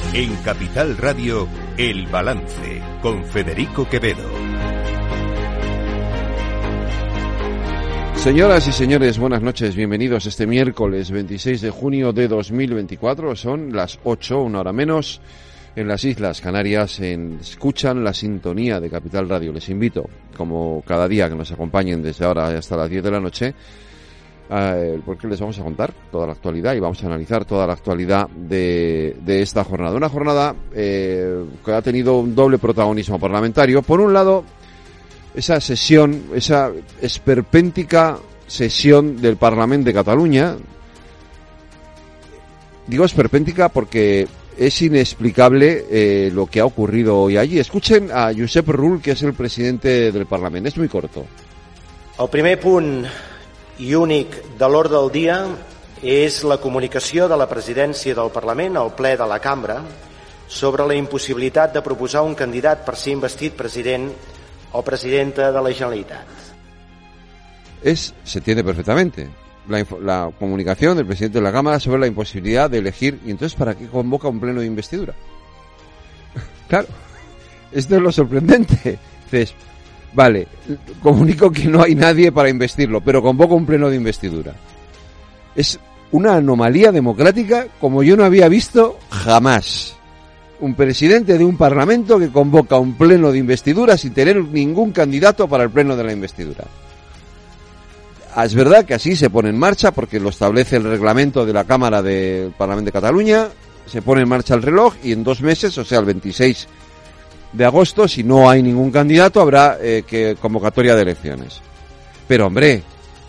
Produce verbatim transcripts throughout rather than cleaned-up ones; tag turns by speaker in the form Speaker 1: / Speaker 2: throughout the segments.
Speaker 1: En Capital Radio, El Balance, con Federico Quevedo.
Speaker 2: Señoras y señores, buenas noches, bienvenidos este miércoles veintiséis de junio de dos mil veinticuatro, son las ocho, una hora menos, en las Islas Canarias, en, escuchan la sintonía de Capital Radio. Les invito, como cada día, que nos acompañen desde ahora hasta las diez de la noche, eh, porque les vamos a contar toda la actualidad y vamos a analizar toda la actualidad de, de esta jornada. Una jornada eh, que ha tenido un doble protagonismo parlamentario. Por un lado, esa sesión, esa esperpéntica sesión del Parlament de Cataluña. Digo esperpéntica porque es inexplicable eh, lo que ha ocurrido hoy allí. Escuchen a Josep Rull, que es el presidente del Parlament. És muy corto.
Speaker 3: El primer punt i únic de l'ordre del dia és la comunicació de la presidència del Parlament al ple de la Cambra sobre la impossibilitat de proposar un candidat per ser investit president o presidenta de la Generalitat.
Speaker 2: Es, se entiende perfectamente, la, la comunicación del presidente de la Cámara sobre la imposibilidad de elegir. ¿Y entonces para qué convoca un pleno de investidura? Claro, esto es lo sorprendente. Dices, vale, comunico que no hay nadie para investirlo, pero convoco un pleno de investidura. Es una anomalía democrática como yo no había visto jamás. Un presidente de un parlamento que convoca un pleno de investidura sin tener ningún candidato para el pleno de la investidura. Es verdad que así se pone en marcha porque lo establece el reglamento de la Cámara del Parlamento de Cataluña, se pone en marcha el reloj y en dos meses, o sea el veintiséis de agosto, si no hay ningún candidato, habrá eh, que convocatoria de elecciones. Pero hombre,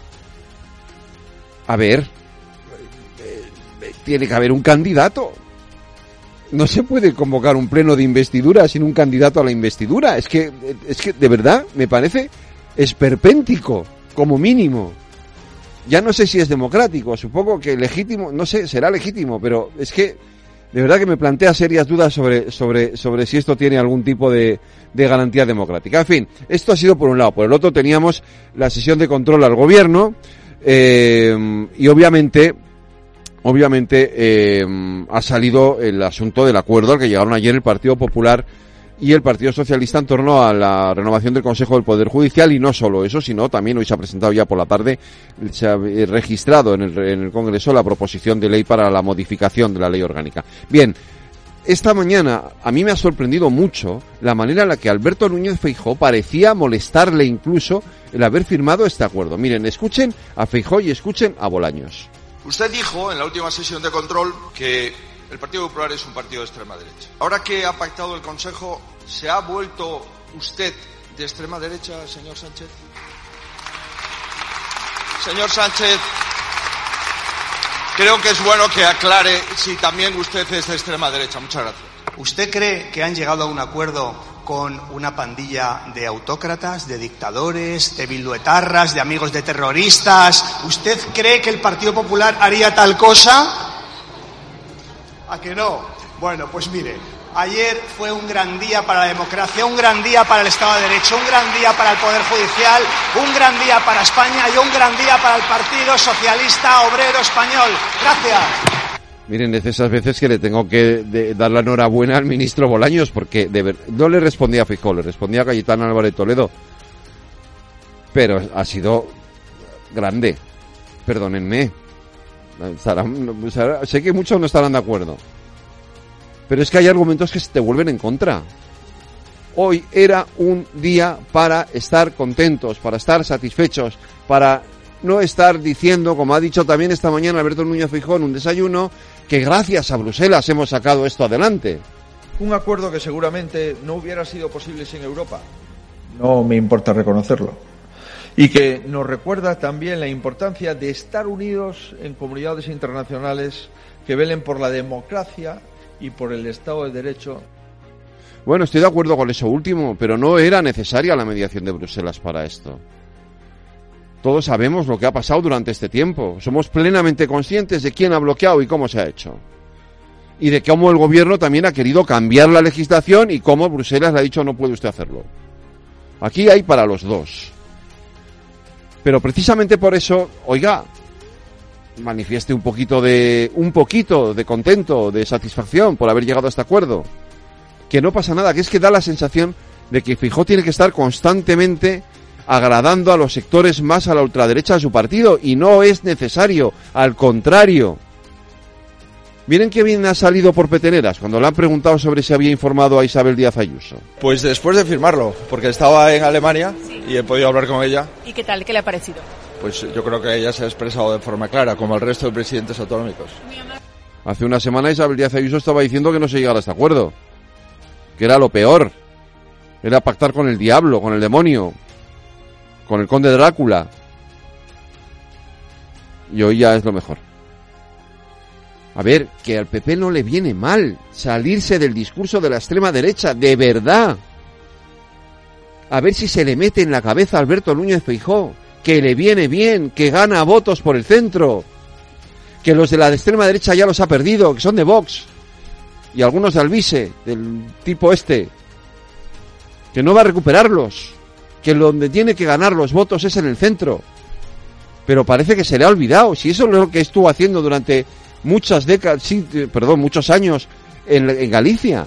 Speaker 2: a ver, eh, tiene que haber un candidato. No se puede convocar un pleno de investidura sin un candidato a la investidura. Es que, es que de verdad me parece esperpéntico, como mínimo. Ya no sé si es democrático, supongo que legítimo, no sé, será legítimo, pero es que de verdad que me plantea serias dudas sobre, sobre, sobre si esto tiene algún tipo de, de garantía democrática. En fin, esto ha sido por un lado. Por el otro teníamos la sesión de control al gobierno, eh, y obviamente... Obviamente eh, ha salido el asunto del acuerdo al que llegaron ayer el Partido Popular y el Partido Socialista en torno a la renovación del Consejo del Poder Judicial, y no solo eso, sino también hoy se ha presentado ya por la tarde, se ha registrado en el, en el Congreso la proposición de ley para la modificación de la ley orgánica. Bien, esta mañana a mí me ha sorprendido mucho la manera en la que Alberto Núñez Feijóo parecía molestarle incluso el haber firmado este acuerdo. Miren, escuchen a Feijóo y escuchen a Bolaños.
Speaker 4: Usted dijo en la última sesión de control que el Partido Popular es un partido de extrema derecha. Ahora que ha pactado el Consejo, ¿se ha vuelto usted de extrema derecha, señor Sánchez? Señor Sánchez, creo que es bueno que aclare si también usted es de extrema derecha. Muchas gracias.
Speaker 5: ¿Usted cree que han llegado a un acuerdo con una pandilla de autócratas, de dictadores, de bilduetarras, de amigos de terroristas? ¿Usted cree que el Partido Popular haría tal cosa? ¿A que no? Bueno, pues mire, ayer fue un gran día para la democracia, un gran día para el Estado de Derecho, un gran día para el Poder Judicial, un gran día para España y un gran día para el Partido Socialista Obrero Español. Gracias.
Speaker 2: Miren, es esas veces que le tengo que de, dar la enhorabuena al ministro Bolaños, porque de ver, no le respondía a Feijóo, le respondía a Cayetano Álvarez Toledo. Pero ha sido grande, perdónenme. Sé que muchos no estarán de acuerdo, pero es que hay argumentos que se te vuelven en contra. Hoy era un día para estar contentos, para estar satisfechos, para no estar diciendo, como ha dicho también esta mañana Alberto Núñez Feijóo en un desayuno, que gracias a Bruselas hemos sacado esto adelante.
Speaker 6: Un acuerdo que seguramente no hubiera sido posible sin Europa. No me importa reconocerlo. Y que nos recuerda también la importancia de estar unidos en comunidades internacionales que velen por la democracia y por el Estado de Derecho.
Speaker 2: Bueno, estoy de acuerdo con eso último, pero no era necesaria la mediación de Bruselas para esto. Todos sabemos lo que ha pasado durante este tiempo. Somos plenamente conscientes de quién ha bloqueado y cómo se ha hecho. Y de cómo el gobierno también ha querido cambiar la legislación y cómo Bruselas le ha dicho no puede usted hacerlo. Aquí hay para los dos. Pero precisamente por eso, oiga, manifieste un poquito de un poquito de contento, de satisfacción por haber llegado a este acuerdo. Que no pasa nada, que es que da la sensación de que Feijóo tiene que estar constantemente agradando a los sectores más a la ultraderecha de su partido, y no es necesario, al contrario. Miren qué bien ha salido por peteneras cuando le han preguntado sobre si había informado a Isabel Díaz Ayuso.
Speaker 7: Pues después de firmarlo, porque estaba en Alemania, sí, y he podido hablar con ella.
Speaker 8: ¿Y qué tal? ¿Qué le ha parecido?
Speaker 7: Pues yo creo que ella se ha expresado de forma clara, como el resto de presidentes autonómicos.
Speaker 2: Hace una semana Isabel Díaz Ayuso estaba diciendo que no se llegara a este acuerdo, que era lo peor, era pactar con el diablo, con el demonio, con el conde Drácula, y hoy ya es lo mejor. A ver, que al P P no le viene mal salirse del discurso de la extrema derecha, de verdad. A ver si se le mete en la cabeza a Alberto Núñez Feijóo, que le viene bien, que gana votos por el centro, que los de la extrema derecha ya los ha perdido, que son de Vox, y algunos de Alvise, del tipo este, que no va a recuperarlos, que donde tiene que ganar los votos es en el centro. Pero parece que se le ha olvidado, si eso es lo que estuvo haciendo durante muchas décadas, sí, perdón, muchos años en, en Galicia.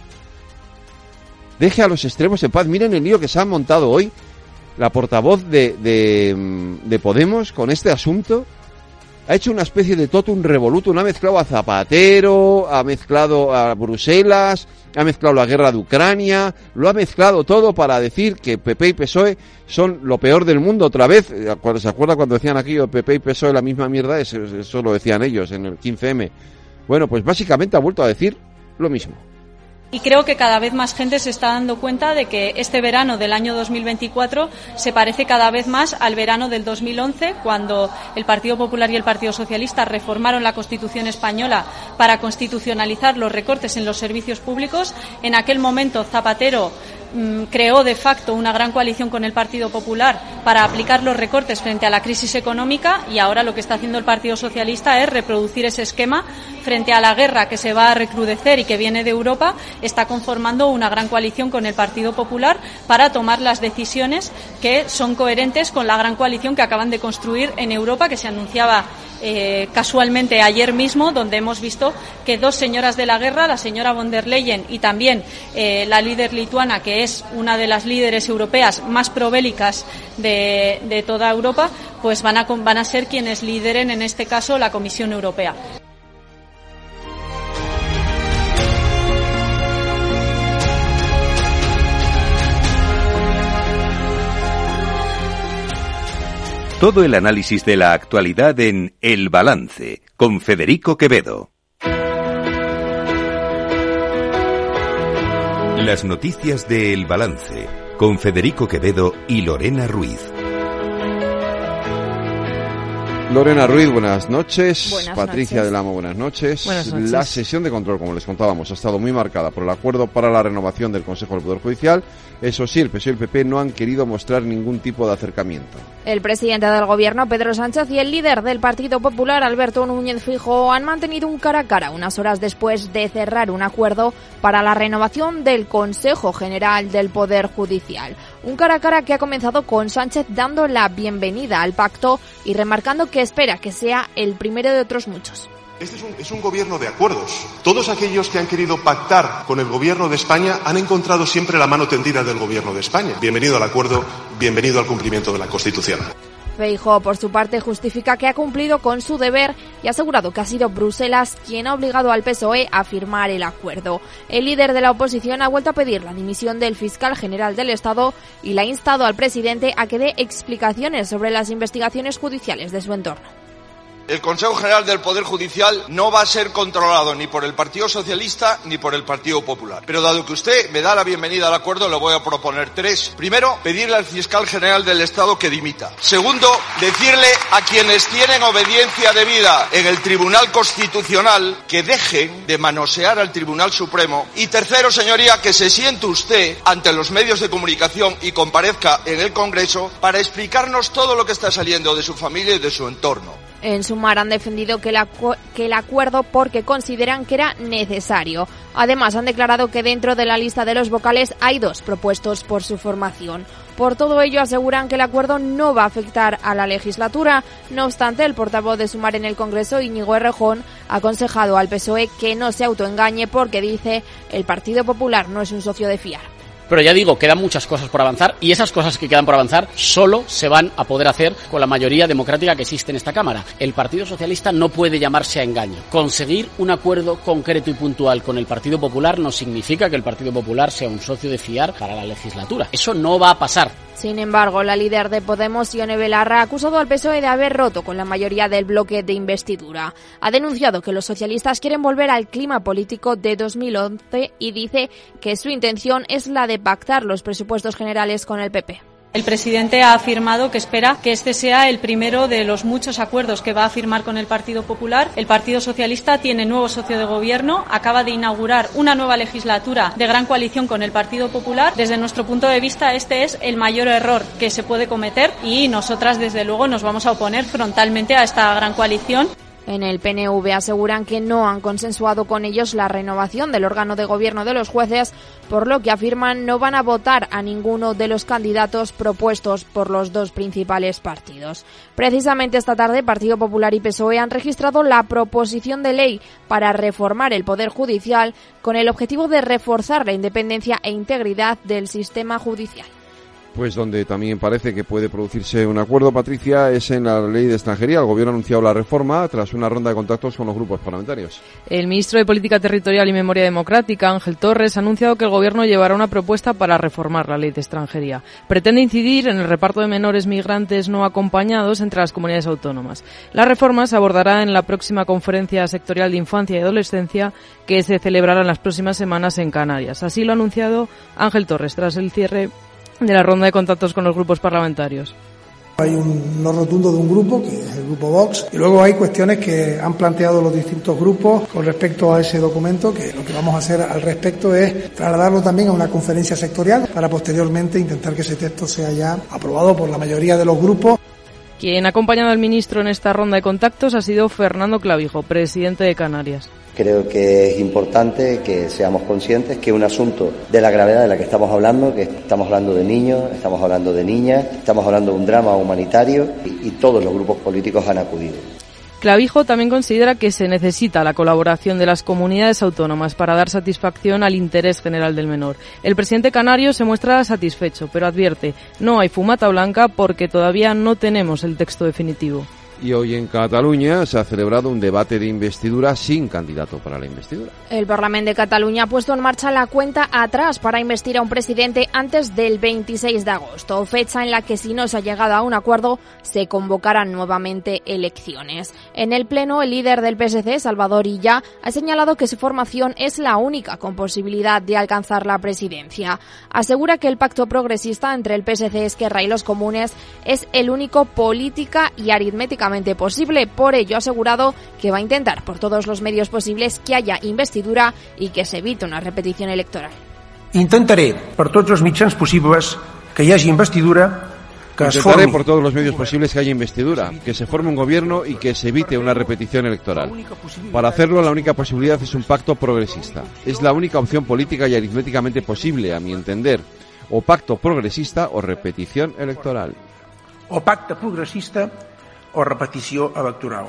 Speaker 2: Deje a los extremos en paz. Miren el lío que se ha montado hoy la portavoz de, de, de Podemos con este asunto. Ha hecho una especie de totum revolutum, ha mezclado a Zapatero, ha mezclado a Bruselas, ha mezclado la guerra de Ucrania, lo ha mezclado todo para decir que P P y P S O E son lo peor del mundo otra vez. ¿Se acuerda cuando decían aquí P P y P S O E la misma mierda? Eso, eso lo decían ellos en el quince eme. Bueno, pues básicamente ha vuelto a decir lo mismo.
Speaker 8: Y creo que cada vez más gente se está dando cuenta de que este verano del año dos mil veinticuatro se parece cada vez más al verano del dos mil once, cuando el Partido Popular y el Partido Socialista reformaron la Constitución española para constitucionalizar los recortes en los servicios públicos. En aquel momento Zapatero mmm, creó de facto una gran coalición con el Partido Popular para aplicar los recortes frente a la crisis económica, y ahora lo que está haciendo el Partido Socialista es reproducir ese esquema frente a la guerra que se va a recrudecer y que viene de Europa. Está conformando una gran coalición con el Partido Popular para tomar las decisiones que son coherentes con la gran coalición que acaban de construir en Europa, que se anunciaba eh, casualmente ayer mismo, donde hemos visto que dos señoras de la guerra, la señora von der Leyen y también eh, la líder lituana, que es una de las líderes europeas más probélicas de, de toda Europa, pues van a, van a ser quienes lideren en este caso la Comisión Europea.
Speaker 1: Todo el análisis de la actualidad en El Balance, con Federico Quevedo. Las noticias de El Balance, con Federico Quevedo y Lorena Ruiz.
Speaker 2: Lorena Ruiz, buenas noches.
Speaker 9: Buenas
Speaker 2: Patricia
Speaker 9: noches.
Speaker 2: Del Amo, buenas noches.
Speaker 9: Buenas noches.
Speaker 2: La sesión de control, como les contábamos, ha estado muy marcada por el acuerdo para la renovación del Consejo del Poder Judicial. Eso sí, el P S O E y el P P no han querido mostrar ningún tipo de acercamiento.
Speaker 9: El presidente del Gobierno, Pedro Sánchez, y el líder del Partido Popular, Alberto Núñez Feijóo, han mantenido un cara a cara unas horas después de cerrar un acuerdo para la renovación del Consejo General del Poder Judicial. Un cara a cara que ha comenzado con Sánchez dando la bienvenida al pacto y remarcando que espera que sea el primero de otros muchos.
Speaker 10: Este es un, es un gobierno de acuerdos. Todos aquellos que han querido pactar con el gobierno de España han encontrado siempre la mano tendida del gobierno de España. Bienvenido al acuerdo, bienvenido al cumplimiento de la Constitución.
Speaker 9: Feijóo, por su parte, justifica que ha cumplido con su deber y ha asegurado que ha sido Bruselas quien ha obligado al P S O E a firmar el acuerdo. El líder de la oposición ha vuelto a pedir la dimisión del fiscal general del Estado y le ha instado al presidente a que dé explicaciones sobre las investigaciones judiciales de su entorno.
Speaker 4: El Consejo General del Poder Judicial no va a ser controlado ni por el Partido Socialista ni por el Partido Popular. Pero dado que usted me da la bienvenida al acuerdo, le voy a proponer tres. Primero, pedirle al fiscal general del Estado que dimita. Segundo, decirle a quienes tienen obediencia debida en el Tribunal Constitucional que dejen de manosear al Tribunal Supremo. Y tercero, señoría, que se siente usted ante los medios de comunicación y comparezca en el Congreso para explicarnos todo lo que está saliendo de su familia y de su entorno.
Speaker 9: En Sumar han defendido que el, acu- que el acuerdo porque consideran que era necesario. Además, han declarado que dentro de la lista de los vocales hay dos propuestos por su formación. Por todo ello, aseguran que el acuerdo no va a afectar a la legislatura. No obstante, el portavoz de Sumar en el Congreso, Íñigo Errejón, ha aconsejado al P S O E que no se autoengañe porque dice el Partido Popular no es un socio de fiar.
Speaker 11: Pero ya digo, quedan muchas cosas por avanzar y esas cosas que quedan por avanzar solo se van a poder hacer con la mayoría democrática que existe en esta Cámara. El Partido Socialista no puede llamarse a engaño. Conseguir un acuerdo concreto y puntual con el Partido Popular no significa que el Partido Popular sea un socio de fiar para la legislatura. Eso no va a pasar.
Speaker 9: Sin embargo, la líder de Podemos, Ione Belarra, ha acusado al P S O E de haber roto con la mayoría del bloque de investidura. Ha denunciado que los socialistas quieren volver al clima político de dos mil once y dice que su intención es la de pactar los presupuestos generales con el P P.
Speaker 8: El presidente ha afirmado que espera que este sea el primero de los muchos acuerdos que va a firmar con el Partido Popular. El Partido Socialista tiene nuevo socio de gobierno, acaba de inaugurar una nueva legislatura de gran coalición con el Partido Popular. Desde nuestro punto de vista, este es el mayor error que se puede cometer y nosotras, desde luego, nos vamos a oponer frontalmente a esta gran coalición.
Speaker 9: En el P N V aseguran que no han consensuado con ellos la renovación del órgano de gobierno de los jueces, por lo que afirman no van a votar a ninguno de los candidatos propuestos por los dos principales partidos. Precisamente esta tarde, Partido Popular y P S O E han registrado la proposición de ley para reformar el Poder Judicial con el objetivo de reforzar la independencia e integridad del sistema judicial.
Speaker 2: Pues donde también parece que puede producirse un acuerdo, Patricia, es en la ley de extranjería. El Gobierno ha anunciado la reforma tras una ronda de contactos con los grupos parlamentarios.
Speaker 12: El ministro de Política Territorial y Memoria Democrática, Ángel Torres, ha anunciado que el Gobierno llevará una propuesta para reformar la ley de extranjería. Pretende incidir en el reparto de menores migrantes no acompañados entre las comunidades autónomas. La reforma se abordará en la próxima Conferencia Sectorial de Infancia y Adolescencia que se celebrará en las próximas semanas en Canarias. Así lo ha anunciado Ángel Torres tras el cierre de la ronda de contactos con los grupos parlamentarios.
Speaker 13: Hay un no rotundo de un grupo, que es el grupo Vox, y luego hay cuestiones que han planteado los distintos grupos con respecto a ese documento, que lo que vamos a hacer al respecto es trasladarlo también a una conferencia sectorial para posteriormente intentar que ese texto sea ya aprobado por la mayoría de los grupos.
Speaker 12: Quien ha acompañado al ministro en esta ronda de contactos ha sido Fernando Clavijo, presidente de Canarias.
Speaker 14: Creo que es importante que seamos conscientes que un asunto de la gravedad de la que estamos hablando, que estamos hablando de niños, estamos hablando de niñas, estamos hablando de un drama humanitario y, y todos los grupos políticos han acudido.
Speaker 12: Clavijo también considera que se necesita la colaboración de las comunidades autónomas para dar satisfacción al interés general del menor. El presidente canario se muestra satisfecho, pero advierte, no hay fumata blanca porque todavía no tenemos el texto definitivo.
Speaker 2: Y hoy en Cataluña se ha celebrado un debate de investidura sin candidato para la investidura.
Speaker 9: El Parlamento de Cataluña ha puesto en marcha la cuenta atrás para investir a un presidente antes del veintiséis de agosto, fecha en la que, si no se ha llegado a un acuerdo, se convocarán nuevamente elecciones. En el Pleno, el líder del P S C, Salvador Illa, ha señalado que su formación es la única con posibilidad de alcanzar la presidencia. Asegura que el pacto progresista entre el P S C, Esquerra y los comunes es el único política y aritmética posible. Por ello ha asegurado que va a intentar por todos los medios posibles que haya investidura y que se evite una repetición electoral.
Speaker 15: Intentaré por tots els mitjans possibles que hi hagi investidura, que es
Speaker 2: Intentaré
Speaker 15: formi...
Speaker 2: por todos los medios posibles que haya investidura, que se forme un gobierno y que se evite una repetición electoral. Para hacerlo, la única posibilidad es un pacto progresista. Es la única opción política y aritméticamente posible, a mi entender. O pacto progresista o repetición electoral.
Speaker 15: O pacte progressista o repetició electoral.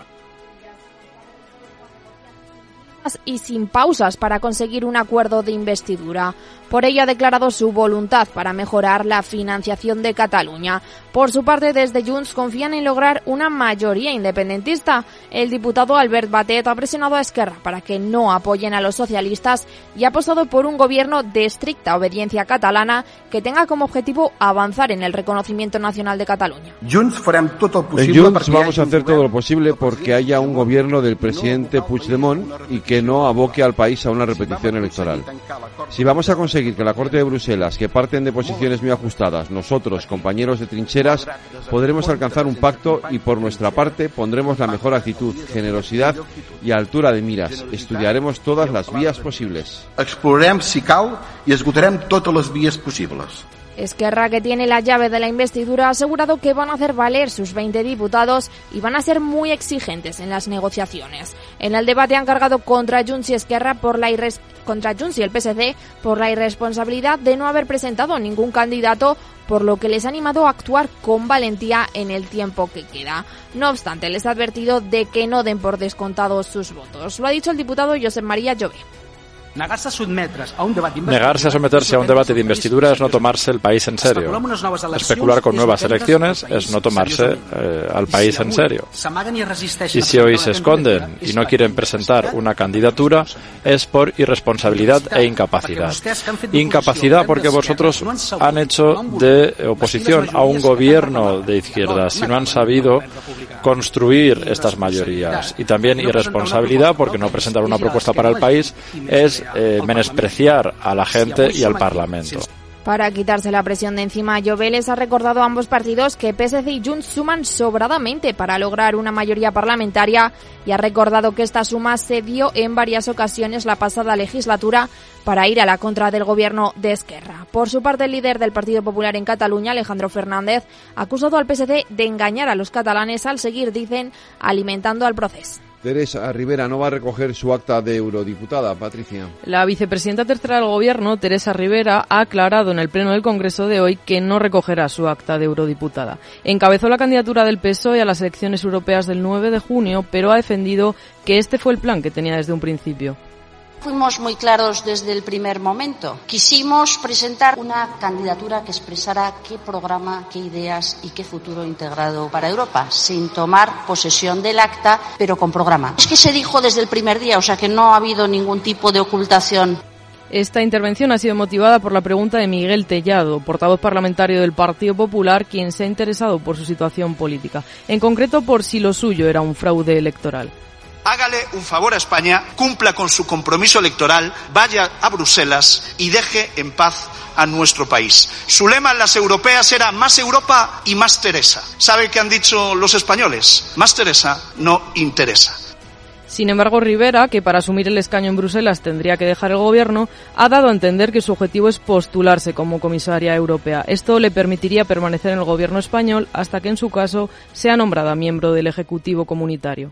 Speaker 9: Y sin pausas para conseguir un acuerdo de investidura. Por ello ha declarado su voluntad para mejorar la financiación de Cataluña. Por su parte, desde Junts confían en lograr una mayoría independentista. El diputado Albert Batet ha presionado a Esquerra para que no apoyen a los socialistas y ha apostado por un gobierno de estricta obediencia catalana que tenga como objetivo avanzar en el reconocimiento nacional de Cataluña.
Speaker 15: Junts farem tot el
Speaker 2: En
Speaker 15: possible
Speaker 2: Junts vamos a hacer todo lo posible porque haya un gobierno del presidente Puigdemont y que no aboque al país a una repetición electoral. Si vamos a conseguir que la Corte de Bruselas, que parten de posiciones muy ajustadas, nosotros, compañeros de trincheras, podremos alcanzar un pacto y por nuestra parte pondremos la mejor actitud, generosidad y altura de miras. Estudiaremos todas las vías posibles.
Speaker 16: Explorarem, si cal, i esgotarem totes les vies possibles.
Speaker 9: Esquerra, que tiene la llave de la investidura, ha asegurado que van a hacer valer sus veinte diputados y van a ser muy exigentes en las negociaciones. En el debate han cargado contra Junts y Esquerra por la irres- contra Junts y el P S C por la irresponsabilidad de no haber presentado ningún candidato, por lo que les ha animado a actuar con valentía en el tiempo que queda. No obstante, les ha advertido de que no den por descontados sus votos. Lo ha dicho el diputado Josep María Jové.
Speaker 16: Negarse a sotmetre's a un debat
Speaker 17: Negarse a someterse a un debate de investidura es no tomarse el país en serio. Especular con nuevas elecciones es no tomarse eh, al país en serio. Y si hoy se esconden y no quieren presentar una candidatura es por irresponsabilidad e incapacidad. Incapacidad porque vosotros han hecho de oposición a un gobierno de izquierdas y no han sabido construir estas mayorías. Y también irresponsabilidad porque no presentar una propuesta para el país es Eh, menospreciar a la gente y al Parlamento.
Speaker 9: Para quitarse la presión de encima, Jové les ha recordado a ambos partidos que P S C y Junts suman sobradamente para lograr una mayoría parlamentaria y ha recordado que esta suma se dio en varias ocasiones la pasada legislatura para ir a la contra del gobierno de Esquerra. Por su parte, el líder del Partido Popular en Cataluña, Alejandro Fernández, ha acusado al P S C de engañar a los catalanes al seguir, dicen, alimentando al proceso.
Speaker 2: Teresa Rivera no va a recoger su acta de eurodiputada. Patricia.
Speaker 12: La vicepresidenta tercera del Gobierno, Teresa Rivera, ha aclarado en el Pleno del Congreso de hoy que no recogerá su acta de eurodiputada. Encabezó la candidatura del P S O E a las elecciones europeas del nueve de junio, pero ha defendido que este fue el plan que tenía desde un principio.
Speaker 18: Fuimos muy claros desde el primer momento. Quisimos presentar una candidatura que expresara qué programa, qué ideas y qué futuro integrado para Europa, sin tomar posesión del acta, pero con programa. Es que se dijo desde el primer día, o sea que no ha habido ningún tipo de ocultación.
Speaker 12: Esta intervención ha sido motivada por la pregunta de Miguel Tellado, portavoz parlamentario del Partido Popular, quien se ha interesado por su situación política, en concreto por si lo suyo era un fraude electoral.
Speaker 5: Hágale un favor a España, cumpla con su compromiso electoral, vaya a Bruselas y deje en paz a nuestro país. Su lema en las europeas era más Europa y más Teresa. ¿Sabe qué han dicho los españoles? Más Teresa no interesa.
Speaker 12: Sin embargo, Rivera, que para asumir el escaño en Bruselas tendría que dejar el gobierno, ha dado a entender que su objetivo es postularse como comisaria europea. Esto le permitiría permanecer en el gobierno español hasta que, en su caso, sea nombrada miembro del Ejecutivo Comunitario.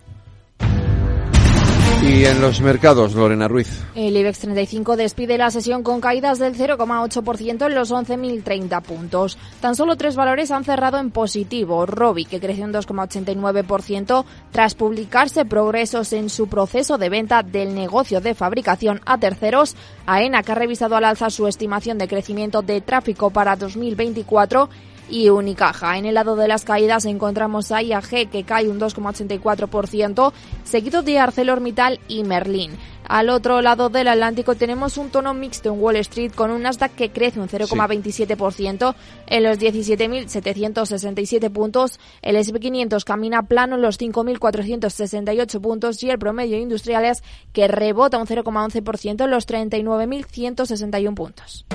Speaker 2: Y en los mercados, Lorena Ruiz.
Speaker 9: El IBEX treinta y cinco despide la sesión con caídas del cero coma ocho por ciento en los once mil treinta puntos. Tan solo tres valores han cerrado en positivo. Robi, que creció un dos coma ochenta y nueve por ciento tras publicarse progresos en su proceso de venta del negocio de fabricación a terceros. AENA, que ha revisado al alza su estimación de crecimiento de tráfico para dos mil veinticuatro. Y Unicaja. En el lado de las caídas encontramos a I A G, que cae un dos coma ochenta y cuatro por ciento, seguido de ArcelorMittal y Merlin. Al otro lado del Atlántico tenemos un tono mixto en Wall Street, con un Nasdaq que crece un cero coma veintisiete por ciento en los diecisiete mil setecientos sesenta y siete puntos, el ese and pe quinientos camina plano en los cinco mil cuatrocientos sesenta y ocho puntos y el promedio de industriales, que rebota un cero coma once por ciento en los treinta y nueve mil ciento sesenta y uno puntos.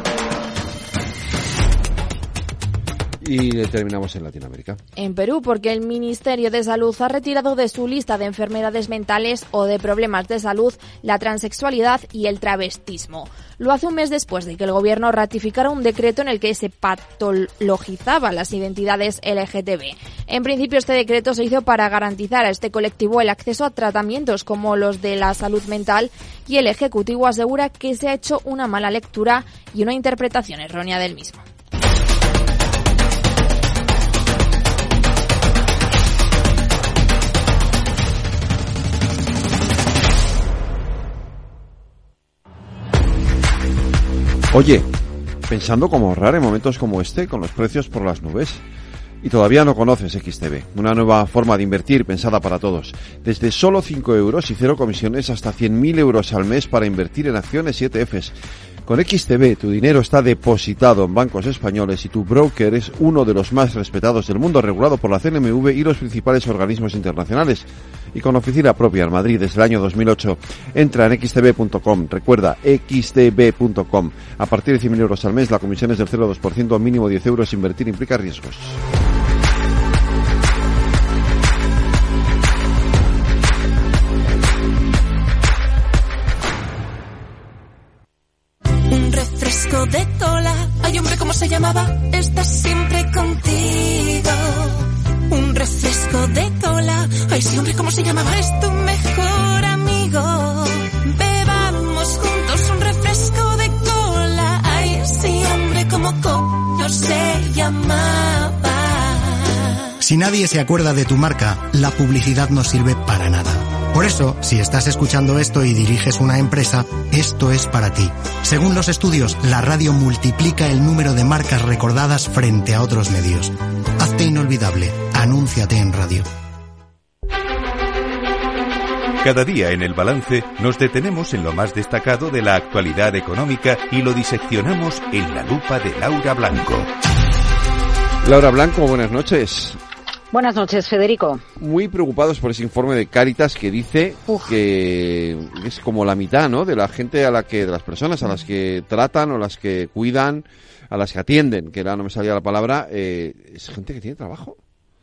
Speaker 2: Y terminamos en Latinoamérica.
Speaker 9: En Perú, porque el Ministerio de Salud ha retirado de su lista de enfermedades mentales o de problemas de salud la transexualidad y el travestismo. Lo hace un mes después de que el gobierno ratificara un decreto en el que se patologizaba las identidades L G T B. En principio, este decreto se hizo para garantizar a este colectivo el acceso a tratamientos como los de la salud mental, y el Ejecutivo asegura que se ha hecho una mala lectura y una interpretación errónea del mismo.
Speaker 2: Oye, pensando cómo ahorrar en momentos como este, con los precios por las nubes. Y todavía no conoces X T B, una nueva forma de invertir pensada para todos. Desde solo cinco euros y cero comisiones hasta cien mil euros al mes para invertir en acciones y E T Fs. Con X T B tu dinero está depositado en bancos españoles y tu broker es uno de los más respetados del mundo, regulado por la C N M V y los principales organismos internacionales. Y con oficina propia en Madrid desde el año dos mil ocho. Entra en equis te be punto com, recuerda, equis te be punto com. A partir de cien mil euros al mes la comisión es del cero coma dos por ciento, mínimo diez euros, invertir implica riesgos.
Speaker 19: Un refresco refresco de cola. Ay, hombre, ¿cómo se llamaba? Está siempre contigo. Un refresco de cola. Ay, sí, hombre, ¿cómo se llamaba? Es tu mejor amigo. Bebamos juntos un refresco de cola. Ay, sí, hombre, ¿cómo coño se llamaba?
Speaker 20: Si nadie se acuerda de tu marca, la publicidad no sirve para nada. Por eso, si estás escuchando esto y diriges una empresa, esto es para ti. Según los estudios, la radio multiplica el número de marcas recordadas frente a otros medios. Hazte inolvidable. Anúnciate en radio.
Speaker 1: Cada día en El Balance nos detenemos en lo más destacado de la actualidad económica y lo diseccionamos en la lupa de Laura Blanco.
Speaker 2: Laura Blanco, buenas noches.
Speaker 21: Buenas noches, Federico.
Speaker 2: Muy preocupados por ese informe de Cáritas que dice Uf. que es como la mitad, ¿no?, de la gente a la que, de las personas a las que tratan o las que cuidan, a las que atienden, que ahora no me salía la palabra, eh, es gente que tiene trabajo.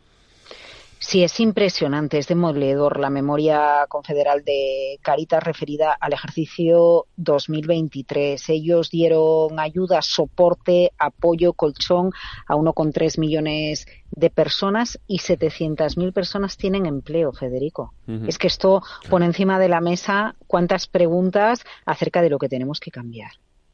Speaker 21: Sí, es impresionante, es demoledor la memoria confederal de Cáritas referida al ejercicio dos mil veintitrés. Ellos dieron ayuda, soporte, apoyo, colchón a uno coma tres millones de personas y setecientas mil personas tienen empleo, Federico. Uh-huh. Es que esto pone encima de la mesa cuántas preguntas acerca de lo que tenemos que cambiar.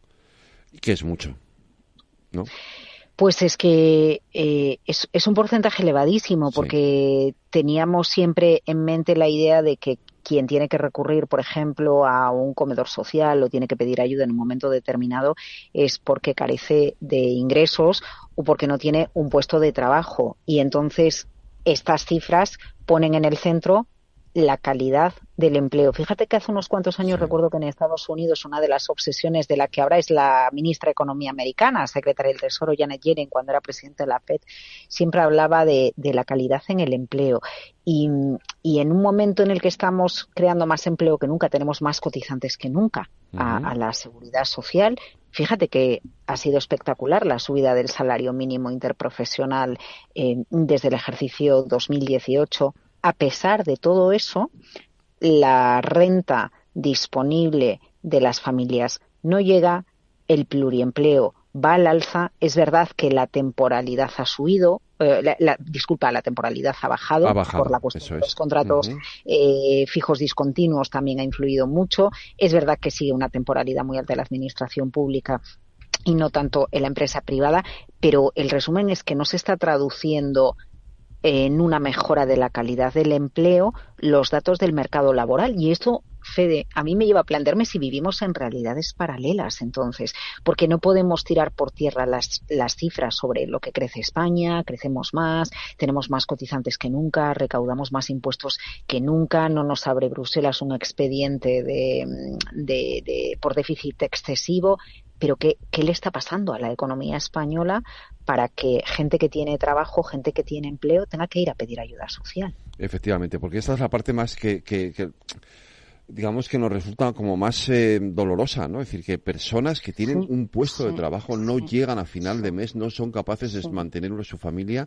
Speaker 2: Que es mucho, ¿no?
Speaker 21: Pues es que eh, es, es un porcentaje elevadísimo porque sí. Teníamos siempre en mente la idea de que quien tiene que recurrir, por ejemplo, a un comedor social o tiene que pedir ayuda en un momento determinado es porque carece de ingresos o porque no tiene un puesto de trabajo. Y entonces estas cifras ponen en el centro la calidad del empleo. Fíjate que hace unos cuantos años sí. recuerdo que en Estados Unidos una de las obsesiones de la que ahora es la ministra de Economía americana, secretaria del Tesoro, Janet Yellen, cuando era presidenta de la Fed, siempre hablaba de, de la calidad en el empleo. Y, y en un momento en el que estamos creando más empleo que nunca, tenemos más cotizantes que nunca uh-huh. a, a la seguridad social. Fíjate que ha sido espectacular la subida del salario mínimo interprofesional eh, desde el ejercicio dos mil dieciocho. A pesar de todo eso, la renta disponible de las familias no llega, el pluriempleo va al alza. Es verdad que la temporalidad ha subido, eh, la, la, disculpa, la temporalidad ha bajado,
Speaker 2: ha bajado
Speaker 21: por la cuestión
Speaker 2: eso
Speaker 21: de
Speaker 2: es.
Speaker 21: los contratos uh-huh. eh, fijos discontinuos también ha influido mucho. Es verdad que sigue una temporalidad muy alta de la administración pública y no tanto en la empresa privada, pero el resumen es que no se está traduciendo en una mejora de la calidad del empleo los datos del mercado laboral. Y esto, Fede, a mí me lleva a plantearme si vivimos en realidades paralelas entonces, porque no podemos tirar por tierra las, las cifras sobre lo que crece España. Crecemos más, tenemos más cotizantes que nunca, recaudamos más impuestos que nunca, no nos abre Bruselas un expediente de, de, de por déficit excesivo. Pero ¿qué, ¿qué le está pasando a la economía española para que gente que tiene trabajo, gente que tiene empleo, tenga que ir a pedir ayuda social?
Speaker 2: Efectivamente, porque esta es la parte más que, que, que digamos que nos resulta como más eh, dolorosa, ¿no? Es decir, que personas que tienen sí, un puesto sí, de trabajo no sí, llegan a final sí, de mes, no son capaces de sí. mantener a su familia.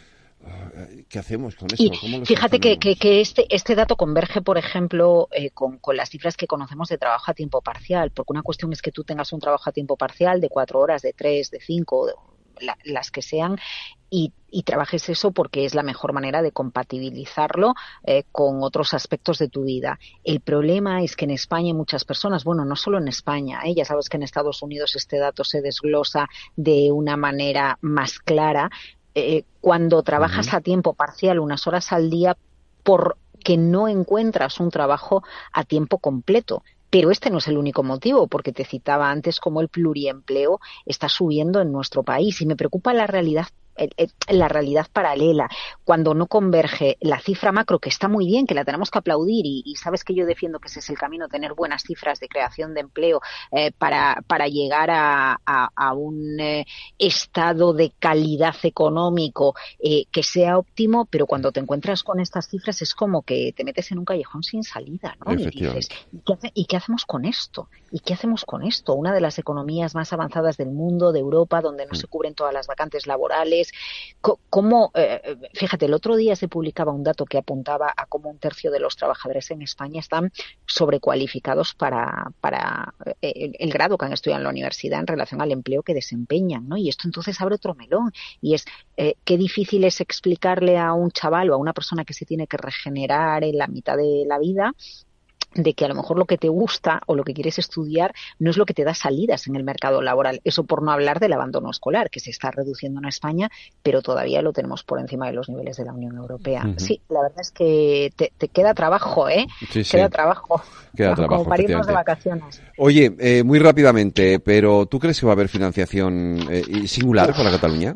Speaker 2: ¿Qué hacemos con eso?
Speaker 21: Y fíjate que, que, que este, este dato converge, por ejemplo, eh, con, con las cifras que conocemos de trabajo a tiempo parcial, porque una cuestión es que tú tengas un trabajo a tiempo parcial de cuatro horas, de tres, de cinco, la, las que sean, y, y trabajes eso porque es la mejor manera de compatibilizarlo eh, con otros aspectos de tu vida. El problema es que en España hay muchas personas, bueno, no solo en España, ¿eh? Ya sabes que en Estados Unidos este dato se desglosa de una manera más clara. Eh, cuando trabajas uh-huh. a tiempo parcial unas horas al día porque no encuentras un trabajo a tiempo completo. Pero este no es el único motivo, porque te citaba antes cómo el pluriempleo está subiendo en nuestro país y me preocupa la realidad la realidad paralela, cuando no converge la cifra macro, que está muy bien, que la tenemos que aplaudir y, y sabes que yo defiendo que ese es el camino, tener buenas cifras de creación de empleo eh, para, para llegar a, a, a un eh, estado de calidad económico eh, que sea óptimo, pero cuando te encuentras con estas cifras es como que te metes en un callejón sin salida, ¿no? Y dices, ¿y qué, hace, ¿y qué hacemos con esto? ¿Y qué hacemos con esto? Una de las economías más avanzadas del mundo, de Europa, donde no se cubren todas las vacantes laborales, es cómo, eh, fíjate, el otro día se publicaba un dato que apuntaba a cómo un tercio de los trabajadores en España están sobrecualificados para, para el, el grado que han estudiado en la universidad en relación al empleo que desempeñan, ¿no? Y esto entonces abre otro melón, y es eh, qué difícil es explicarle a un chaval o a una persona que se tiene que regenerar en la mitad de la vida, de que a lo mejor lo que te gusta o lo que quieres estudiar no es lo que te da salidas en el mercado laboral. Eso por no hablar del abandono escolar, que se está reduciendo en España, pero todavía lo tenemos por encima de los niveles de la Unión Europea. Uh-huh. Sí, la verdad es que te, te queda trabajo, ¿eh?
Speaker 2: Sí, sí.
Speaker 21: Queda trabajo.
Speaker 2: Queda trabajo,
Speaker 21: como para irnos de vacaciones.
Speaker 2: Oye, eh, muy rápidamente, pero ¿tú crees que va a haber financiación eh, singular para Cataluña?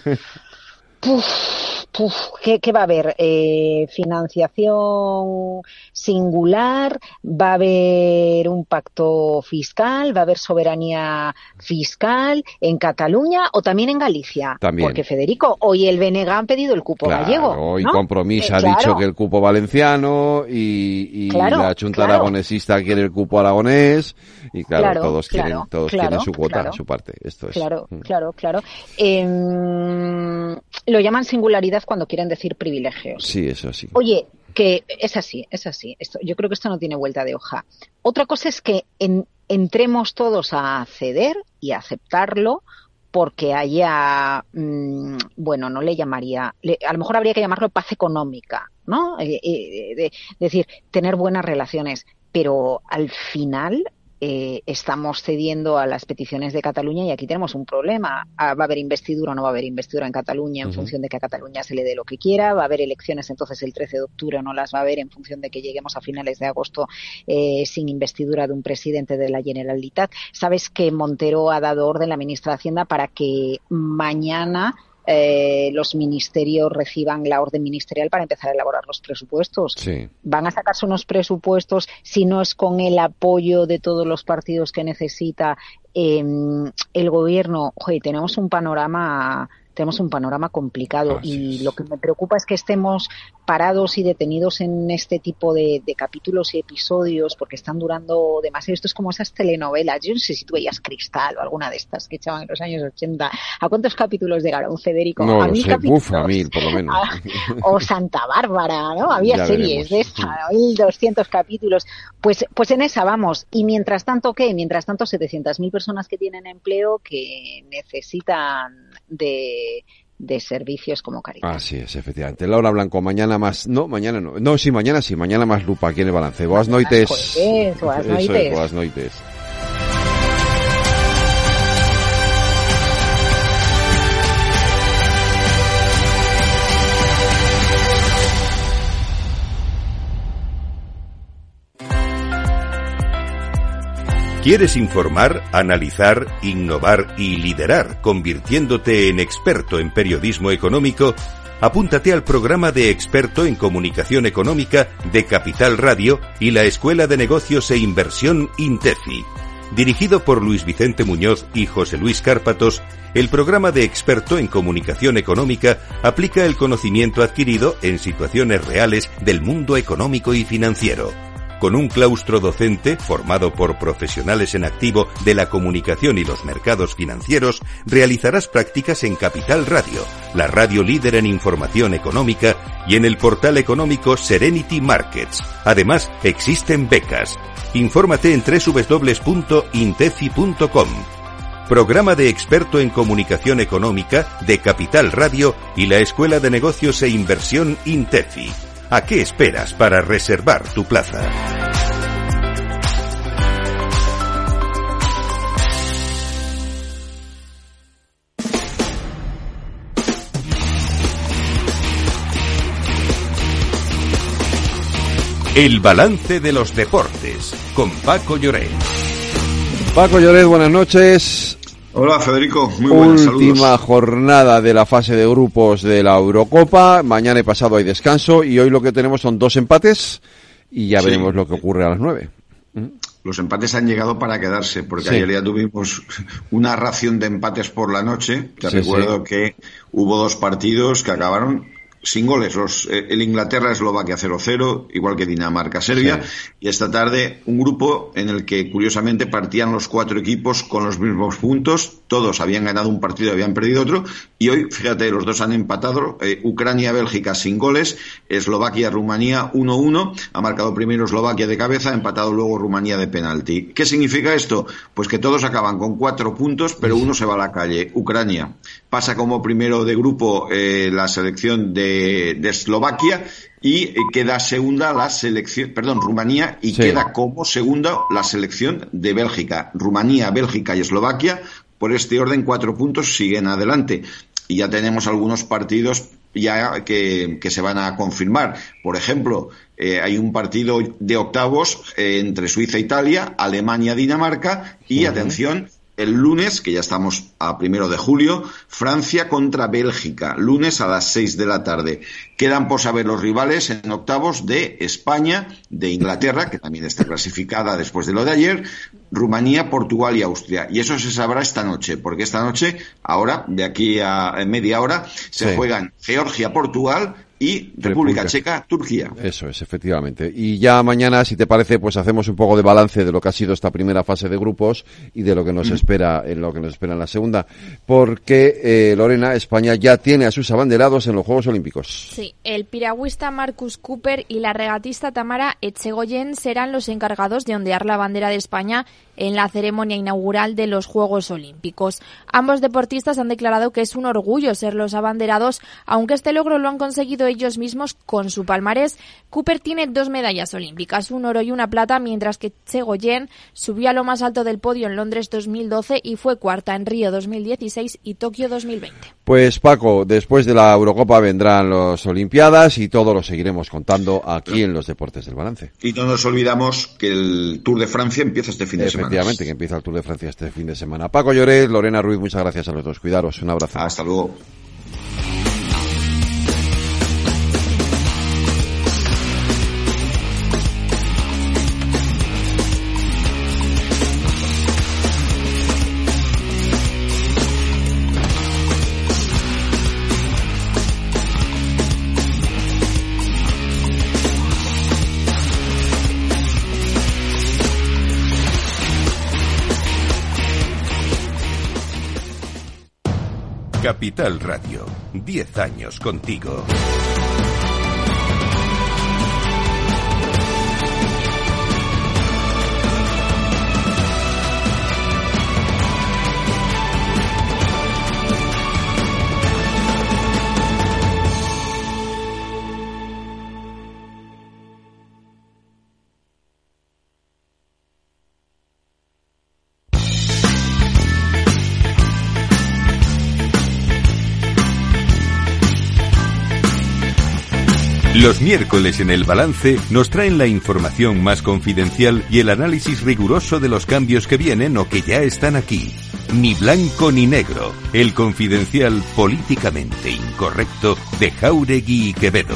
Speaker 21: Puf, puf, ¿qué, ¿qué va a haber? Eh, financiación singular, va a haber un pacto fiscal, va a haber soberanía fiscal en Cataluña o también en Galicia.
Speaker 2: También.
Speaker 21: Porque, Federico, hoy el B N G han pedido el cupo
Speaker 2: claro,
Speaker 21: gallego.
Speaker 2: Hoy
Speaker 21: ¿no?
Speaker 2: Compromís
Speaker 21: eh,
Speaker 2: ha
Speaker 21: claro.
Speaker 2: dicho que el cupo valenciano y, y
Speaker 21: claro,
Speaker 2: la Junta
Speaker 21: claro.
Speaker 2: aragonesista quiere el cupo aragonés y claro,
Speaker 21: claro
Speaker 2: todos
Speaker 21: claro,
Speaker 2: quieren todos
Speaker 21: claro,
Speaker 2: quieren su cuota,
Speaker 21: claro.
Speaker 2: su parte. Esto es.
Speaker 21: Claro, claro, claro. Eh, lo llaman singularidad cuando quieren decir privilegios.
Speaker 2: Sí, eso sí.
Speaker 21: Oye, que es así, es así. Esto, yo creo que esto no tiene vuelta de hoja. Otra cosa es que en, entremos todos a ceder y a aceptarlo porque haya, mmm, bueno, no le llamaría, le, a lo mejor habría que llamarlo paz económica, ¿no? Eh, eh, de, de decir, tener buenas relaciones, pero al final Eh, estamos cediendo a las peticiones de Cataluña y aquí tenemos un problema. Ah, ¿va a haber investidura o no va a haber investidura en Cataluña en uh-huh. función de que a Cataluña se le dé lo que quiera? ¿Va a haber elecciones entonces el trece de octubre o no las va a haber en función de que lleguemos a finales de agosto eh, sin investidura de un presidente de la Generalitat? Sabes que Montero ha dado orden, la ministra de Hacienda, para que mañana Eh, los ministerios reciban la orden ministerial para empezar a elaborar los presupuestos.
Speaker 2: Sí.
Speaker 21: Van a sacarse unos presupuestos, si no es con el apoyo de todos los partidos que necesita eh, el gobierno. Oye, tenemos un panorama tenemos un panorama complicado Así y es. Lo que me preocupa es que estemos parados y detenidos en este tipo de, de capítulos y episodios porque están durando demasiado. Esto es como esas telenovelas. Yo no sé si tú veías Cristal o alguna de estas que echaban en los años ochenta. ¿A cuántos capítulos llegaron, Federico?
Speaker 2: No,
Speaker 21: a mil
Speaker 2: sé,
Speaker 21: capítulos.
Speaker 2: Uf, a mil, por lo menos.
Speaker 21: O Santa Bárbara, ¿no? Había
Speaker 2: ya
Speaker 21: series
Speaker 2: veremos.
Speaker 21: de esta, mil doscientos capítulos. Pues, pues en esa vamos. Y mientras tanto, ¿qué? Mientras tanto, setecientas mil personas que tienen empleo que necesitan de... de servicios como Caritas.
Speaker 2: Así es, efectivamente. Laura Blanco, mañana más... No, mañana no. No, sí, mañana sí. Mañana más lupa aquí en el balance. Boas noites.
Speaker 21: Jueves, boas noites.
Speaker 2: Eso es, boas noites.
Speaker 1: ¿Quieres informar, analizar, innovar y liderar, convirtiéndote en experto en periodismo económico? Apúntate al programa de experto en comunicación económica de Capital Radio y la Escuela de Negocios e Inversión INTEFI. Dirigido por Luis Vicente Muñoz y José Luis Cárpatos, el programa de experto en comunicación económica aplica el conocimiento adquirido en situaciones reales del mundo económico y financiero. Con un claustro docente formado por profesionales en activo de la comunicación y los mercados financieros, realizarás prácticas en Capital Radio, la radio líder en información económica, y en el portal económico Serenity Markets. Además, existen becas. Infórmate en doble u doble u doble u punto intefi punto com. Programa de experto en comunicación económica de Capital Radio y la Escuela de Negocios e Inversión INTEFI. ¿A qué esperas para reservar tu plaza? El balance de los deportes con Paco Lloret.
Speaker 2: Paco Lloret, buenas noches.
Speaker 3: Hola Federico, muy buenas,
Speaker 2: Última
Speaker 3: saludos.
Speaker 2: jornada de la fase de grupos de la Eurocopa. Mañana y pasado hay descanso y hoy lo que tenemos son dos empates y ya sí. veremos lo que ocurre a las nueve.
Speaker 3: Los empates han llegado para quedarse, porque sí. ayer ya tuvimos una ración de empates por la noche. Te sí, recuerdo sí. que hubo dos partidos que acabaron sin goles. Los, eh, el Inglaterra-Eslovaquia cero cero, igual que Dinamarca-Serbia. Sí. Y esta tarde un grupo en el que, curiosamente, partían los cuatro equipos con los mismos puntos. Todos habían ganado un partido y habían perdido otro. Y hoy, fíjate, los dos han empatado. Eh, Ucrania-Bélgica sin goles. Eslovaquia-Rumanía uno uno. Ha marcado primero Eslovaquia de cabeza, ha empatado luego Rumanía de penalti. ¿Qué significa esto? Pues que todos acaban con cuatro puntos, pero uno se va a la calle. Ucrania pasa como primero de grupo eh, la selección de, de Eslovaquia y eh, queda segunda la selección, perdón, Rumanía, y sí. queda como segunda la selección de Bélgica. Rumanía, Bélgica y Eslovaquia, por este orden, cuatro puntos, siguen adelante. Y ya tenemos algunos partidos ya que, que se van a confirmar. Por ejemplo, eh, hay un partido de octavos eh, entre Suiza e Italia, Alemania, Dinamarca y, uh-huh. atención, el lunes, que ya estamos a primero de julio, Francia contra Bélgica, lunes a las seis de la tarde. Quedan por saber los rivales en octavos de España, de Inglaterra, que también está clasificada después de lo de ayer, Rumanía, Portugal y Austria. Y eso se sabrá esta noche, porque esta noche, ahora, de aquí a media hora, se sí. juegan Georgia, Portugal y República, República Checa, Turquía.
Speaker 2: Eso es, efectivamente. Y ya mañana, si te parece, pues hacemos un poco de balance de lo que ha sido esta primera fase de grupos y de lo que nos mm. espera en lo que nos espera en la segunda. Porque, eh, Lorena, España ya tiene a sus abanderados en los Juegos Olímpicos.
Speaker 9: Sí, el piragüista Marcus Cooper y la regatista Tamara Etxegoyen serán los encargados de ondear la bandera de España en la ceremonia inaugural de los Juegos Olímpicos. Ambos deportistas han declarado que es un orgullo ser los abanderados, aunque este logro lo han conseguido ellos mismos con su palmarés. Cooper tiene dos medallas olímpicas, un oro y una plata, mientras que Etxegoyen subió a lo más alto del podio en Londres dos mil doce y fue cuarta en Río dos mil dieciséis y Tokio dos mil veinte.
Speaker 2: Pues Paco, después de la Eurocopa vendrán las Olimpiadas y todo lo seguiremos contando aquí en los Deportes del Balance.
Speaker 3: Y no nos olvidamos que el Tour de Francia empieza este fin de semana.
Speaker 2: Efectivamente, que empieza el Tour de Francia este fin de semana. Paco Lloret, Lorena Ruiz, muchas gracias a los dos. Cuidaros, un abrazo.
Speaker 3: Hasta luego.
Speaker 1: Capital Radio, diez años contigo. Los miércoles en El Balance nos traen la información más confidencial y el análisis riguroso de los cambios que vienen o que ya están aquí. Ni blanco ni negro, el confidencial políticamente incorrecto de Jáuregui y Quevedo.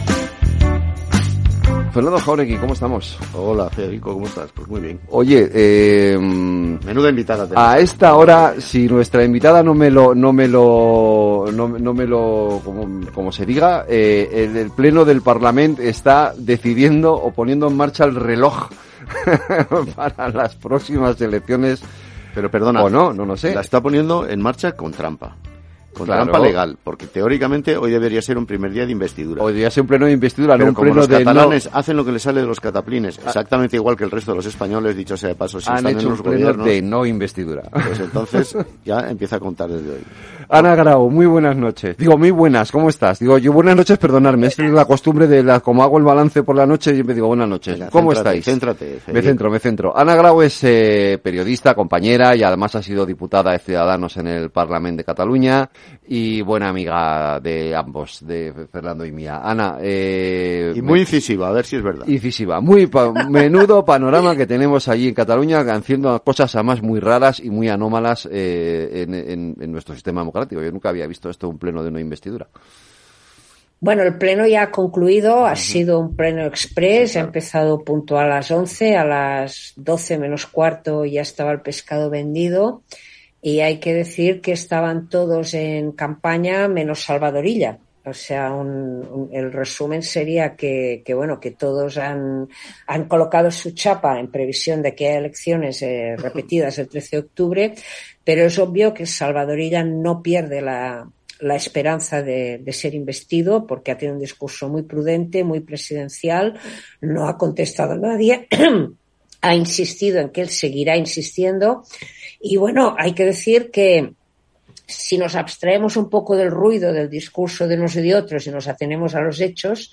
Speaker 2: Fernando Jáuregui, ¿cómo estamos?
Speaker 6: Hola, Federico, ¿cómo estás? Pues muy bien.
Speaker 2: Oye, eh...
Speaker 6: menuda invitada.
Speaker 2: A esta hora, si nuestra invitada no me lo, no me lo, no, no me lo, como, como se diga, eh, el, el Pleno del Parlamento está decidiendo o poniendo en marcha el reloj para las próximas elecciones.
Speaker 6: Pero perdona,
Speaker 2: o no, no lo sé.
Speaker 6: La está poniendo en marcha con trampa. Con
Speaker 2: claro.
Speaker 6: trampa legal, porque teóricamente hoy debería ser un primer día de investidura.
Speaker 2: Hoy debería ser un pleno de investidura,
Speaker 6: pero
Speaker 2: no un
Speaker 6: como
Speaker 2: pleno
Speaker 6: los
Speaker 2: de
Speaker 6: catalanes
Speaker 2: no...
Speaker 6: hacen lo que les sale de los cataplines, exactamente igual que el resto de los españoles, dicho sea de paso, si
Speaker 2: han
Speaker 6: están
Speaker 2: hecho
Speaker 6: en los
Speaker 2: un pleno
Speaker 6: gobiernos,
Speaker 2: de no investidura.
Speaker 6: Pues entonces ya empieza a contar desde hoy.
Speaker 2: Ana Grau, muy buenas noches. Digo, muy buenas, ¿cómo estás? Digo, yo buenas noches, perdonadme, es la costumbre de la, como hago el balance por la noche, yo me digo buenas noches.
Speaker 6: Venga,
Speaker 2: ¿Cómo
Speaker 6: céntrate,
Speaker 2: estáis?
Speaker 6: Céntrate,
Speaker 2: me
Speaker 6: Federico.
Speaker 2: centro, me centro. Ana Grau es eh, periodista, compañera y además ha sido diputada de Ciudadanos en el Parlamento de Cataluña y buena amiga de ambos, de Fernando y mía. Ana, eh...
Speaker 6: Y muy me... incisiva, a ver si es verdad.
Speaker 2: Incisiva, muy pa... menudo panorama que tenemos allí en Cataluña, haciendo cosas además muy raras y muy anómalas eh, en, en, en nuestro sistema democrático. Yo nunca había visto esto, un pleno de no investidura.
Speaker 22: Bueno, el pleno ya ha concluido, ha sido un pleno express, ha empezado puntual a las once, a las doce menos cuarto ya estaba el pescado vendido y hay que decir que estaban todos en campaña menos Salvador Illa. O sea, un, un, el resumen sería que, que bueno, que todos han, han colocado su chapa en previsión de que haya elecciones eh, repetidas el trece de octubre, pero es obvio que Salvador Illa no pierde la, la esperanza de, de ser investido, porque ha tenido un discurso muy prudente, muy presidencial, no ha contestado a nadie, ha insistido en que él seguirá insistiendo, y bueno, hay que decir que si nos abstraemos un poco del ruido del discurso de unos y de otros y nos atenemos a los hechos,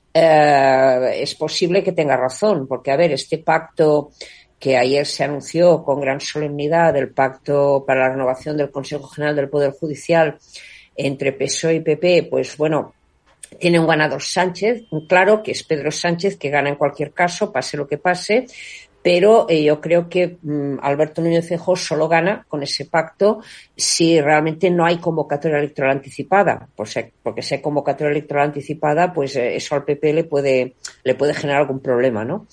Speaker 22: eh, es posible que tenga razón, porque, a ver, este pacto que ayer se anunció con gran solemnidad, el pacto para la renovación del Consejo General del Poder Judicial entre P S O E y P P, pues bueno, tiene un ganador Sánchez, claro, que es Pedro Sánchez, que gana en cualquier caso, pase lo que pase, pero eh, yo creo que mm, Alberto Núñez Feijóo solo gana con ese pacto si realmente no hay convocatoria electoral anticipada, porque, porque si hay convocatoria electoral anticipada, pues eh, eso al P P le puede le puede generar algún problema, ¿no?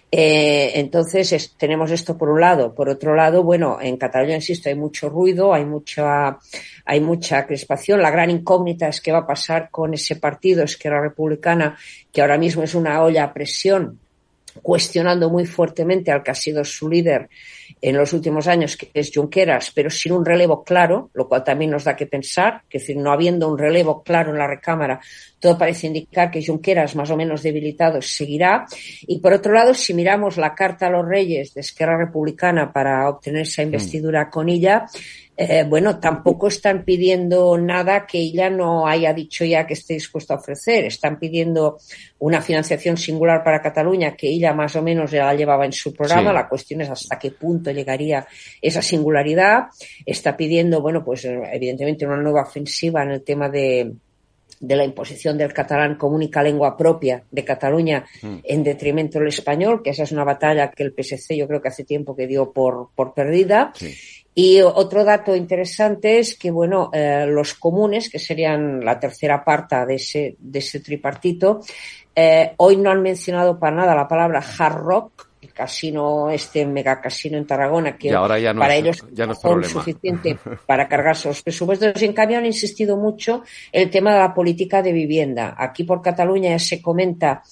Speaker 22: Eh, entonces es, tenemos esto por un lado. Por otro lado, bueno, en Cataluña, insisto, hay mucho ruido, hay mucha hay mucha crispación. La gran incógnita es qué va a pasar con ese partido Esquerra Republicana, que ahora mismo es una olla a presión, cuestionando muy fuertemente al que ha sido su líder en los últimos años, que es Junqueras, pero sin un relevo claro, lo cual también nos da que pensar, que es decir, no habiendo un relevo claro en la recámara, todo parece indicar que Junqueras, más o menos debilitado, seguirá. Y por otro lado, si miramos la carta a los Reyes de Esquerra Republicana para obtener esa investidura con ella, eh, bueno, tampoco están pidiendo nada que ella no haya dicho ya que esté dispuesto a ofrecer. Están pidiendo una financiación singular para Cataluña, que ella más o menos ya la llevaba en su programa. Sí. La cuestión es hasta qué punto llegaría esa singularidad. Está pidiendo, bueno, pues evidentemente una nueva ofensiva en el tema de de la imposición del catalán como única lengua propia de Cataluña mm. en detrimento del español, que esa es una batalla que el P S C yo creo que hace tiempo que dio por, por perdida. Sí. Y otro dato interesante es que, bueno, eh, los comunes, que serían la tercera parte de ese, de ese tripartito, eh, hoy no han mencionado para nada la palabra hard rock, el casino, este mega casino en Tarragona, que
Speaker 2: ahora ya no
Speaker 22: para
Speaker 2: es,
Speaker 22: ellos
Speaker 2: ya no es
Speaker 22: es suficiente para cargarse los presupuestos. En cambio, han insistido mucho el tema de la política de vivienda. Aquí por Cataluña ya se comenta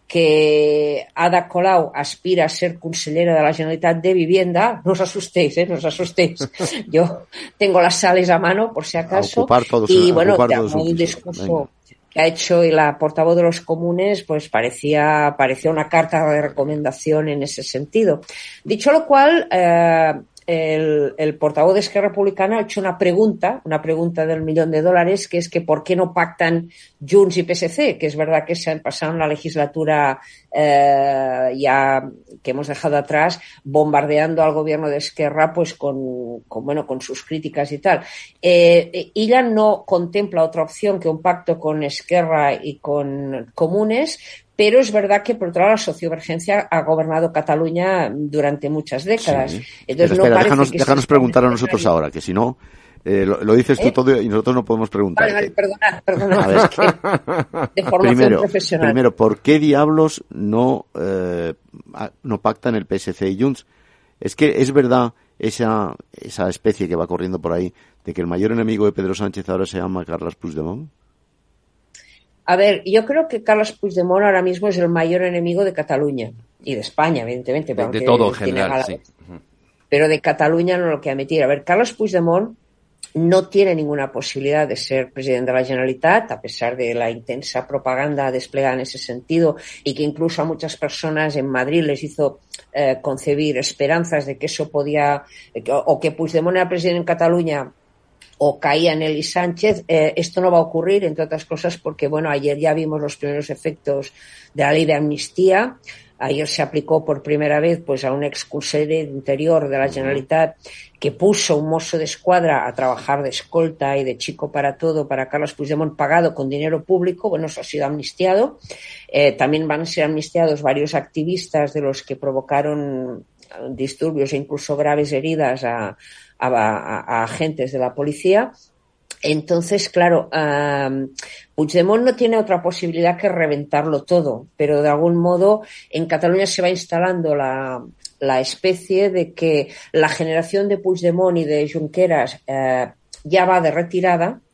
Speaker 22: que Ada Colau aspira a ser consellera de la Generalitat de Vivienda. No os asustéis, ¿eh? No os asustéis. Yo tengo las sales a mano, por si acaso.
Speaker 6: A ocupar todos,
Speaker 22: y
Speaker 6: a
Speaker 22: bueno,
Speaker 6: ocupar
Speaker 22: de
Speaker 6: todos
Speaker 22: un discurso que ha hecho y la portavoz de los comunes, pues parecía, parecía una carta de recomendación en ese sentido. Dicho lo cual, eh, el, el portavoz de Esquerra Republicana ha hecho una pregunta, una pregunta del millón de dólares, que es que ¿por qué no pactan Junts y P S C? Que es verdad que se han pasado en la legislatura eh, ya que hemos dejado atrás, bombardeando al gobierno de Esquerra, pues con, con bueno, con sus críticas y tal. Eh, ella no contempla otra opción que un pacto con Esquerra y con Comunes, pero es verdad que, por otro lado, la sociovergencia ha gobernado Cataluña durante muchas décadas.
Speaker 6: Sí.
Speaker 22: Entonces,
Speaker 6: espera,
Speaker 22: no
Speaker 6: déjanos,
Speaker 22: que
Speaker 6: déjanos preguntar a nosotros ahora, que si no, eh, lo, lo dices tú ¿Eh? todo y nosotros no podemos preguntar.
Speaker 22: Vale, vale, perdonad, perdonad. Es que de formación
Speaker 6: primero,
Speaker 22: profesional.
Speaker 6: Primero, ¿por qué diablos no, eh, no pactan el P S C y Junts? Es que es verdad esa, esa especie que va corriendo por ahí de que el mayor enemigo de Pedro Sánchez ahora se llama Carles Puigdemont.
Speaker 22: A ver, yo creo que Carles Puigdemont ahora mismo es el mayor enemigo de Cataluña y de España, evidentemente.
Speaker 2: De, de todo en general, sí.
Speaker 22: Pero de Cataluña no lo que admitir. A ver, Carles Puigdemont no tiene ninguna posibilidad de ser presidente de la Generalitat, a pesar de la intensa propaganda desplegada en ese sentido y que incluso a muchas personas en Madrid les hizo eh, concebir esperanzas de que eso podía, o que Puigdemont era presidente en Cataluña o caía Nelly Sánchez. Eh, esto no va a ocurrir, entre otras cosas, porque, bueno, ayer ya vimos los primeros efectos de la ley de amnistía. Ayer se aplicó por primera vez pues a un exconsejero de Interior de la Generalitat que puso un mozo de escuadra a trabajar de escolta y de chico para todo para Carles Puigdemont, pagado con dinero público. Bueno, eso ha sido amnistiado. Eh, también van a ser amnistiados varios activistas de los que provocaron disturbios e incluso graves heridas a, a, a, a agentes de la policía. Entonces, claro, um, Puigdemont no tiene otra posibilidad que reventarlo todo, pero de algún modo en Cataluña se va instalando la, la especie de que la generación de Puigdemont y de Junqueras eh, ya va de retirada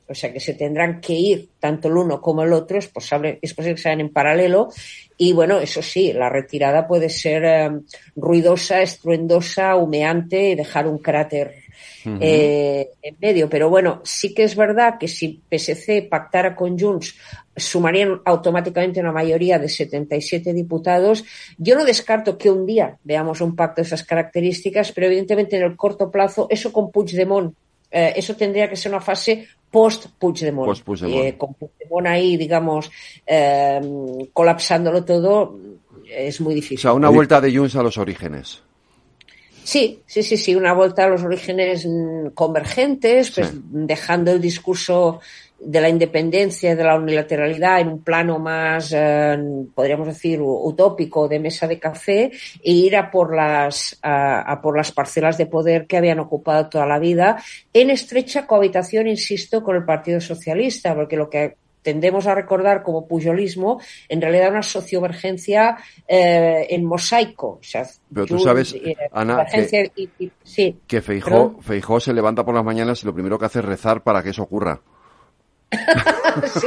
Speaker 22: o sea que se tendrán que ir tanto el uno como el otro, es posible, es posible que sean en paralelo, y bueno, eso sí, la retirada puede ser eh, ruidosa, estruendosa, humeante y dejar un cráter uh-huh. eh, en medio, pero bueno, sí que es verdad que si P S C pactara con Junts sumarían automáticamente una mayoría de setenta y siete diputados. Yo no descarto que un día veamos un pacto de esas características, pero evidentemente en el corto plazo, eso con Puigdemont, eh, eso tendría que ser una fase post-Puigdemont.
Speaker 2: Post-Puigdemont.
Speaker 22: Eh, con Puigdemont ahí, digamos, eh, colapsándolo todo, es muy difícil.
Speaker 2: O sea, una vuelta de Junts a los orígenes.
Speaker 22: Sí, sí, sí, sí, una vuelta a los orígenes convergentes, pues sí. Dejando el discurso de la independencia, de la unilateralidad en un plano más, eh, podríamos decir, utópico, de mesa de café, e ir a por las a, a por las parcelas de poder que habían ocupado toda la vida, en estrecha cohabitación, insisto, con el Partido Socialista, porque lo que tendemos a recordar como pujolismo, en realidad una sociovergencia eh, en mosaico. O sea,
Speaker 2: pero tú sabes,
Speaker 22: eh,
Speaker 2: Ana, que,
Speaker 22: y, y, sí,
Speaker 2: que Feijóo, Feijóo se levanta por las mañanas y lo primero que hace es rezar para que eso ocurra.
Speaker 22: sí.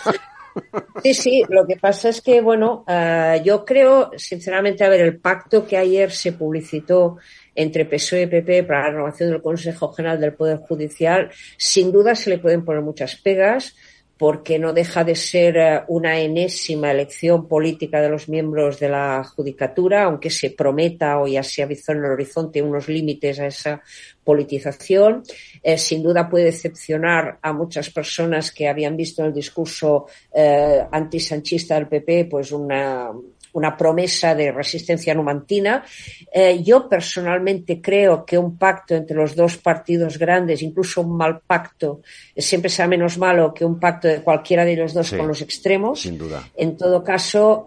Speaker 22: sí, sí, lo que pasa es que, bueno, uh, yo creo, sinceramente, a ver, el pacto que ayer se publicitó entre P S O E y P P para la renovación del Consejo General del Poder Judicial, sin duda se le pueden poner muchas pegas, porque no deja de ser una enésima elección política de los miembros de la Judicatura, aunque se prometa o ya se avisó en el horizonte unos límites a esa politización. Eh, sin duda puede decepcionar a muchas personas que habían visto en el discurso eh, antisanchista del P P pues una... una promesa de resistencia numantina. Eh, yo personalmente creo que un pacto entre los dos partidos grandes, incluso un mal pacto, siempre será menos malo que un pacto de cualquiera de los dos sí, con los extremos.
Speaker 2: Sin duda.
Speaker 22: En todo caso,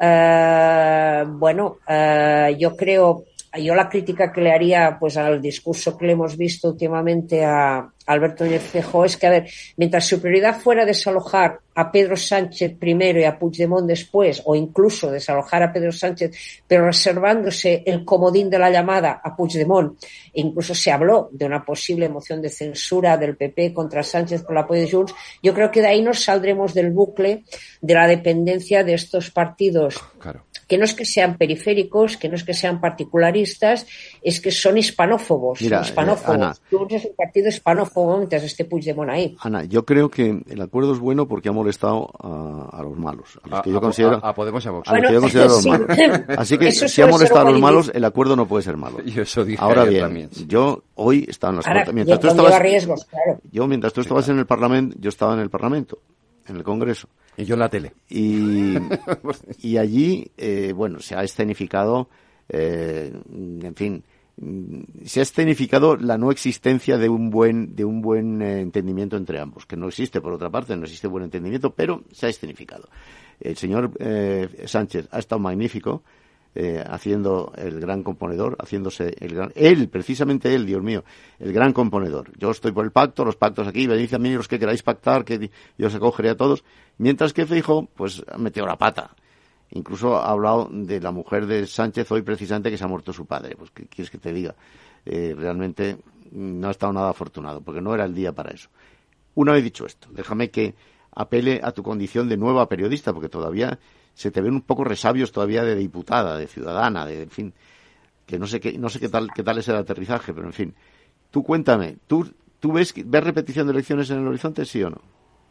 Speaker 22: eh, bueno, eh, yo creo, yo la crítica que le haría pues al discurso que le hemos visto últimamente a Alberto Núñez Feijóo es que, a ver, mientras su prioridad fuera desalojar a Pedro Sánchez primero y a Puigdemont después, o incluso desalojar a Pedro Sánchez, pero reservándose el comodín de la llamada a Puigdemont, e incluso se habló de una posible moción de censura del P P contra Sánchez por el apoyo de Junts, yo creo que de ahí nos saldremos del bucle de la dependencia de estos partidos.
Speaker 2: Claro.
Speaker 22: Que no es que sean periféricos, que no es que sean particularistas, es que son hispanófobos.
Speaker 6: Mira,
Speaker 22: son hispanófobos.
Speaker 6: Eh, Ana,
Speaker 22: Junts es un partido hispanófobo mientras esté Puigdemont ahí.
Speaker 6: Ana, yo creo que el acuerdo es bueno porque ha molestado a, a los malos, a los que
Speaker 2: a,
Speaker 6: yo considero
Speaker 2: a, a Podemos y a Vox.
Speaker 6: A los que yo considero los malos. Así que
Speaker 22: eso
Speaker 6: si ha molestado a los
Speaker 22: difícil.
Speaker 6: malos, el acuerdo no puede ser malo.
Speaker 2: Yo eso dije
Speaker 6: Ahora bien,
Speaker 2: también, sí.
Speaker 6: yo hoy estaba en las
Speaker 22: Ahora,
Speaker 6: puertas. Mientras
Speaker 22: yo
Speaker 6: tú estabas,
Speaker 22: riesgos, claro.
Speaker 6: yo mientras tú
Speaker 2: Sí,
Speaker 6: estabas
Speaker 2: claro.
Speaker 6: en el Parlamento, yo estaba en el Parlamento, en el Congreso.
Speaker 2: Y yo en la tele.
Speaker 6: Y, y allí, eh, bueno, se ha escenificado, eh, en fin, se ha escenificado la no existencia de un buen de un buen eh, entendimiento entre ambos, que no existe por otra parte, no existe buen entendimiento, pero se ha escenificado. El señor eh, Sánchez ha estado magnífico, eh, haciendo el gran componedor, haciéndose el gran, él, precisamente él, Dios mío, el gran componedor. Yo estoy por el pacto, los pactos aquí, venid a mí los que queráis pactar, que yo os acogeré a todos, mientras que Feijóo, pues, ha metido la pata. Incluso ha hablado de la mujer de Sánchez hoy precisamente que se ha muerto su padre. Pues, ¿qué quieres que te diga? Eh, realmente no ha estado nada afortunado, porque no era el día para eso. Una vez dicho esto, déjame que apele a tu condición de nueva periodista, porque todavía se te ven un poco resabios todavía de diputada, de ciudadana, de, en fin, que no sé qué, no sé qué tal, qué tal es el aterrizaje, pero en fin. Tú cuéntame, ¿tú, tú ves, ves repetición de elecciones en el horizonte, sí o no?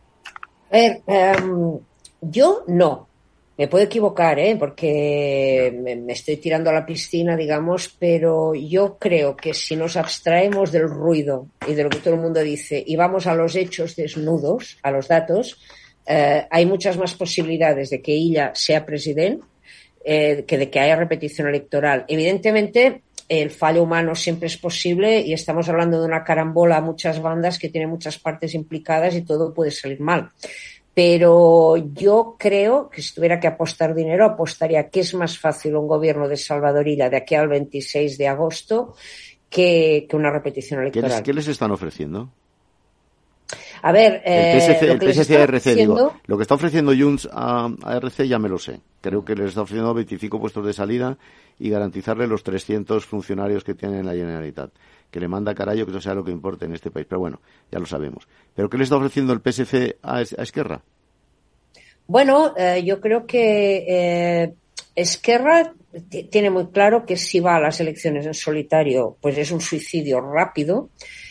Speaker 22: A ver, um, yo no. Me puedo equivocar, ¿eh? Porque me, me estoy tirando a la piscina, digamos, pero yo creo que si nos abstraemos del ruido y de lo que todo el mundo dice y vamos a los hechos desnudos, a los datos, eh, hay muchas más posibilidades de que ella sea presidente eh, que de que haya repetición electoral. Evidentemente, el fallo humano siempre es posible y estamos hablando de una carambola a muchas bandas que tiene muchas partes implicadas y todo puede salir mal. Pero yo creo que si tuviera que apostar dinero, apostaría que es más fácil un gobierno de Salvador Illa de aquí al veintiséis de agosto que, que una repetición electoral.
Speaker 6: ¿Qué les, ¿Qué les están ofreciendo?
Speaker 22: A ver, eh,
Speaker 6: el P S C,
Speaker 22: lo
Speaker 6: el
Speaker 22: que
Speaker 6: P S C a R C,
Speaker 22: haciendo...
Speaker 6: digo, lo que está ofreciendo Junts a, a R C ya me lo sé. Creo que les está ofreciendo veinticinco puestos de salida y garantizarle los trescientos funcionarios que tiene la Generalitat. Que le manda carallo que eso sea lo que importe en este país. Pero bueno, ya lo sabemos. ¿Pero qué le está ofreciendo el P S C a, a Esquerra?
Speaker 22: Bueno, eh, yo creo que eh, Esquerra t- tiene muy claro que si va a las elecciones en solitario, pues es un suicidio rápido,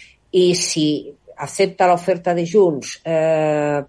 Speaker 22: y si acepta la oferta de Junts eh,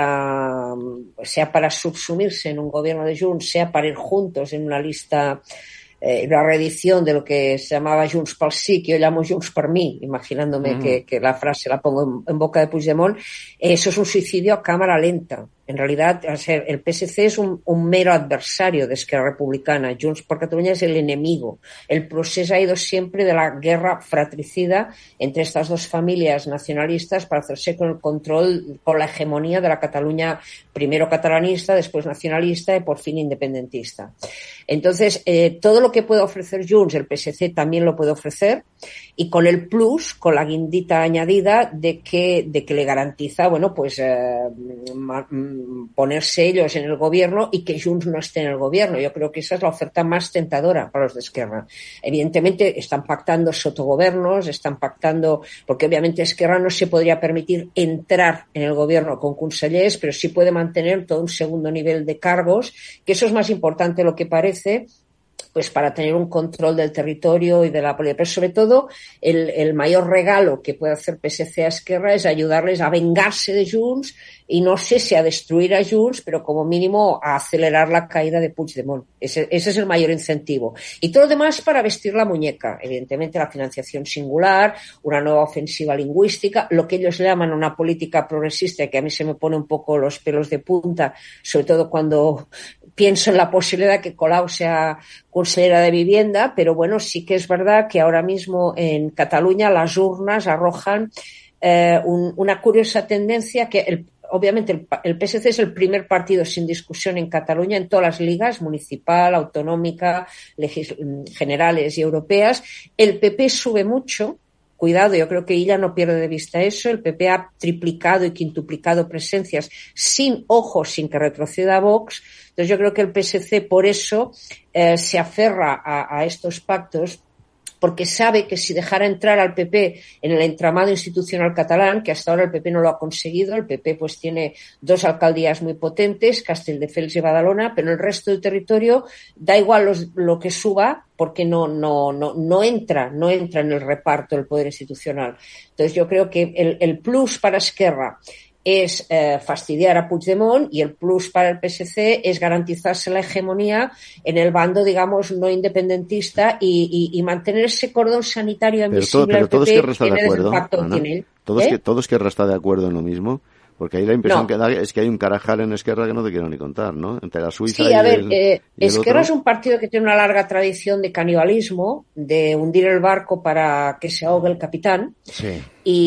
Speaker 22: para, sea para subsumirse en un gobierno de Junts, sea para ir juntos en una lista, eh, una reedición de lo que se llamaba Junts pel Sí, que yo llamo Junts per mí, imaginándome mm. que, que la frase la pongo en, en boca de Puigdemont, eso es un suicidio a cámara lenta. En realidad, o sea, el P S C es un, un mero adversario de Esquerra Republicana. Junts per Catalunya es el enemigo. El proceso ha ido siempre de la guerra fratricida entre estas dos familias nacionalistas para hacerse con el control, con la hegemonía de la Cataluña, primero catalanista, después nacionalista y por fin independentista. Entonces, eh, todo lo que puede ofrecer Junts, el P S C también lo puede ofrecer, y con el plus, con la guindita añadida de que, de que le garantiza, bueno, pues, eh, ma, ponerse ellos en el gobierno y que Junts no esté en el gobierno. Yo creo que esa es la oferta más tentadora para los de Esquerra. Evidentemente están pactando sotogobernos, están pactando, porque obviamente Esquerra no se podría permitir entrar en el gobierno con consellers, pero sí puede mantener todo un segundo nivel de cargos, que eso es más importante de lo que parece, pues para tener un control del territorio y de la política. Pero sobre todo, el, el mayor regalo que puede hacer P S C a Esquerra es ayudarles a vengarse de Junts, y no sé si a destruir a Junts, pero como mínimo a acelerar la caída de Puigdemont. Ese, ese es el mayor incentivo. Y todo lo demás para vestir la muñeca. Evidentemente la financiación singular, una nueva ofensiva lingüística, lo que ellos llaman una política progresista, que a mí se me pone un poco los pelos de punta, sobre todo cuando pienso en la posibilidad de que Colau sea consellera de vivienda, pero bueno, sí que es verdad que ahora mismo en Cataluña las urnas arrojan eh, un, una curiosa tendencia que el Obviamente el, el P S C es el primer partido sin discusión en Cataluña en todas las ligas, municipal, autonómica, legis, generales y europeas. El P P sube mucho. Cuidado, yo creo que ella no pierde de vista eso. El P P ha triplicado y quintuplicado presencias sin ojos, sin que retroceda Vox. Entonces yo creo que el P S C por eso eh, se aferra a, a estos pactos, porque sabe que si dejara entrar al P P en el entramado institucional catalán, que hasta ahora el P P no lo ha conseguido, el P P pues tiene dos alcaldías muy potentes, Castelldefels y Badalona, pero el resto del territorio da igual los, lo que suba, porque no, no, no, no entra, no entra en el reparto del poder institucional. Entonces yo creo que el, el plus para Esquerra es eh, fastidiar a Puigdemont, y el plus para el P S C es garantizarse la hegemonía en el bando, digamos, no independentista, y, y, y mantener ese cordón sanitario invisible al P P,
Speaker 6: que no es el pacto que tiene él. ¿Todos, ¿Eh? que, ¿Todos Esquerra está de acuerdo en lo mismo? Porque ahí la impresión no. que da es que hay un carajal en Esquerra que no te quiero ni contar, ¿no? Entre la Suiza
Speaker 22: sí,
Speaker 6: y
Speaker 22: a ver,
Speaker 6: el,
Speaker 22: eh,
Speaker 6: y el
Speaker 22: Esquerra
Speaker 6: otro.
Speaker 22: Es un partido que tiene una larga tradición de canibalismo, de hundir el barco para que se ahogue el capitán.
Speaker 6: Sí.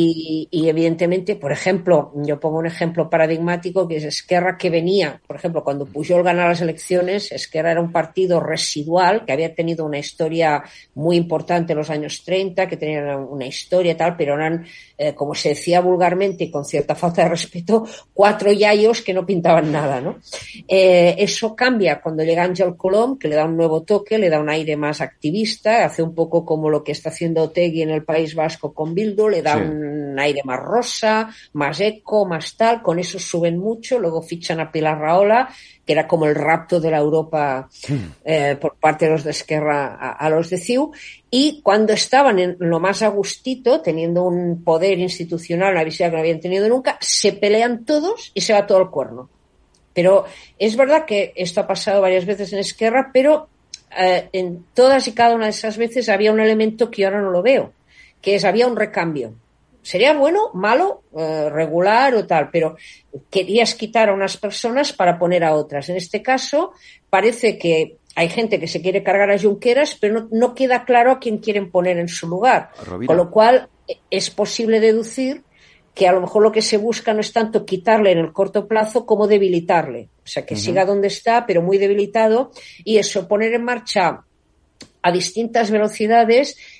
Speaker 22: Y, y evidentemente, por ejemplo, yo pongo un ejemplo paradigmático que es Esquerra, que venía, por ejemplo, cuando Pujol ganó las elecciones, Esquerra era un partido residual que había tenido una historia muy importante en los años treinta, que tenía una, una historia y tal, pero eran, eh, como se decía vulgarmente y con cierta falta de respeto, cuatro yayos que no pintaban nada, ¿no? Eh, eso cambia cuando llega Ángel Colom, que le da un nuevo toque, le da un aire más activista, hace un poco como lo que está haciendo Otegi en el País Vasco con Bildu, le da sí. un aire más rosa, más eco, más tal, con eso suben mucho, luego fichan a Pilar Rahola, que era como el rapto de la Europa eh, por parte de los de Esquerra a, a los de C I U, y cuando estaban en lo más a gustito, teniendo un poder institucional, una visión que no habían tenido nunca, se pelean todos y se va todo al cuerno. Pero es verdad que esto ha pasado varias veces en Esquerra, pero eh, en todas y cada una de esas veces había un elemento que yo ahora no lo veo, que es había un recambio. Sería bueno, malo, eh, regular o tal, pero querías quitar a unas personas para poner a otras. En este caso, parece que hay gente que se quiere cargar a Junqueras, pero no, no queda claro a quién quieren poner en su lugar. Rovira. Con lo cual, es posible deducir que a lo mejor lo que se busca no es tanto quitarle en el corto plazo como debilitarle. O sea, que uh-huh. siga donde está, pero muy debilitado, y eso, poner en marcha a distintas velocidades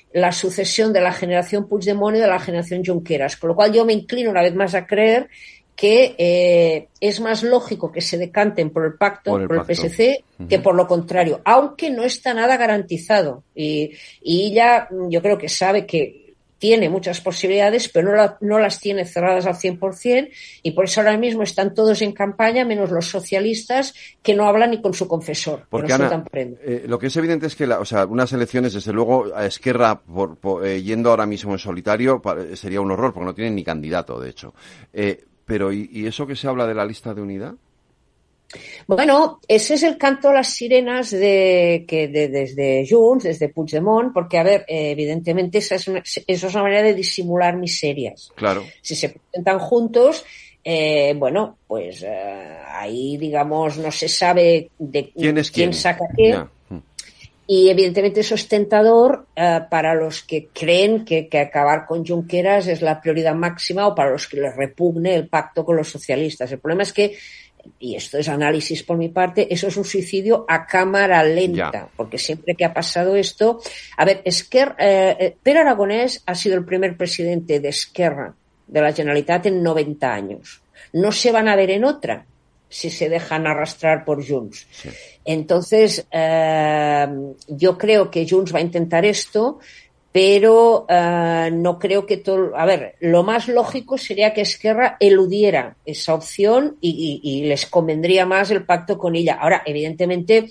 Speaker 22: la sucesión de la generación Puigdemont y de la generación Junqueras, con lo cual yo me inclino una vez más a creer que eh, es más lógico que se decanten por el pacto, por el, por el P S C, uh-huh. que por lo contrario, aunque no está nada garantizado. Y, y ella, yo creo que sabe que tiene muchas posibilidades, pero no, la, no las tiene cerradas al cien por ciento, y por eso ahora mismo están todos en campaña, menos los socialistas, que no hablan ni con su confesor.
Speaker 2: Porque,
Speaker 22: que no
Speaker 2: Ana,
Speaker 22: sueltan prenda.
Speaker 2: Eh, lo que es evidente es que la, o sea, unas elecciones, desde luego, a Esquerra, por, por, eh, yendo ahora mismo en solitario, para, sería un horror, porque no tienen ni candidato, de hecho. Eh, pero, ¿y, ¿y eso que se habla de la lista de unidad?
Speaker 22: Bueno, ese es el canto a las sirenas de que de, desde Junts, desde Puigdemont, porque, a ver, eh, evidentemente esa es, una, esa es una manera de disimular miserias.
Speaker 2: Claro.
Speaker 22: Si se presentan juntos, eh, bueno, pues eh, ahí, digamos, no se sabe de
Speaker 2: quién, es
Speaker 22: quién,
Speaker 2: quién?
Speaker 22: saca qué. Yeah. Y evidentemente eso es tentador uh, para los que creen que, que acabar con Junqueras es la prioridad máxima, o para los que les repugne el pacto con los socialistas. El problema es que, y esto es análisis por mi parte, eso es un suicidio a cámara lenta, yeah. porque siempre que ha pasado esto, a ver, Esquerra, eh, Pere Aragonés ha sido el primer presidente de Esquerra de la Generalitat en noventa años. No se van a ver en otra si se dejan arrastrar por Junts. Sí. Entonces, eh, yo creo que Junts va a intentar esto, pero eh, no creo que todo... A ver, lo más lógico sería que Esquerra eludiera esa opción y, y, y les convendría más el pacto con ella. Ahora, evidentemente,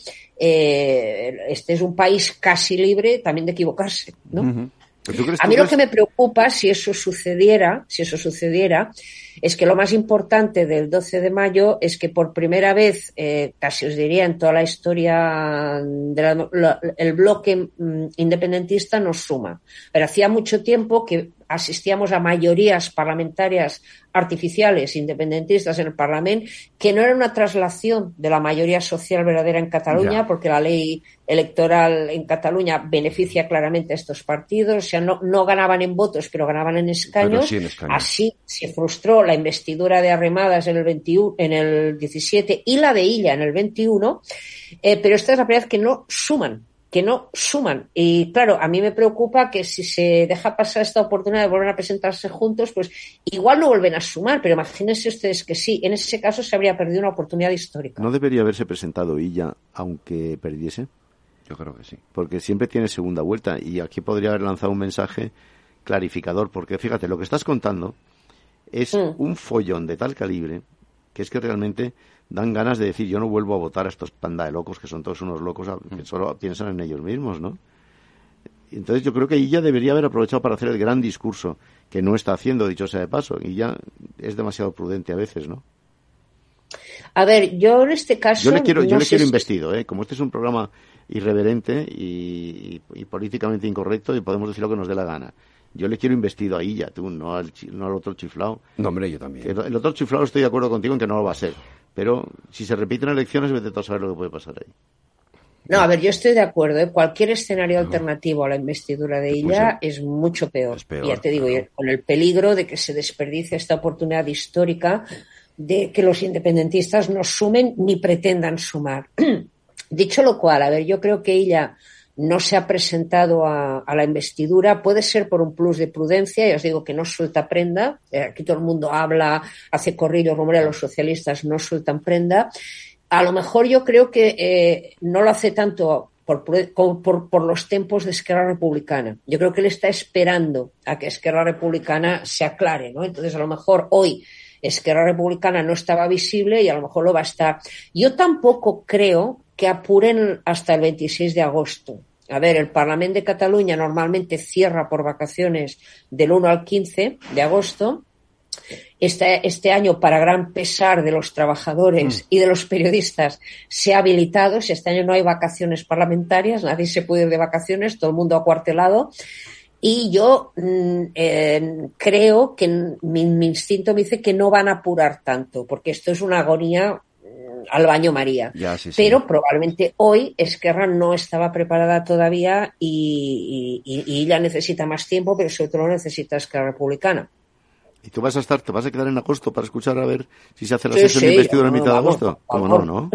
Speaker 22: eh, este es un país casi libre también de equivocarse, ¿no? Uh-huh. A mí lo que me preocupa, si eso sucediera, si eso sucediera, es que lo más importante del doce de mayo es que por primera vez, eh, casi os diría en toda la historia, de la, la, el bloque mm, independentista nos suma. Pero hacía mucho tiempo que asistíamos a mayorías parlamentarias artificiales independentistas en el Parlamento, que no era una traslación de la mayoría social verdadera en Cataluña, yeah. porque la ley electoral en Cataluña beneficia claramente a estos partidos, o sea, no, no ganaban en votos, pero ganaban en escaños.
Speaker 2: Sí en escaños.
Speaker 22: Así se frustró la investidura de Arrimadas en el veintiuno, en el diecisiete y la de Illa en el veintiuno, eh, pero esta es la primera vez que no suman. que no suman. Y claro, a mí me preocupa que si se deja pasar esta oportunidad de volver a presentarse juntos, pues igual no vuelven a sumar, pero imagínense ustedes que sí, en ese caso se habría perdido una oportunidad histórica.
Speaker 6: ¿No debería haberse presentado Illa aunque perdiese?
Speaker 2: Yo creo que sí.
Speaker 6: Porque siempre tiene segunda vuelta, y aquí podría haber lanzado un mensaje clarificador, porque fíjate, lo que estás contando es mm. un follón de tal calibre que es que realmente dan ganas de decir, yo no vuelvo a votar a estos panda de locos, que son todos unos locos que solo piensan en ellos mismos, ¿no? Entonces yo creo que ella debería haber aprovechado para hacer el gran discurso, que no está haciendo, dicho sea de paso, y ya es demasiado prudente a veces, ¿no?
Speaker 22: A ver, yo en este caso...
Speaker 6: Yo le quiero,
Speaker 22: no
Speaker 6: yo le quiero
Speaker 22: si...
Speaker 6: investido, ¿eh? Como este es un programa irreverente y, y, y políticamente incorrecto, y podemos decir lo que nos dé la gana. Yo le quiero investido a ella, tú, no al, no al otro chiflao.
Speaker 2: No, hombre, yo también.
Speaker 6: El, el otro chiflao estoy de acuerdo contigo en que no lo va a ser. Pero si se repiten elecciones, vete a saber lo que puede pasar ahí.
Speaker 22: No, a ver, yo estoy de acuerdo, ¿eh? Cualquier escenario no. alternativo a la investidura de ella pues, es mucho peor.
Speaker 2: Es peor
Speaker 22: y ya te digo,
Speaker 2: claro.
Speaker 22: con el peligro de que se desperdicie esta oportunidad histórica de que los independentistas no sumen ni pretendan sumar. Dicho lo cual, a ver, yo creo que ella no se ha presentado a, a la investidura, puede ser por un plus de prudencia, ya os digo que no suelta prenda, aquí todo el mundo habla, hace corrillo, rumorea, los socialistas no sueltan prenda. A lo mejor yo creo que eh, no lo hace tanto por, por, por los tiempos de Esquerra Republicana. Yo creo que él está esperando a que Esquerra Republicana se aclare, ¿no? Entonces a lo mejor hoy Esquerra Republicana no estaba visible y a lo mejor lo va a estar. Yo tampoco creo que apuren hasta el veintiséis de agosto. A ver, el Parlamento de Cataluña normalmente cierra por vacaciones del uno al quince de agosto. Este, este año, para gran pesar de los trabajadores mm. y de los periodistas, se ha habilitado. Si este año no hay vacaciones parlamentarias, nadie se puede ir de vacaciones, todo el mundo acuartelado. Y yo eh, creo que mi, mi instinto me dice que no van a apurar tanto, porque esto es una agonía al baño María.
Speaker 2: Ya, sí, sí.
Speaker 22: Pero probablemente hoy Esquerra no estaba preparada todavía y, y, y ella necesita más tiempo, pero sobre todo necesita Esquerra Republicana.
Speaker 6: ¿Y tú vas a estar, te vas a quedar en agosto para escuchar a ver si se hace la
Speaker 22: Sí,
Speaker 6: sesión
Speaker 22: sí,
Speaker 6: de investidura en
Speaker 22: no,
Speaker 6: mitad de
Speaker 22: vamos,
Speaker 6: agosto? ¿Cómo
Speaker 22: vamos.
Speaker 6: no, no?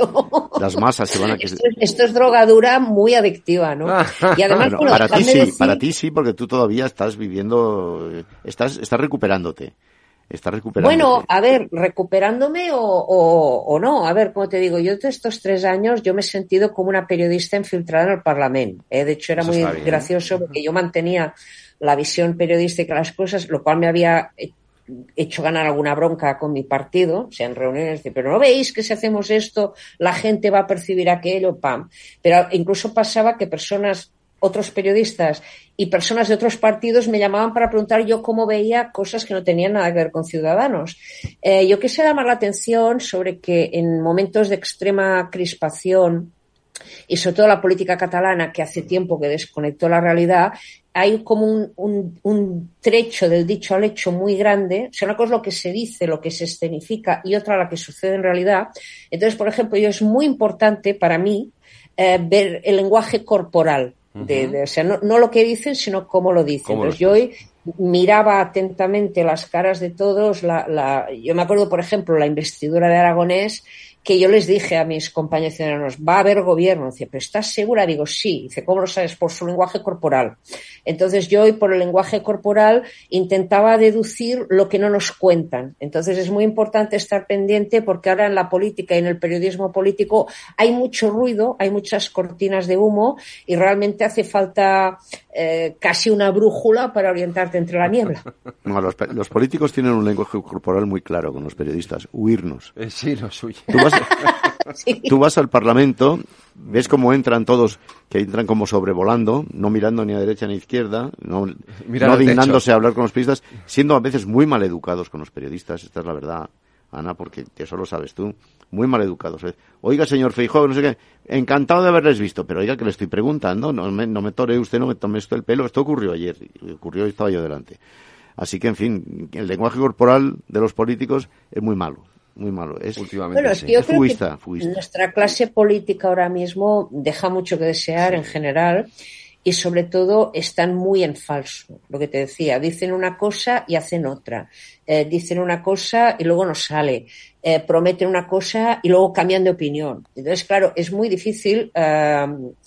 Speaker 6: Las masas se van a... Que...
Speaker 22: Esto, esto es drogadura muy adictiva, ¿no? Y además,
Speaker 6: Bueno,
Speaker 22: bueno,
Speaker 6: para ti sí,
Speaker 22: decir...
Speaker 6: para ti sí, porque tú todavía estás viviendo, estás, estás recuperándote. Estás recuperándote.
Speaker 22: Bueno, a ver, recuperándome o, o, o no. A ver, como te digo, yo de estos tres años yo me he sentido como una periodista infiltrada en el Parlamento. ¿eh? De hecho, era
Speaker 2: Eso
Speaker 22: muy
Speaker 2: está bien.
Speaker 22: gracioso porque yo mantenía la visión periodística de las cosas, lo cual me había hecho ganar alguna bronca con mi partido, o sea, en reuniones, de, pero no veis que si hacemos esto la gente va a percibir aquello, pam. Pero incluso pasaba que personas, otros periodistas y personas de otros partidos me llamaban para preguntar yo cómo veía cosas que no tenían nada que ver con Ciudadanos. Eh, yo quisiera llamar la atención sobre que en momentos de extrema crispación y sobre todo la política catalana, que hace tiempo que desconectó la realidad, hay como un, un, un trecho del dicho al hecho muy grande. O sea, una cosa es lo que se dice, lo que se escenifica, y otra la que sucede en realidad. Entonces, por ejemplo, yo es muy importante para mí eh, ver el lenguaje corporal. De, de, o sea, no, no lo que dicen, sino cómo lo dicen.
Speaker 2: ¿Cómo
Speaker 22: Entonces,
Speaker 2: lo
Speaker 22: yo hoy miraba atentamente las caras de todos. La, la, yo me acuerdo, por ejemplo, la investidura de Aragonés, que yo les dije a mis compañeros ciudadanos, va a haber gobierno. Dice, ¿pero estás segura? Digo, sí. Dice, ¿cómo lo sabes? Por su lenguaje corporal. Entonces yo hoy por el lenguaje corporal intentaba deducir lo que no nos cuentan. Entonces es muy importante estar pendiente porque ahora en la política y en el periodismo político hay mucho ruido, hay muchas cortinas de humo y realmente hace falta eh, casi una brújula para orientarte entre la niebla.
Speaker 6: No, los, los políticos tienen un lenguaje corporal muy claro con los periodistas, huirnos.
Speaker 2: Eh, sí, lo suyo.
Speaker 6: Tú vas, sí. Tú vas al Parlamento, ves cómo entran todos, que entran como sobrevolando, no mirando ni a derecha ni a izquierda, no, no dignándose a hablar con los periodistas, siendo a veces muy maleducados con los periodistas, esta es la verdad, Ana, porque eso lo sabes tú, muy maleducados. Oiga, señor Feijóo, no sé qué, encantado de haberles visto, pero oiga que le estoy preguntando, no me, no me tore usted, no me tome usted el pelo, esto ocurrió ayer, ocurrió y estaba yo delante. Así que, en fin, el lenguaje corporal de los políticos es muy malo. Muy malo, es últimamente.
Speaker 22: Bueno, es
Speaker 6: sí.
Speaker 22: que yo
Speaker 6: es
Speaker 22: creo
Speaker 6: fuista,
Speaker 22: que
Speaker 6: fuista.
Speaker 22: Nuestra clase política ahora mismo deja mucho que desear en general y sobre todo están muy en falso. Lo que te decía, dicen una cosa y hacen otra. Eh, dicen una cosa y luego no sale. Eh, prometen una cosa y luego cambian de opinión. Entonces, claro, es muy difícil eh,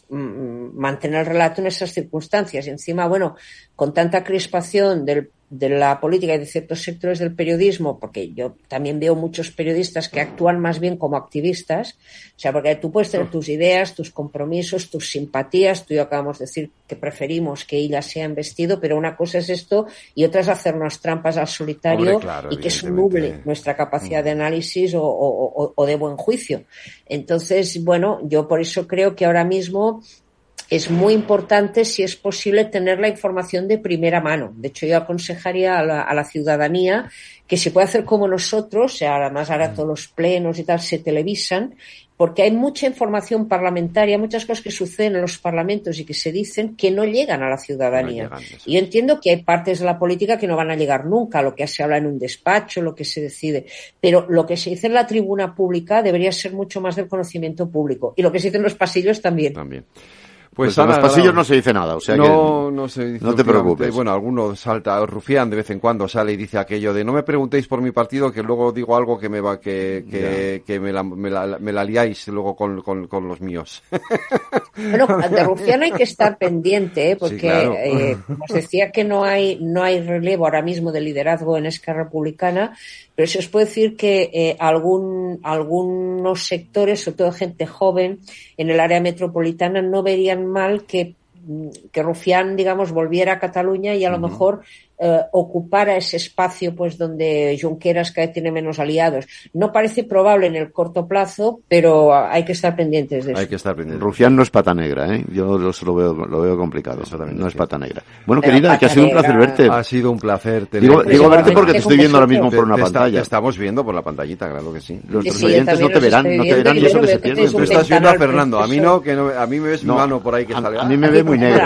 Speaker 22: mantener el relato en esas circunstancias. Y encima, bueno, con tanta crispación del de la política y de ciertos sectores del periodismo, porque yo también veo muchos periodistas que actúan más bien como activistas, o sea, porque tú puedes tener tus ideas, tus compromisos, tus simpatías, tú y yo acabamos de decir que preferimos que ella sea investido, pero una cosa es esto y otra es hacernos trampas al solitario. Hombre, claro, y que eso nuble nuestra capacidad de análisis o, o, o, o de buen juicio. Entonces, bueno, yo por eso creo que ahora mismo es muy importante, si es posible, tener la información de primera mano. De hecho, yo aconsejaría a la, a la ciudadanía que se puede hacer como nosotros, o sea, además ahora todos los plenos y tal se televisan, porque hay mucha información parlamentaria, muchas cosas que suceden en los parlamentos y que se dicen que no llegan a la ciudadanía. No llegan, y yo entiendo que hay partes de la política que no van a llegar nunca, lo que se habla en un despacho, lo que se decide, pero lo que se dice en la tribuna pública debería ser mucho más del conocimiento público. Y lo que se dice en los pasillos también.
Speaker 6: También. Pues, pues Ana, en los pasillos no se dice nada, o sea
Speaker 2: no,
Speaker 6: que
Speaker 2: no, se dice
Speaker 6: no te preocupes.
Speaker 2: Bueno, alguno salta, Rufián de vez en cuando sale y dice aquello de no me preguntéis por mi partido, que luego digo algo que me va, que, que, que me, la, me, la, me la liáis luego con, con, con los míos.
Speaker 22: Bueno, de Rufián hay que estar pendiente, ¿eh? Porque, sí, claro. eh, como os decía que no hay, no hay relevo ahora mismo de liderazgo en Esquerra Republicana, pero se os puede decir que eh, algún, algunos sectores, sobre todo gente joven, en el área metropolitana no verían mal que, que Rufián, digamos, volviera a Cataluña y a lo uh-huh. mejor eh, ocupara ese espacio pues donde Junqueras cada vez tiene menos aliados. No parece probable en el corto plazo, pero hay que estar pendientes de eso.
Speaker 6: Hay que estar pendientes. Rufián no es pata negra, ¿eh? Yo lo veo, lo veo complicado. No es pata negra. Bueno, pero querida, que ha sido un placer verte.
Speaker 2: Ha sido un placer.
Speaker 6: Digo, digo verte porque te estoy viendo ahora mismo por una
Speaker 2: te,
Speaker 6: pantalla.
Speaker 2: Te estamos viendo por la pantallita, claro que sí.
Speaker 6: Los sí, oyentes no te verán, no te verán y eso que se pierde.
Speaker 2: Tú estás viendo a Fernando, a mí no, que no, a mí me ves mi mano por ahí que sale.
Speaker 6: A mí me ve muy negro.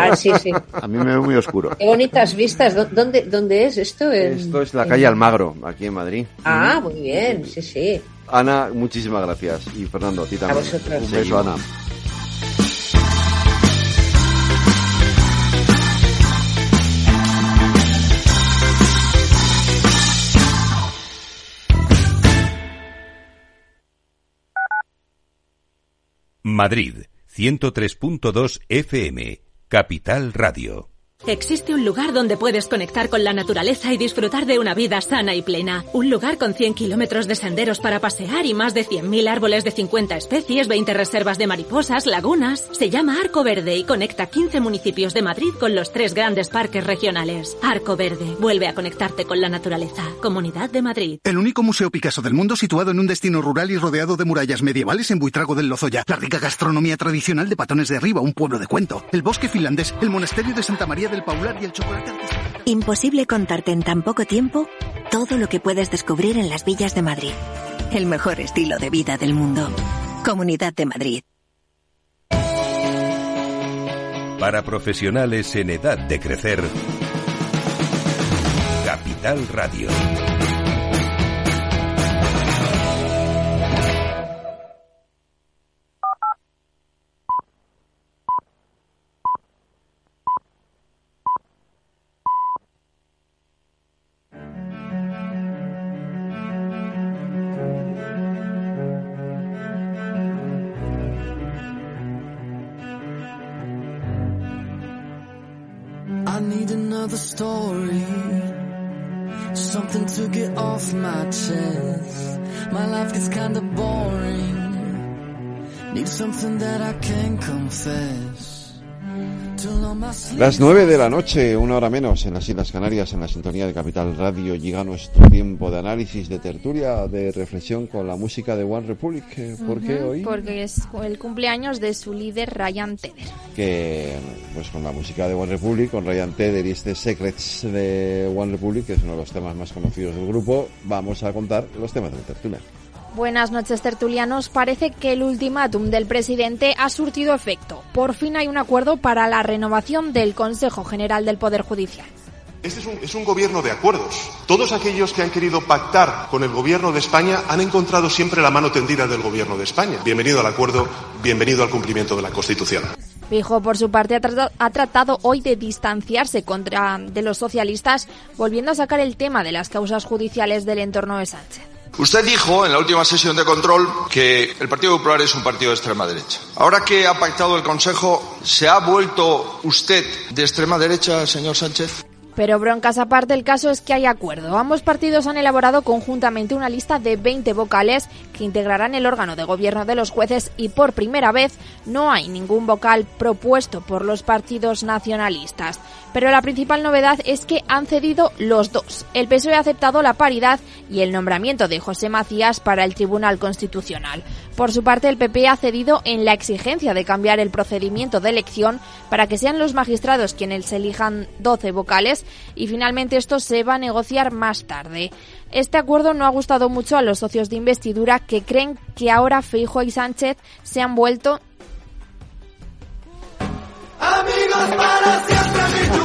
Speaker 6: A mí me ve muy oscuro.
Speaker 22: Qué bonitas vistas. ¿Dónde, dónde es esto? En,
Speaker 2: esto es la calle Almagro, aquí en Madrid.
Speaker 22: Ah, muy bien, sí, sí.
Speaker 2: Ana, muchísimas gracias. Y Fernando, a ti también.
Speaker 22: A vosotros.
Speaker 6: Un beso, Ana.
Speaker 1: Madrid, ciento tres punto dos F M, Capital Radio.
Speaker 7: Existe un lugar donde puedes conectar con la naturaleza y disfrutar de una vida sana y plena. Un lugar con cien kilómetros de senderos para pasear y más de cien mil árboles de cincuenta especies, veinte reservas de mariposas, lagunas. Se llama Arco Verde y conecta quince municipios de Madrid con los tres grandes parques regionales. Arco Verde, vuelve a conectarte con la naturaleza. Comunidad de Madrid.
Speaker 10: El único museo Picasso del mundo situado en un destino rural y rodeado de murallas medievales en Buitrago del Lozoya. La rica gastronomía tradicional de Patones de Arriba, un pueblo de cuento. El bosque finlandés, el monasterio de Santa María del Paular y el chocolate artesanal.
Speaker 23: Imposible contarte en tan poco tiempo todo lo que puedes descubrir en las villas de Madrid. El mejor estilo de vida del mundo. Comunidad de Madrid.
Speaker 1: Para profesionales en edad de crecer, Capital Radio.
Speaker 24: I need another story, something to get off my chest. My life gets kinda boring, need something that I can confess.
Speaker 2: Las nueve de la noche, una hora menos, en las Islas Canarias, en la sintonía de Capital Radio, llega nuestro tiempo de análisis, de tertulia, de reflexión con la música de One Republic. ¿Por qué
Speaker 9: Uh-huh,
Speaker 2: hoy?
Speaker 9: Porque es el cumpleaños de su líder, Ryan Tedder.
Speaker 2: Que, pues con la música de One Republic, con Ryan Tedder y este Secrets de One Republic, que es uno de los temas más conocidos del grupo, vamos a contar los temas de la tertulia.
Speaker 9: Buenas noches, tertulianos. Parece que el ultimátum del presidente ha surtido efecto. Por fin hay un acuerdo para la renovación del Consejo General del Poder Judicial.
Speaker 25: Este es un, es un gobierno de acuerdos. Todos aquellos que han querido pactar con el gobierno de España han encontrado siempre la mano tendida del gobierno de España. Bienvenido al acuerdo, bienvenido al cumplimiento de la Constitución.
Speaker 9: Feijóo, por su parte, ha tratado, ha tratado hoy de distanciarse contra de los socialistas, volviendo a sacar el tema de las causas judiciales del entorno de Sánchez.
Speaker 4: Usted dijo en la última sesión de control que el Partido Popular es un partido de extrema derecha. Ahora que ha pactado el Consejo, ¿se ha vuelto usted de extrema derecha, señor Sánchez?
Speaker 9: Pero broncas aparte, el caso es que hay acuerdo. Ambos partidos han elaborado conjuntamente una lista de veinte vocales que integrarán el órgano de gobierno de los jueces y por primera vez no hay ningún vocal propuesto por los partidos nacionalistas. Pero la principal novedad es que han cedido los dos. El P S O E ha aceptado la paridad y el nombramiento de José Macías para el Tribunal Constitucional. Por su parte, el P P ha cedido en la exigencia de cambiar el procedimiento de elección para que sean los magistrados quienes elijan doce vocales y finalmente esto se va a negociar más tarde. Este acuerdo no ha gustado mucho a los socios de investidura que creen que ahora Feijóo y Sánchez se han vuelto...
Speaker 24: Amigos para siempre, mi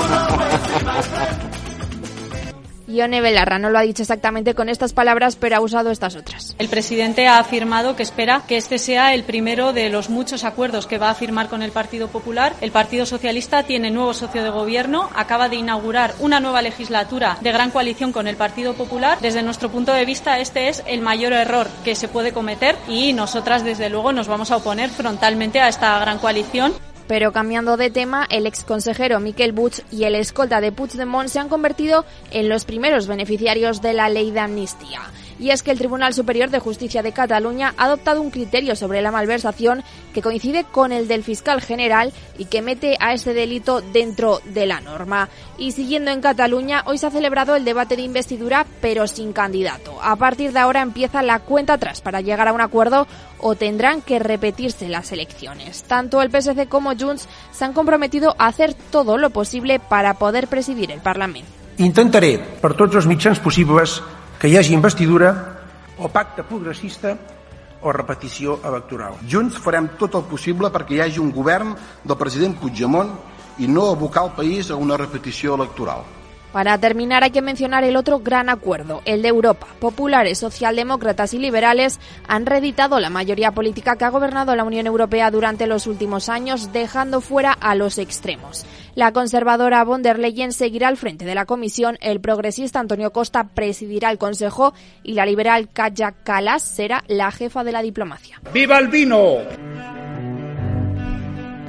Speaker 9: Ione Belarra no lo ha dicho exactamente con estas palabras, pero ha usado estas otras.
Speaker 8: El presidente ha afirmado que espera que este sea el primero de los muchos acuerdos que va a firmar con el Partido Popular. El Partido Socialista tiene nuevo socio de gobierno, acaba de inaugurar una nueva legislatura de gran coalición con el Partido Popular. Desde nuestro punto de vista, este es el mayor error que se puede cometer y nosotras, desde luego, nos vamos a oponer frontalmente a esta gran coalición.
Speaker 9: Pero cambiando de tema, el exconsejero Miquel Puig y el escolta de Puigdemont se han convertido en los primeros beneficiarios de la ley de amnistía. Y es que el Tribunal Superior de Justicia de Cataluña ha adoptado un criterio sobre la malversación que coincide con el del fiscal general y que mete a este delito dentro de la norma. Y siguiendo en Cataluña, hoy se ha celebrado el debate de investidura, pero sin candidato. A partir de ahora empieza la cuenta atrás para llegar a un acuerdo o tendrán que repetirse las elecciones. Tanto el P S C como Junts se han comprometido a hacer todo lo posible para poder presidir el Parlament.
Speaker 15: Intentaré, per tots els mitjans possibles, que hi hagi investidura o pacte progressista o repetició electoral.
Speaker 26: Junts farem tot el possible perquè hi hagi un govern del president Puigdemont i no abocar el país a una repetició electoral.
Speaker 9: Para terminar, hay que mencionar el otro gran acuerdo, el de Europa. Populares, socialdemócratas y liberales han reeditado la mayoría política que ha gobernado la Unión Europea durante los últimos años, dejando fuera a los extremos. La conservadora von der Leyen seguirá al frente de la Comisión, el progresista Antonio Costa presidirá el Consejo y la liberal Kaja Kallas será la jefa de la diplomacia.
Speaker 27: ¡Viva el vino!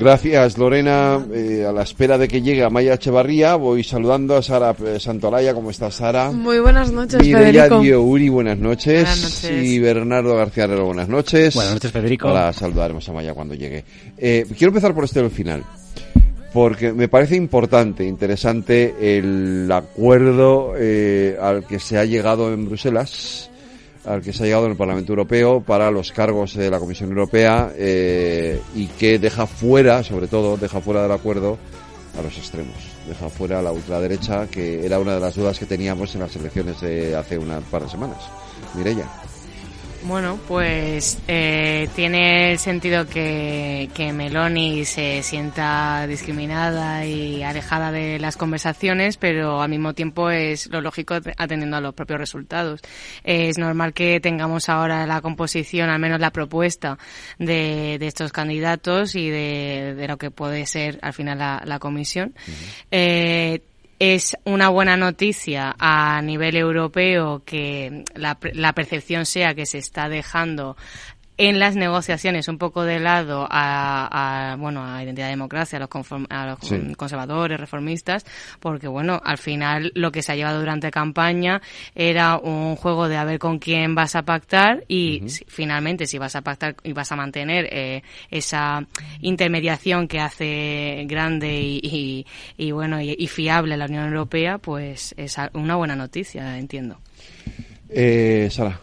Speaker 2: Gracias, Lorena. Eh, a la espera de que llegue Amaya Echevarría, voy saludando a Sara Santolaya. ¿Cómo estás, Sara?
Speaker 11: Muy buenas noches,
Speaker 2: Mireia
Speaker 11: Federico.
Speaker 2: Diouri, buenas noches.
Speaker 11: Buenas noches.
Speaker 2: Y Bernardo García Herrero, buenas noches.
Speaker 13: Buenas noches, Federico.
Speaker 2: Ahora saludaremos a Amaya cuando llegue. Eh, quiero empezar por este del final, porque me parece importante, interesante el acuerdo eh, al que se ha llegado en Bruselas, al que se ha llegado en el Parlamento Europeo para los cargos de la Comisión Europea eh, y que deja fuera, sobre todo, deja fuera del acuerdo a los extremos, deja fuera a la ultraderecha, que era una de las dudas que teníamos en las elecciones de hace una par de semanas. Mireia.
Speaker 14: Bueno, pues eh, tiene sentido que, que Meloni se sienta discriminada y alejada de las conversaciones, pero al mismo tiempo es lo lógico atendiendo a los propios resultados. Eh, es normal que tengamos ahora la composición, al menos la propuesta de, de estos candidatos y de, de lo que puede ser al final la, la comisión. Uh-huh. Eh, Es una buena noticia a nivel europeo que la, la percepción sea que se está dejando en las negociaciones un poco de lado a, a bueno, a Identidad y Democracia, a los, conform, a los sí. conservadores, reformistas, porque bueno, al final lo que se ha llevado durante campaña era un juego de a ver con quién vas a pactar y uh-huh. si, finalmente si vas a pactar y vas a mantener eh, esa intermediación que hace grande y, y, y bueno y, y fiable la Unión Europea, pues es una buena noticia, entiendo.
Speaker 2: Eh, Sara.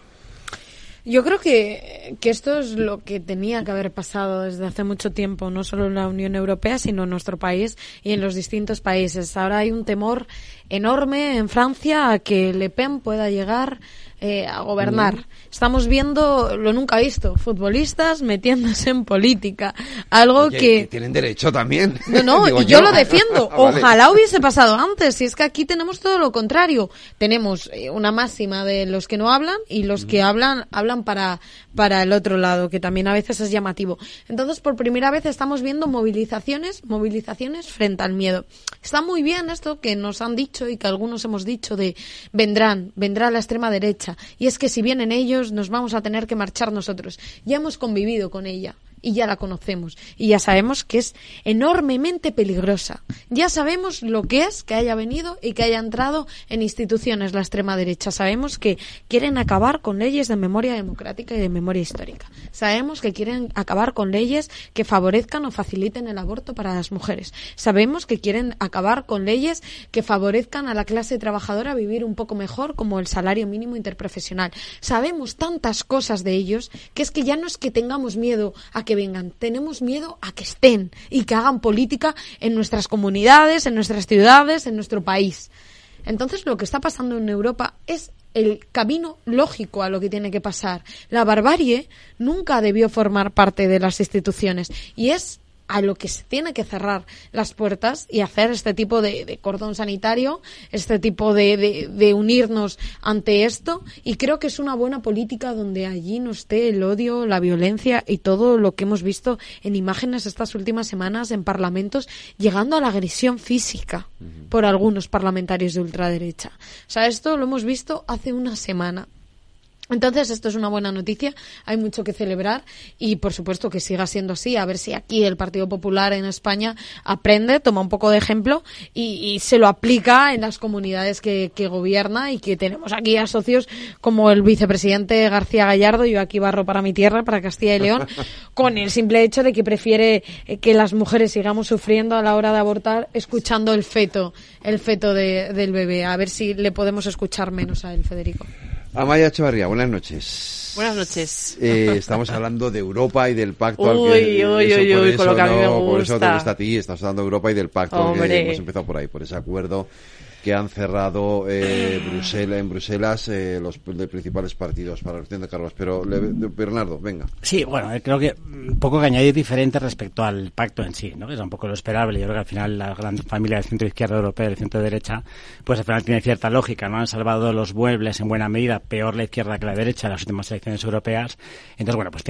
Speaker 11: Yo creo que, que esto es lo que tenía que haber pasado desde hace mucho tiempo, no solo en la Unión Europea, sino en nuestro país y en los distintos países. Ahora hay un temor enorme en Francia a que Le Pen pueda llegar eh, a gobernar. Mm. Estamos viendo lo nunca visto, futbolistas metiéndose en política, algo
Speaker 2: Oye,
Speaker 11: que...
Speaker 2: que tienen derecho también.
Speaker 11: No, no,
Speaker 2: Digo
Speaker 11: y yo,
Speaker 2: yo
Speaker 11: lo defiendo.
Speaker 2: Ah, vale.
Speaker 11: Ojalá hubiese pasado antes, y es que aquí tenemos todo lo contrario. Tenemos eh, una máxima de los que no hablan y los mm. que hablan, hablan para, para el otro lado, que también a veces es llamativo. Entonces, por primera vez estamos viendo movilizaciones, movilizaciones frente al miedo. Está muy bien esto que nos han dicho y que algunos hemos dicho de vendrán, vendrá la extrema derecha. Y es que si vienen ellos, nos vamos a tener que marchar nosotros. Ya hemos convivido con ella y ya la conocemos y ya sabemos que es enormemente peligrosa. Ya sabemos lo que es que haya venido y que haya entrado en instituciones la extrema derecha. Sabemos que quieren acabar con leyes de memoria democrática y de memoria histórica. Sabemos que quieren acabar con leyes que favorezcan o faciliten el aborto para las mujeres. Sabemos que quieren acabar con leyes que favorezcan a la clase trabajadora a vivir un poco mejor, como el salario mínimo interprofesional. Sabemos tantas cosas de ellos que es que ya no es que tengamos miedo a que vengan, tenemos miedo a que estén y que hagan política en nuestras comunidades, en nuestras ciudades, en nuestro país. Entonces, lo que está pasando en Europa es el camino lógico a lo que tiene que pasar. La barbarie nunca debió formar parte de las instituciones y es a lo que se tiene que cerrar las puertas y hacer este tipo de, de cordón sanitario, este tipo de, de, de unirnos ante esto, y creo que es una buena política donde allí no esté el odio, la violencia y todo lo que hemos visto en imágenes estas últimas semanas en parlamentos, llegando a la agresión física uh-huh. por algunos parlamentarios de ultraderecha. O sea, esto lo hemos visto hace una semana. Entonces, esto es una buena noticia, hay mucho que celebrar y, por supuesto, que siga siendo así, a ver si aquí el Partido Popular en España aprende, toma un poco de ejemplo y, y se lo aplica en las comunidades que, que gobierna y que tenemos aquí a socios como el vicepresidente García Gallardo, yo aquí barro para mi tierra, para Castilla y León, con el simple hecho de que prefiere que las mujeres sigamos sufriendo a la hora de abortar escuchando el feto, el feto de, del bebé. A ver si le podemos escuchar menos a él, Federico.
Speaker 2: Amaya Echevarría, buenas noches.
Speaker 12: Buenas noches.
Speaker 2: Eh, estamos hablando de Europa y del pacto.
Speaker 12: Uy,
Speaker 2: al que,
Speaker 12: uy,
Speaker 2: eso,
Speaker 12: uy, uy,
Speaker 2: eso,
Speaker 12: con lo que a mí
Speaker 2: no,
Speaker 12: me gusta.
Speaker 2: Por eso te gusta a ti, estamos hablando de Europa y del pacto.
Speaker 12: Hombre.
Speaker 2: Que hemos empezado por ahí, por ese acuerdo que han cerrado eh, Bruselas, en Bruselas eh, los de principales partidos para la elección de cargos. Pero, le, de, Bernardo, venga.
Speaker 13: Sí, bueno, creo que un poco que añadir diferente respecto al pacto en sí, ¿no? Que es un poco lo esperable. Yo creo que al final la gran familia del centro izquierda europeo y del centro derecha, pues al final tiene cierta lógica, ¿no? Han salvado los muebles en buena medida, peor la izquierda que la derecha en las últimas elecciones europeas. Entonces, bueno, pues tiene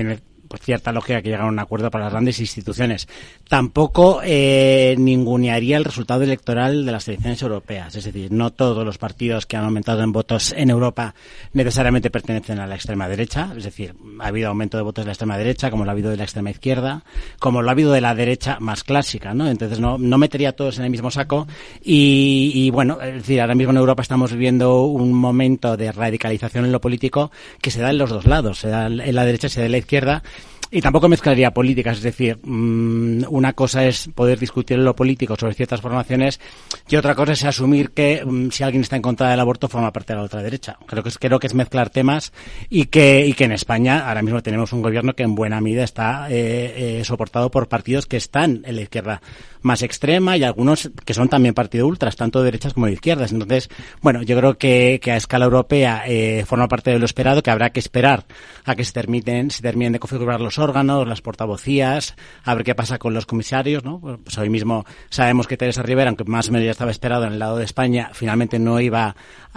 Speaker 13: pues, cierta lógica que llegaron a un acuerdo para las grandes instituciones. Tampoco eh, ningunearía el resultado electoral de las elecciones europeas. Es decir, no todos los partidos que han aumentado en votos en Europa necesariamente pertenecen a la extrema derecha. Es decir, ha habido aumento de votos de la extrema derecha, como lo ha habido de la extrema izquierda, como lo ha habido de la derecha más clásica, ¿no? Entonces no, no metería a todos en el mismo saco y, y bueno, es decir, ahora mismo en Europa estamos viviendo un momento de radicalización en lo político que se da en los dos lados, se da en la derecha y se da en la izquierda. Y tampoco mezclaría políticas, es decir, mmm, una cosa es poder discutir en lo político sobre ciertas formaciones y otra cosa es asumir que mmm, si alguien está en contra del aborto forma parte de la otra derecha. Creo que es, creo que es mezclar temas y que, y que en España ahora mismo tenemos un gobierno que en buena medida está eh, eh, soportado por partidos que están en la izquierda más extrema y algunos que son también partido ultras, tanto de derechas como de izquierdas. Entonces, bueno, yo creo que, que a escala europea eh, forma parte de lo esperado, que habrá que esperar a que se terminen, se terminen de configurar los órganos, las portavocías, a ver qué pasa con los comisarios, ¿no? Pues hoy mismo sabemos que Teresa Rivera, aunque más o menos ya estaba esperado en el lado de España, finalmente no iba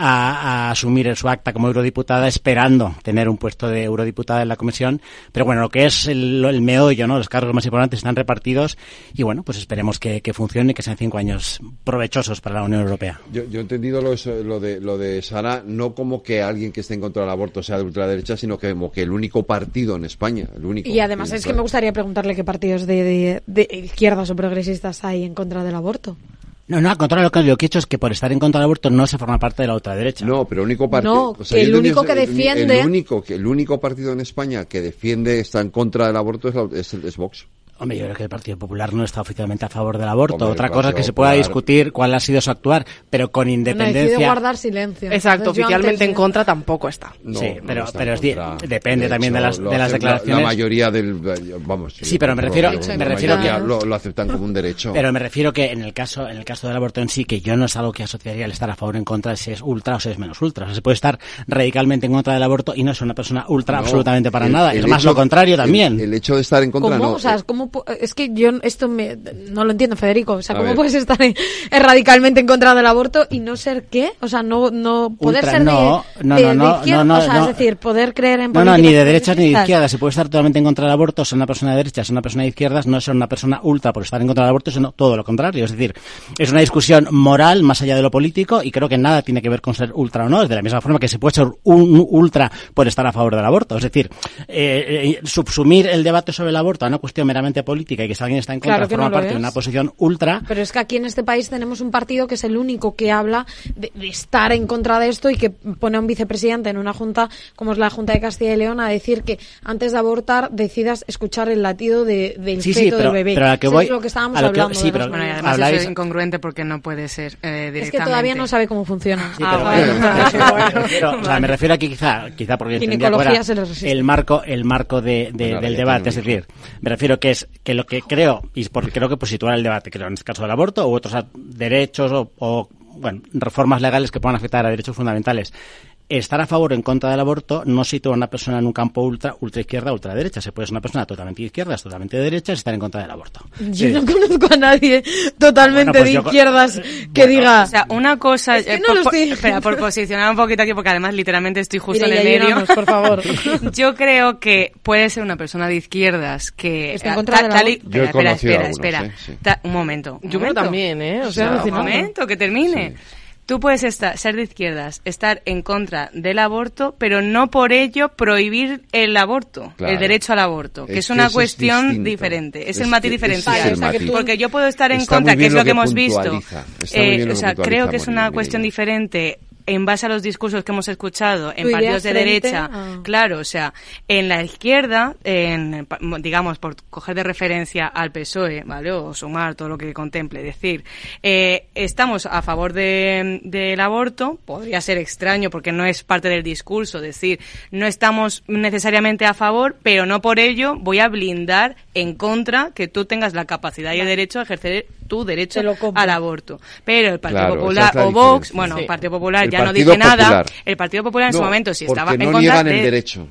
Speaker 13: a, a asumir en su acta como eurodiputada, esperando tener un puesto de eurodiputada en la comisión. Pero bueno, lo que es el, el meollo, ¿no? Los cargos más importantes están repartidos y bueno, pues esperemos que, que funcione y que sean cinco años provechosos para la Unión Europea.
Speaker 2: Yo, yo he entendido lo, lo de lo de Sara, no como que alguien que esté en contra del aborto sea de ultraderecha, sino que como que el único partido en España, el único.
Speaker 11: Y además es que me gustaría preguntarle qué partidos de, de, de izquierdas o progresistas hay en contra del aborto.
Speaker 13: No, no, al contrario, lo que, lo que he hecho es que por estar en contra del aborto no se forma parte de la ultraderecha.
Speaker 2: No, pero el único partido...
Speaker 11: No, o sea, que el único que defiende...
Speaker 2: El, el, único, que el único partido en España que defiende, está en contra del aborto es, la, es, es Vox.
Speaker 13: Hombre, yo creo que el Partido Popular no está oficialmente a favor del aborto. Hombre, Otra cosa es que se
Speaker 2: Popular...
Speaker 13: pueda discutir cuál ha sido su actuar, pero con independencia...
Speaker 11: No, decide guardar silencio.
Speaker 5: Exacto, Entonces, oficialmente en contra tampoco está.
Speaker 2: No,
Speaker 13: sí, pero,
Speaker 2: no
Speaker 13: pero es
Speaker 2: contra...
Speaker 13: depende
Speaker 2: de
Speaker 13: también
Speaker 2: hecho,
Speaker 13: de las, de las declaraciones.
Speaker 2: La, la mayoría del... Vamos...
Speaker 13: Sí, pero me refiero...
Speaker 2: Lo,
Speaker 13: me refiero que
Speaker 2: lo, lo aceptan como un derecho.
Speaker 13: Pero me refiero que en el caso en el caso del aborto en sí, que yo no es algo que asociaría el estar a favor o en contra de si es ultra o si es menos ultra. O sea, se puede estar radicalmente en contra del aborto y no es una persona ultra no, absolutamente para
Speaker 2: el,
Speaker 13: nada.
Speaker 2: El
Speaker 13: es
Speaker 2: hecho,
Speaker 13: más lo contrario también.
Speaker 2: El, el hecho de estar en contra
Speaker 11: ¿Cómo?
Speaker 2: no...
Speaker 11: O sea, es, como, es que yo esto me, no lo entiendo, Federico. O sea,
Speaker 2: A
Speaker 11: ¿cómo
Speaker 2: ver.
Speaker 11: puedes estar en, en radicalmente en contra del aborto y no ser qué? O sea, no no poder
Speaker 13: Ultra,
Speaker 11: ser
Speaker 13: no,
Speaker 11: de,
Speaker 13: no,
Speaker 11: de,
Speaker 13: no,
Speaker 11: de
Speaker 13: no,
Speaker 11: izquierda.
Speaker 13: no, no,
Speaker 11: o sea,
Speaker 13: no.
Speaker 11: es decir, poder creer en
Speaker 13: No, no,
Speaker 11: políticas
Speaker 13: ni de derechas ni de
Speaker 11: progresistas.
Speaker 13: izquierdas. Se puede estar totalmente en contra del aborto, ser una persona de derechas, ser una persona de izquierdas, no ser una persona ultra por estar en contra del aborto, sino todo lo contrario. Es decir, es una discusión moral más allá de lo político y creo que nada tiene que ver con ser ultra o no. Es de la misma forma que se puede ser un ultra por estar a favor del aborto. Es decir, eh, eh, subsumir el debate sobre el aborto a una cuestión meramente política y que si alguien está en contra
Speaker 11: Claro que
Speaker 13: forma
Speaker 11: no lo
Speaker 13: parte
Speaker 11: es.
Speaker 13: de una posición ultra.
Speaker 11: Pero es que aquí en este país tenemos un partido que es el único que habla de, de estar en contra de esto y que pone a un vicepresidente en una junta como es la Junta de Castilla y León a decir que antes de abortar decidas escuchar el latido de, del
Speaker 13: Sí,
Speaker 11: feto
Speaker 13: sí, pero-
Speaker 11: del bebé.
Speaker 13: pero a que
Speaker 11: Eso
Speaker 13: voy-
Speaker 11: es lo que estábamos
Speaker 13: a lo que-
Speaker 11: hablando.
Speaker 13: sí,
Speaker 11: de
Speaker 13: pero-
Speaker 11: las
Speaker 14: Bueno, y
Speaker 11: maneras.
Speaker 14: además
Speaker 13: Habláis-
Speaker 14: eso es incongruente porque no puede ser eh, directamente.
Speaker 11: Es que todavía no sabe cómo funciona.
Speaker 13: Sí,
Speaker 11: Ah,
Speaker 13: pero-
Speaker 11: vale.
Speaker 13: pero, o sea, me refiero aquí quizá, quizá porque entendía
Speaker 11: Ginecología
Speaker 13: fuera
Speaker 11: se les resiste.
Speaker 13: el marco, el marco de, de-
Speaker 2: Bueno,
Speaker 13: del
Speaker 2: ya
Speaker 13: debate,
Speaker 2: tiene
Speaker 13: es
Speaker 2: un
Speaker 13: decir, me refiero que es que lo que creo, y porque creo que pues situar el debate, creo en este caso del aborto u otros derechos o, o bueno, reformas legales que puedan afectar a derechos fundamentales. Estar a favor o en contra del aborto no sitúa a una persona en un campo ultra, ultra izquierda, ultra derecha. Se puede ser una persona totalmente de izquierdas, totalmente de derechas y estar en contra del aborto.
Speaker 11: Yo
Speaker 13: Sí.
Speaker 11: no conozco a nadie totalmente
Speaker 13: Bueno, pues
Speaker 11: de
Speaker 13: yo-
Speaker 11: izquierdas que
Speaker 14: Bueno,
Speaker 11: diga...
Speaker 14: O sea, una cosa...
Speaker 11: Es que
Speaker 14: eh,
Speaker 11: no
Speaker 14: por,
Speaker 11: lo
Speaker 14: por-
Speaker 11: estoy-
Speaker 14: espera, por posicionar un poquito aquí, porque además literalmente estoy justo
Speaker 11: Mira,
Speaker 14: en el
Speaker 11: y
Speaker 14: medio.
Speaker 11: ayúdanos, por favor.
Speaker 14: Yo creo que puede ser una persona de izquierdas que...
Speaker 11: Está en contra
Speaker 14: ta-
Speaker 11: del
Speaker 14: tal y-
Speaker 11: aborto.
Speaker 2: Yo he
Speaker 14: espera,
Speaker 2: conocido
Speaker 14: espera,
Speaker 2: a algunos,
Speaker 14: espera.
Speaker 2: ¿eh? Sí.
Speaker 14: Ta- un momento. un
Speaker 5: Yo creo
Speaker 14: momento.
Speaker 5: también, ¿eh? O
Speaker 14: O
Speaker 5: sea,
Speaker 14: sea, un
Speaker 5: alucinante.
Speaker 14: momento, que termine. Tú puedes estar, ser de izquierdas, estar en contra del aborto, pero no por ello prohibir el aborto,
Speaker 2: Claro.
Speaker 14: el derecho al aborto, que
Speaker 2: Es
Speaker 14: es,
Speaker 2: que
Speaker 14: una
Speaker 2: eso es
Speaker 14: cuestión
Speaker 2: distinto.
Speaker 14: diferente. Es,
Speaker 2: Es
Speaker 14: el matiz
Speaker 2: que ese
Speaker 14: diferencial.
Speaker 2: es el
Speaker 14: O sea, que
Speaker 2: matiz.
Speaker 14: tú- porque yo puedo estar en
Speaker 2: Está
Speaker 14: contra,
Speaker 2: muy
Speaker 14: que es
Speaker 2: bien
Speaker 14: lo
Speaker 2: lo
Speaker 14: que
Speaker 2: que
Speaker 14: hemos visto.
Speaker 2: puntualiza. Está muy
Speaker 14: Eh,
Speaker 2: bien lo
Speaker 14: o
Speaker 2: que
Speaker 14: sea,
Speaker 2: puntualiza,
Speaker 14: creo que es una
Speaker 2: Mónica.
Speaker 14: cuestión diferente en base a los discursos que hemos escuchado en
Speaker 11: ¿Tu idea
Speaker 14: partidos de
Speaker 11: frente
Speaker 14: derecha,
Speaker 11: a-
Speaker 14: claro, o sea, en la izquierda, en, pa- digamos, por coger de referencia al P S O E, ¿vale? O sumar todo lo que contemple, decir, eh, estamos a favor de, del aborto, podría ser extraño porque no es parte del discurso, decir, no estamos necesariamente a favor, pero no por ello voy a blindar en contra que tú tengas la capacidad y el derecho a ejercer tu derecho
Speaker 11: Te lo compro.
Speaker 14: al aborto. Pero el Partido
Speaker 2: Claro, esa
Speaker 14: Popular
Speaker 2: es la
Speaker 14: o Vox,
Speaker 2: diferencia.
Speaker 14: bueno,
Speaker 5: Sí.
Speaker 14: el Partido Popular
Speaker 2: El
Speaker 14: ya no
Speaker 2: Partido
Speaker 14: dice nada.
Speaker 2: Popular.
Speaker 14: El Partido Popular en su
Speaker 2: No,
Speaker 14: momento sí
Speaker 2: porque
Speaker 14: estaba en
Speaker 2: no
Speaker 14: contra
Speaker 2: niegan
Speaker 14: de...
Speaker 2: el derecho.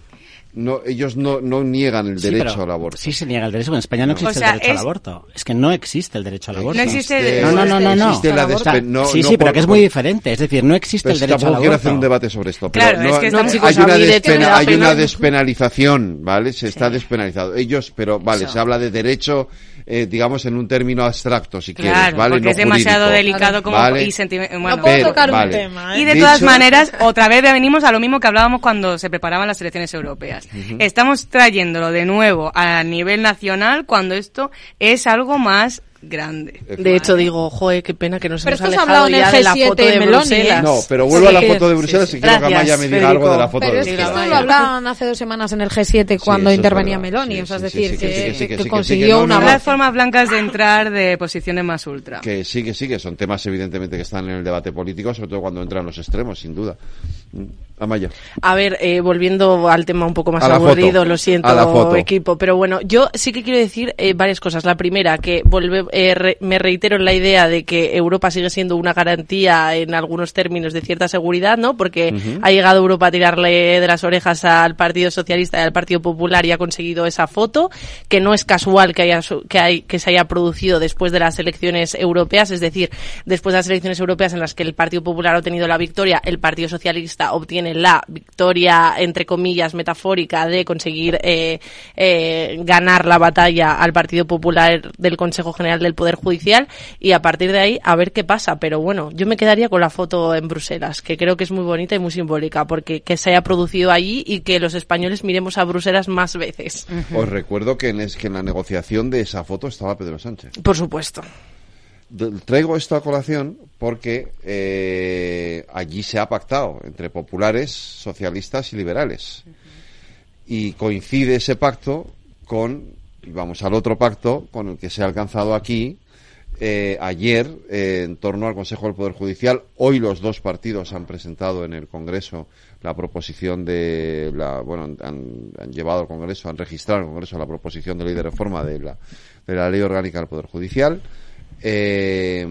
Speaker 2: No, ellos no, no niegan el
Speaker 13: Sí,
Speaker 2: derecho
Speaker 13: pero
Speaker 2: al aborto.
Speaker 13: Sí se niega el derecho. En España no existe
Speaker 14: O sea,
Speaker 13: el derecho
Speaker 14: es-
Speaker 13: al aborto. Es que no existe el derecho al aborto.
Speaker 14: No existe el derecho
Speaker 13: No, no, no, no. no.
Speaker 2: Existe la
Speaker 13: O sea,
Speaker 2: despe- no,
Speaker 13: sí,
Speaker 2: no
Speaker 13: sí, pero
Speaker 2: por-
Speaker 13: que es muy diferente. Es decir, no existe
Speaker 2: Pero
Speaker 13: el
Speaker 2: si
Speaker 13: derecho al
Speaker 2: tampoco
Speaker 13: aborto.
Speaker 2: quiero hacer un debate sobre esto. Pero
Speaker 14: Claro,
Speaker 2: no,
Speaker 14: es que
Speaker 2: no,
Speaker 14: estamos-
Speaker 2: hay,
Speaker 14: chicos,
Speaker 2: una
Speaker 14: a mí de
Speaker 2: despena-
Speaker 14: que me da
Speaker 2: hay
Speaker 14: pena.
Speaker 2: una despenalización, ¿vale? Se está despenalizado. Ellos, pero vale,
Speaker 14: Eso.
Speaker 2: se habla de derecho, eh, digamos, en un término abstracto, si
Speaker 14: Claro,
Speaker 2: quieres, ¿vale?
Speaker 14: porque
Speaker 2: No
Speaker 14: es demasiado
Speaker 2: jurídico,
Speaker 14: delicado como
Speaker 2: ¿vale?
Speaker 14: y sentimental. Bueno,
Speaker 11: No puedo
Speaker 2: Pero,
Speaker 11: tocar
Speaker 2: vale.
Speaker 11: un tema, ¿eh?
Speaker 14: Y de
Speaker 2: De
Speaker 14: todas
Speaker 2: hecho-
Speaker 14: maneras, otra vez venimos a lo mismo que hablábamos cuando se preparaban las elecciones europeas.
Speaker 2: Ujú.
Speaker 14: Estamos trayéndolo de nuevo a nivel nacional cuando esto es algo más grande.
Speaker 5: De hecho, digo, joder, qué pena que nos
Speaker 11: Pero
Speaker 5: hemos
Speaker 11: esto se ha
Speaker 5: alejado
Speaker 11: hablado en
Speaker 5: ya
Speaker 11: el
Speaker 5: de la
Speaker 11: G siete
Speaker 5: foto de
Speaker 11: Meloni,
Speaker 5: Bruselas.
Speaker 11: ¿eh?
Speaker 2: No, pero vuelvo a la
Speaker 5: Sí,
Speaker 2: foto de
Speaker 5: sí,
Speaker 2: Bruselas
Speaker 5: sí.
Speaker 2: y quiero que
Speaker 5: Gracias,
Speaker 2: Amaya me diga
Speaker 5: Federico.
Speaker 2: algo de la foto
Speaker 11: Pero
Speaker 2: de
Speaker 11: es que
Speaker 2: Bruselas.
Speaker 11: esto lo hablaban hace dos semanas en el G siete cuando
Speaker 2: eso es
Speaker 11: intervenía
Speaker 2: verdad.
Speaker 11: Meloni,
Speaker 2: Sí,
Speaker 11: o sea, es
Speaker 2: sí, sí,
Speaker 11: decir,
Speaker 2: sí, que
Speaker 11: que,
Speaker 2: sí, que sí, que
Speaker 11: que
Speaker 2: sí, que
Speaker 11: consiguió
Speaker 2: sí, que no,
Speaker 11: una
Speaker 2: no,
Speaker 14: Son
Speaker 2: no.
Speaker 14: las formas blancas de entrar de posiciones más ultra.
Speaker 2: Que sí, que sí, que son temas evidentemente que están en el debate político, sobre todo cuando entran los extremos, sin duda. Mm. Amaya.
Speaker 5: A ver, eh, volviendo al tema un poco más
Speaker 2: A la
Speaker 5: aburrido,
Speaker 2: foto.
Speaker 5: lo siento,
Speaker 2: A la foto.
Speaker 5: equipo, pero bueno, yo sí que quiero decir eh, varias cosas. La primera, que vuelve, eh, re- me reitero en la idea de que Europa sigue siendo una garantía en algunos términos de cierta seguridad, ¿no? Porque
Speaker 16: Ujú.
Speaker 5: ha llegado Europa a tirarle de las orejas al Partido Socialista y al Partido Popular y ha conseguido esa foto, que no es casual que haya su- que, hay, que se haya producido después de las elecciones europeas, es decir, después de las elecciones europeas en las que el Partido Popular ha obtenido la victoria, el Partido Socialista obtiene la victoria, entre comillas, metafórica de conseguir eh, eh, ganar la batalla al Partido Popular del Consejo General del Poder Judicial, y a partir de ahí a ver qué pasa. Pero bueno, yo me quedaría con la foto en Bruselas, que creo que es muy bonita y muy simbólica, porque que se haya producido allí y que los españoles miremos a Bruselas más veces.
Speaker 2: Os recuerdo que en, es, que en la negociación de esa foto estaba Pedro Sánchez.
Speaker 5: Por supuesto.
Speaker 2: De- Traigo esto a colación porque eh, allí se ha pactado entre populares, socialistas y liberales. Y coincide ese pacto con, y vamos al otro pacto, con el que se ha alcanzado aquí eh, ayer eh, en torno al Consejo del Poder Judicial. Hoy los dos partidos han presentado en el Congreso la proposición de la, bueno, han, han llevado al Congreso, han registrado al Congreso la proposición de ley de reforma de la, de la Ley Orgánica del Poder Judicial. Eh,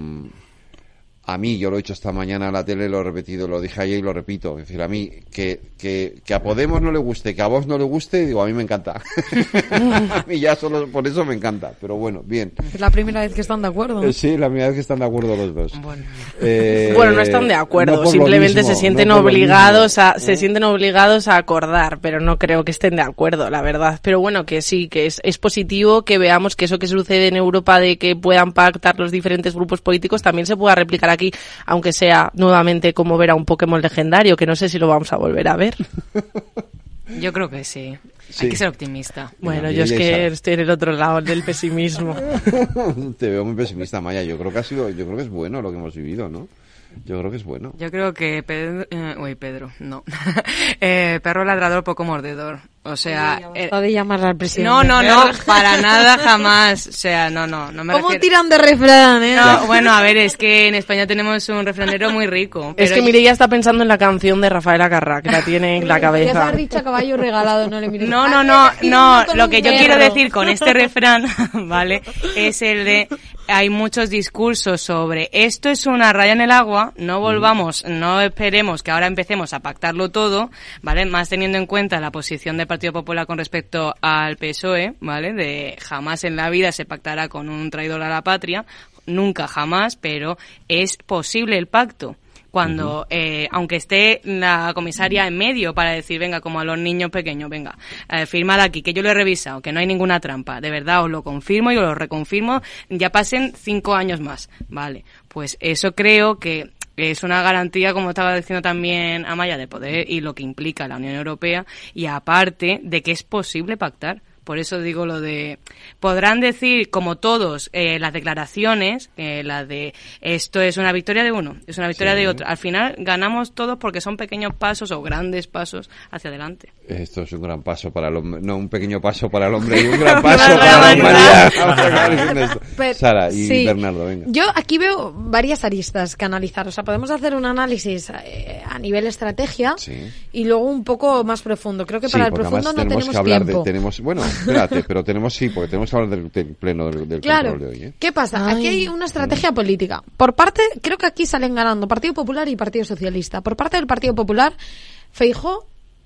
Speaker 2: a mí, yo lo he dicho esta mañana en la tele, lo he repetido, lo dije ayer y lo repito. Es decir, a mí, que, que, que a Podemos no le guste, que a vos no le guste, digo, a mí me encanta. A mí ya solo por eso me encanta. Pero bueno, bien.
Speaker 11: Es la primera vez que están de acuerdo.
Speaker 2: Eh, sí, la primera vez que están de acuerdo los dos.
Speaker 11: Bueno,
Speaker 2: Eh,
Speaker 5: Bueno, no están de acuerdo,
Speaker 2: no por lo
Speaker 5: simplemente
Speaker 2: mismo,
Speaker 5: se sienten
Speaker 2: no por lo
Speaker 5: obligados
Speaker 2: mismo.
Speaker 5: a se sienten obligados a acordar, pero no creo que estén de acuerdo, la verdad. Pero bueno, que sí, que es, es positivo que veamos que eso que sucede en Europa de que puedan pactar los diferentes grupos políticos también se pueda replicar aquí, aunque sea nuevamente como ver a un Pokémon legendario, que no sé si lo vamos a volver a ver.
Speaker 14: Yo creo que sí.
Speaker 2: Sí.
Speaker 14: Hay que ser optimista.
Speaker 5: Bueno, yo es que estoy en el otro lado del pesimismo.
Speaker 2: Te veo muy pesimista, Maya. Yo creo que ha sido, yo creo que es bueno lo que hemos vivido, ¿no? Yo creo que es bueno.
Speaker 14: Yo creo que Pedro, eh, uy, Pedro, no. eh, perro ladrador, poco mordedor. O sea, eh,
Speaker 11: de llamarle al presidente.
Speaker 14: no, no, no, para nada, jamás. O sea, no, no, no me
Speaker 11: ¿Cómo
Speaker 14: refiero.
Speaker 11: tiran de refrán, eh?
Speaker 14: No, bueno, a ver, es que en España tenemos un refranero muy rico.
Speaker 5: Es
Speaker 14: pero
Speaker 5: que Mireia está pensando en la canción de Rafael Acarrá, que la tiene en la
Speaker 11: Ya se
Speaker 5: cabeza.
Speaker 11: ha dicho caballo regalado, no le mires.
Speaker 14: No, no, no, no, lo que yo quiero decir con este refrán, ¿vale? Es el de, hay muchos discursos sobre esto es una raya en el agua, no volvamos, no esperemos que ahora empecemos a pactarlo todo, ¿vale? Más teniendo en cuenta la posición del Partido Popular con respecto al P S O E, ¿vale? De jamás en la vida se pactará con un traidor a la patria, nunca jamás, pero es posible el pacto. Cuando, eh, aunque esté la comisaria en medio para decir, venga, como a los niños pequeños, venga, eh, firmad aquí, que yo lo he revisado, que no hay ninguna trampa, de verdad os lo confirmo y os lo reconfirmo, ya pasen cinco años más, vale, pues eso creo que es una garantía, como estaba diciendo también Amaya, de poder y lo que implica la Unión Europea, y aparte de que es posible pactar. Por eso digo lo de, podrán decir, como todos, eh, las declaraciones, eh, la de esto es una victoria de uno, es una victoria
Speaker 2: Sí.
Speaker 14: de otro. Al final ganamos todos porque son pequeños pasos o grandes pasos hacia adelante.
Speaker 2: Esto es un gran paso para el hombre, no, un pequeño paso para el hombre y un gran paso para la humanidad. Vamos a acabar diciendo esto.
Speaker 11: Pero-
Speaker 2: Sara y
Speaker 11: sí.
Speaker 2: Bernardo, venga.
Speaker 11: Yo aquí veo varias aristas que analizar. O sea, podemos hacer un análisis eh, a nivel estrategia
Speaker 2: Sí.
Speaker 11: y luego un poco más profundo. Creo que para
Speaker 2: Sí,
Speaker 11: el
Speaker 2: porque
Speaker 11: profundo
Speaker 2: además
Speaker 11: no
Speaker 2: tenemos
Speaker 11: tenemos
Speaker 2: que hablar
Speaker 11: tiempo.
Speaker 2: de, tenemos, bueno, espérate, pero tenemos sí, porque tenemos que hablar del, del pleno del, del
Speaker 11: Claro.
Speaker 2: control de hoy, ¿eh?
Speaker 11: ¿Qué pasa? Aquí hay una estrategia política. Por parte, creo que aquí salen ganando Partido Popular y Partido Socialista. Por parte del Partido Popular, Feijóo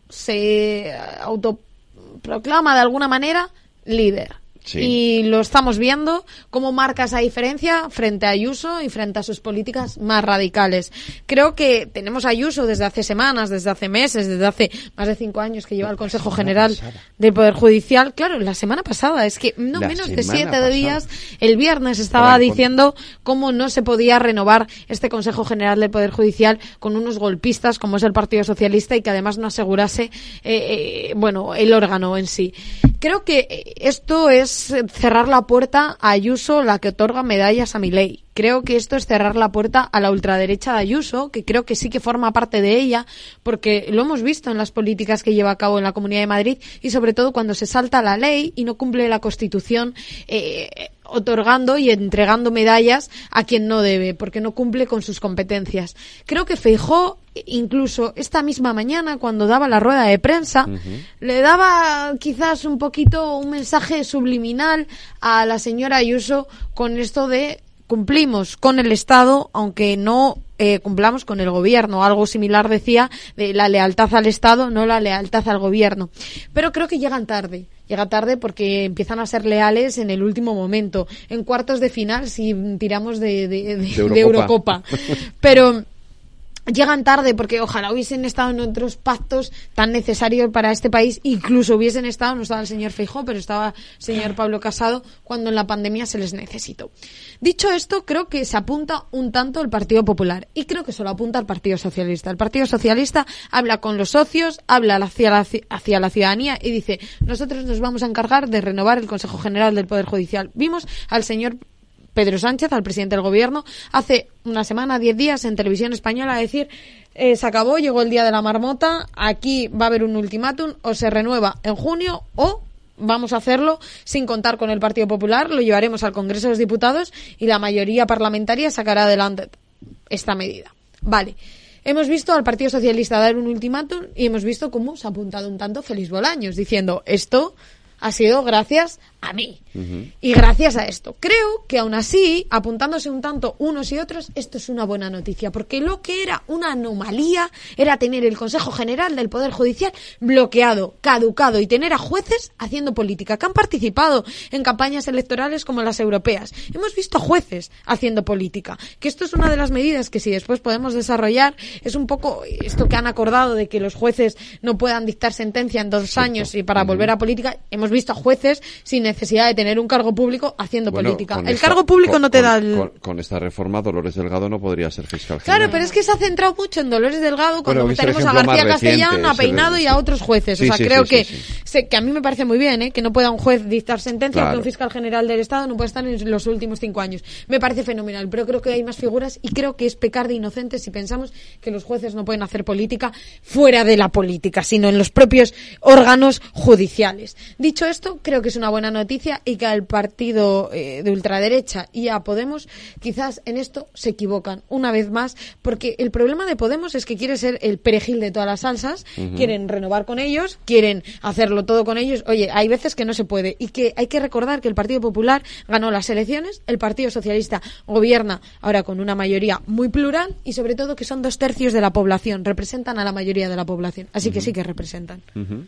Speaker 11: se autoproclama de alguna manera líder. Sí. Y lo estamos viendo cómo marca esa diferencia frente a Ayuso y frente a sus políticas más radicales. Creo que tenemos a Ayuso desde hace semanas, desde hace meses, desde hace más de cinco años que lleva el Consejo General del Poder Judicial. Claro, la semana pasada, es que no la menos de siete pasada. días, el viernes estaba diciendo cómo no se podía renovar este Consejo General del Poder Judicial con unos golpistas como es el Partido Socialista y que además no asegurase, eh, eh, bueno, el órgano en sí. Creo que esto es cerrar la puerta a Ayuso, la que otorga medallas a Milei. Creo que esto es cerrar la puerta a la ultraderecha de Ayuso, que creo que sí que forma parte de ella, porque lo hemos visto en las políticas que lleva a cabo en la Comunidad de Madrid y sobre todo cuando se salta la ley y no cumple la Constitución, eh, otorgando y entregando medallas a quien no debe, porque no cumple con sus competencias. Creo que Feijóo, incluso esta misma mañana, cuando daba la rueda de prensa, uh-huh. le daba quizás un poquito un mensaje subliminal a la señora Ayuso con esto de cumplimos con el Estado, aunque no eh, cumplamos con el Gobierno. Algo similar decía de la lealtad al Estado, no la lealtad al Gobierno. Pero creo que llegan tarde. Llega tarde porque empiezan a ser leales en el último momento. En cuartos de final, si tiramos de, de, de, de Eurocopa. De Eurocopa. Pero llegan tarde porque ojalá hubiesen estado en otros pactos tan necesarios para este país, incluso hubiesen estado, no estaba el señor Feijóo, pero estaba el señor Pablo Casado cuando en la pandemia se les necesitó. Dicho esto, creo que se apunta un tanto el Partido Popular y creo que solo apunta al Partido Socialista. El Partido Socialista habla con los socios, habla hacia la, hacia la ciudadanía y dice, nosotros nos vamos a encargar de renovar el Consejo General del Poder Judicial. Vimos al señor Pedro Sánchez, al presidente del Gobierno, hace una semana, diez días, en Televisión Española, a decir, eh, se acabó, llegó el día de la marmota, aquí va a haber un ultimátum, o se renueva en junio, o vamos a hacerlo sin contar con el Partido Popular, lo llevaremos al Congreso de los Diputados y la mayoría parlamentaria sacará adelante esta medida. Vale. Hemos visto al Partido Socialista dar un ultimátum y hemos visto cómo se ha apuntado un tanto Félix Bolaños, diciendo, esto ha sido gracias a mí. Uh-huh. Y gracias a esto. Creo que aún así, apuntándose un tanto unos y otros, esto es una buena noticia, porque lo que era una anomalía era tener el Consejo General del Poder Judicial bloqueado, caducado, y tener a jueces haciendo política, que han participado en campañas electorales como las europeas. Hemos visto a jueces haciendo política, que esto es una de las medidas que si después podemos desarrollar, es un poco esto que han acordado de que los jueces no puedan dictar sentencia en dos años y para uh-huh. volver a política. Hemos visto a jueces sin necesidad de tener un cargo público haciendo bueno, política. El esta, cargo público con, no te
Speaker 2: con,
Speaker 11: da el...
Speaker 2: Con, con esta reforma, Dolores Delgado no podría ser fiscal general.
Speaker 11: Claro, pero es que se ha centrado mucho en Dolores Delgado cuando bueno, tenemos a García Castellán, a Peinado y a otros jueces. Sí, o sea, sí, creo sí, que, sí, sí. Se, que a mí me parece muy bien, ¿eh? Que no pueda un juez dictar sentencia, claro. Que un fiscal general del Estado no puede estar en los últimos cinco años. Me parece fenomenal, pero creo que hay más figuras y creo que es pecar de inocentes si pensamos que los jueces no pueden hacer política fuera de la política, sino en los propios órganos judiciales. Dicho esto, creo que es una buena noticia y que al partido eh, de ultraderecha y a Podemos quizás en esto se equivocan una vez más, porque el problema de Podemos es que quiere ser el perejil de todas las salsas, uh-huh. quieren renovar con ellos, quieren hacerlo todo con ellos. Oye, hay veces que no se puede y que hay que recordar que el Partido Popular ganó las elecciones, el Partido Socialista gobierna ahora con una mayoría muy plural y sobre todo que son dos tercios de la población, representan a la mayoría de la población, así uh-huh. que sí que representan.
Speaker 2: Uh-huh.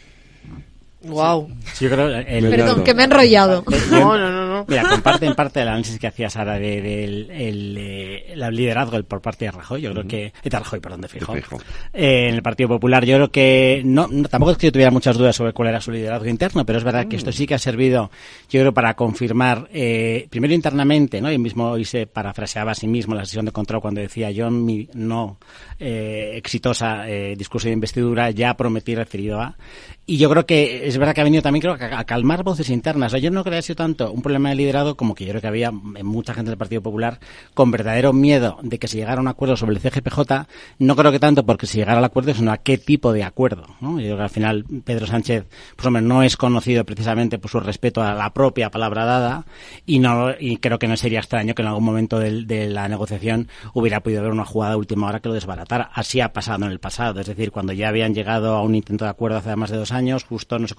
Speaker 5: Wow.
Speaker 13: Sí, yo creo el,
Speaker 11: Perdón, que me he enrollado.
Speaker 13: No, no, no, no. Mira, comparte en parte el análisis que hacía Sara del de, de, el, el liderazgo por parte de Rajoy. Yo creo uh-huh. que... De Rajoy, perdón, de Feijóo. Eh, en el Partido Popular. Yo creo que... no, no tampoco es que yo tuviera muchas dudas sobre cuál era su liderazgo interno, pero es verdad uh-huh. que esto sí que ha servido, yo creo, para confirmar, eh, primero internamente, ¿no? Y mismo hoy se parafraseaba a sí mismo en la sesión de control cuando decía yo en mi no eh, exitosa eh, discurso de investidura ya prometí referido a... Y yo creo que es verdad que ha venido también creo que a calmar voces internas. O sea, yo no creo que haya sido tanto un problema de liderazgo como que yo creo que había mucha gente del Partido Popular con verdadero miedo de que se llegara a un acuerdo sobre el C G P J. No creo que tanto porque se llegara al acuerdo, sino a qué tipo de acuerdo, ¿no? Yo creo que al final Pedro Sánchez, pues hombre, no es conocido precisamente por su respeto a la propia palabra dada y no y creo que no sería extraño que en algún momento de, de la negociación hubiera podido haber una jugada de última hora que lo desbaratara. Así ha pasado en el pasado. Es decir, cuando ya habían llegado a un intento de acuerdo hace más de dos años, justo no se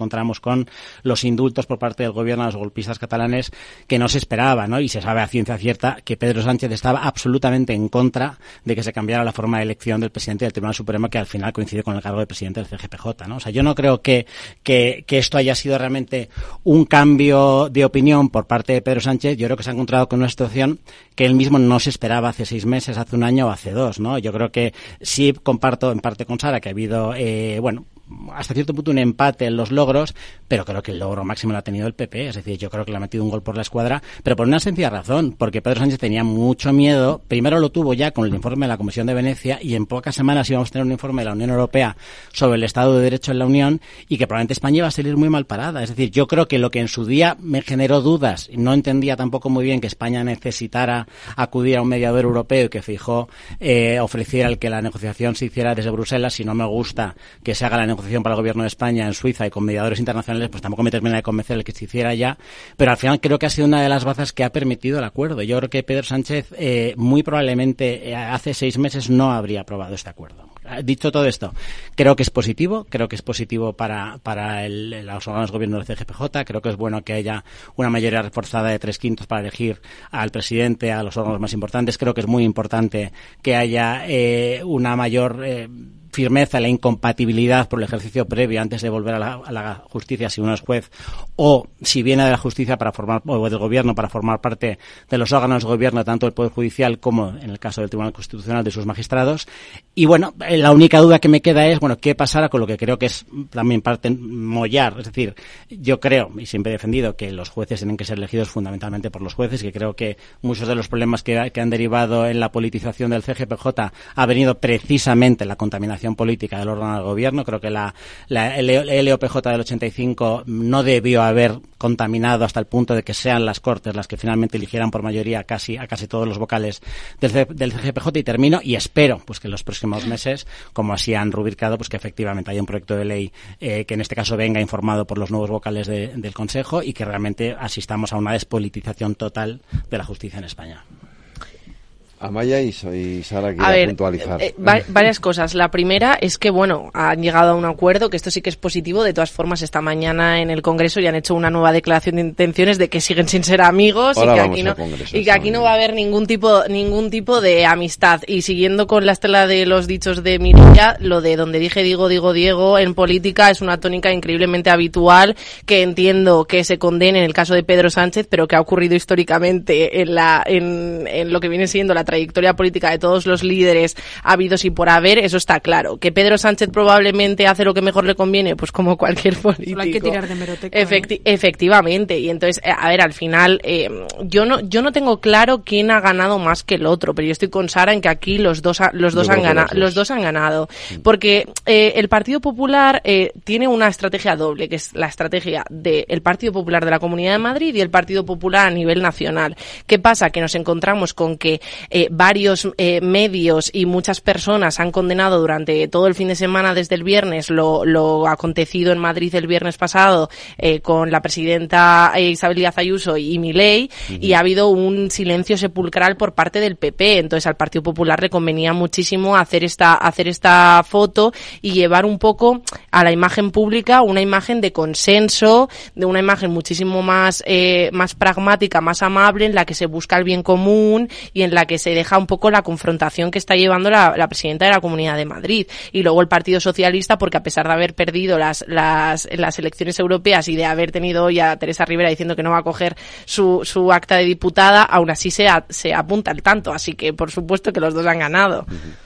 Speaker 13: encontramos con los indultos por parte del gobierno a los golpistas catalanes que no se esperaba, ¿no? Y se sabe a ciencia cierta que Pedro Sánchez estaba absolutamente en contra de que se cambiara la forma de elección del presidente del Tribunal Supremo, que al final coincide con el cargo de presidente del C G P J, ¿no? O sea, yo no creo que, que, que esto haya sido realmente un cambio de opinión por parte de Pedro Sánchez. Yo creo que se ha encontrado con una situación que él mismo no se esperaba hace seis meses, hace un año o hace dos, ¿no? Yo creo que sí comparto en parte con Sara que ha habido, eh, bueno, hasta cierto punto un empate en los logros, pero creo que el logro máximo lo ha tenido el P P, es decir, yo creo que le ha metido un gol por la escuadra, pero por una sencilla razón, porque Pedro Sánchez tenía mucho miedo. Primero lo tuvo ya con el informe de la Comisión de Venecia, y en pocas semanas íbamos a tener un informe de la Unión Europea sobre el Estado de Derecho en la Unión, y que probablemente España iba a salir muy mal parada. Es decir, yo creo que lo que en su día me generó dudas, y no entendía tampoco muy bien que España necesitara acudir a un mediador europeo y que Feijóo eh, ofreciera el que la negociación se hiciera desde Bruselas. Si no me gusta que se haga la negociación para el gobierno de España en Suiza y con mediadores internacionales, pues tampoco me termina de convencer el que se hiciera ya, pero al final creo que ha sido una de las bazas que ha permitido el acuerdo. Yo creo que Pedro Sánchez eh, muy probablemente eh, hace seis meses no habría aprobado este acuerdo. Dicho todo esto, creo que es positivo, creo que es positivo para, para el, los órganos de gobierno del C G P J, creo que es bueno que haya una mayoría reforzada de tres quintos para elegir al presidente, a los órganos más importantes. Creo que es muy importante que haya eh, una mayor eh, firmeza, la incompatibilidad por el ejercicio previo antes de volver a la, a la justicia si uno es juez, o si viene de la justicia para formar, o del gobierno para formar parte de los órganos de gobierno, tanto del Poder Judicial como en el caso del Tribunal Constitucional de sus magistrados. Y bueno, la única duda que me queda es, bueno, ¿qué pasará con lo que creo que es también parte mollar? Es decir, yo creo, y siempre he defendido, que los jueces tienen que ser elegidos fundamentalmente por los jueces, que creo que muchos de los problemas que, que han derivado en la politización del C G P J ha venido precisamente la contaminación política del órgano del gobierno. Creo que la, la el L O P J del ochenta y cinco no debió haber contaminado hasta el punto de que sean las Cortes las que finalmente eligieran por mayoría casi a casi todos los vocales del, C, del C G P J. Y termino, y espero pues que en los próximos meses, como así han rubricado, pues que efectivamente haya un proyecto de ley eh, que en este caso venga informado por los nuevos vocales de, del Consejo, y que realmente asistamos a una despolitización total de la justicia en España.
Speaker 2: Amaya y soy Sara,
Speaker 5: a ver,
Speaker 2: puntualizar.
Speaker 5: Eh, va, varias cosas. La primera es que, bueno, han llegado a un acuerdo, que esto sí que es positivo. De todas formas, esta mañana en el Congreso ya han hecho una nueva declaración de intenciones de que siguen sin ser amigos.
Speaker 2: Ahora
Speaker 5: y que
Speaker 2: vamos
Speaker 5: aquí no
Speaker 2: al Congreso,
Speaker 5: y que aquí no va a haber ningún tipo ningún tipo de amistad. Y siguiendo con la estela de los dichos de Mireia, lo de donde dije digo, digo, Diego, en política es una tónica increíblemente habitual, que entiendo que se condene en el caso de Pedro Sánchez, pero que ha ocurrido históricamente en la en, en lo que viene siendo la trayectoria política de todos los líderes habidos y por haber. Eso está claro. Que Pedro Sánchez probablemente hace lo que mejor le conviene, pues como cualquier político.
Speaker 11: Solo hay que tirar de hemeroteca.
Speaker 5: Efecti- efectivamente. Y entonces, a ver, al final, eh, yo no yo no tengo claro quién ha ganado más que el otro, pero yo estoy con Sara en que aquí los dos ha, los dos
Speaker 2: yo
Speaker 5: han ganado, los dos han ganado, porque eh, el Partido Popular eh, tiene una estrategia doble, que es la estrategia del Partido Popular de la Comunidad de Madrid y el Partido Popular a nivel nacional. ¿Qué pasa? Que nos encontramos con que eh, varios eh, medios y muchas personas han condenado durante todo el fin de semana, desde el viernes, lo, lo acontecido en Madrid el viernes pasado eh, con la presidenta eh, Isabel Díaz Ayuso y, y Milei, uh-huh. y ha habido un silencio sepulcral por parte del P P. Entonces al Partido Popular le convenía muchísimo hacer esta hacer esta foto y llevar un poco a la imagen pública una imagen de consenso, de una imagen muchísimo más eh, más pragmática, más amable, en la que se busca el bien común y en la que se deja un poco la confrontación que está llevando la, la presidenta de la Comunidad de Madrid. Y luego el Partido Socialista, porque a pesar de haber perdido las las las elecciones europeas y de haber tenido hoy a Teresa Rivera diciendo que no va a coger su su acta de diputada, aún así se, a, se apunta al tanto. Así que por supuesto que los dos han ganado.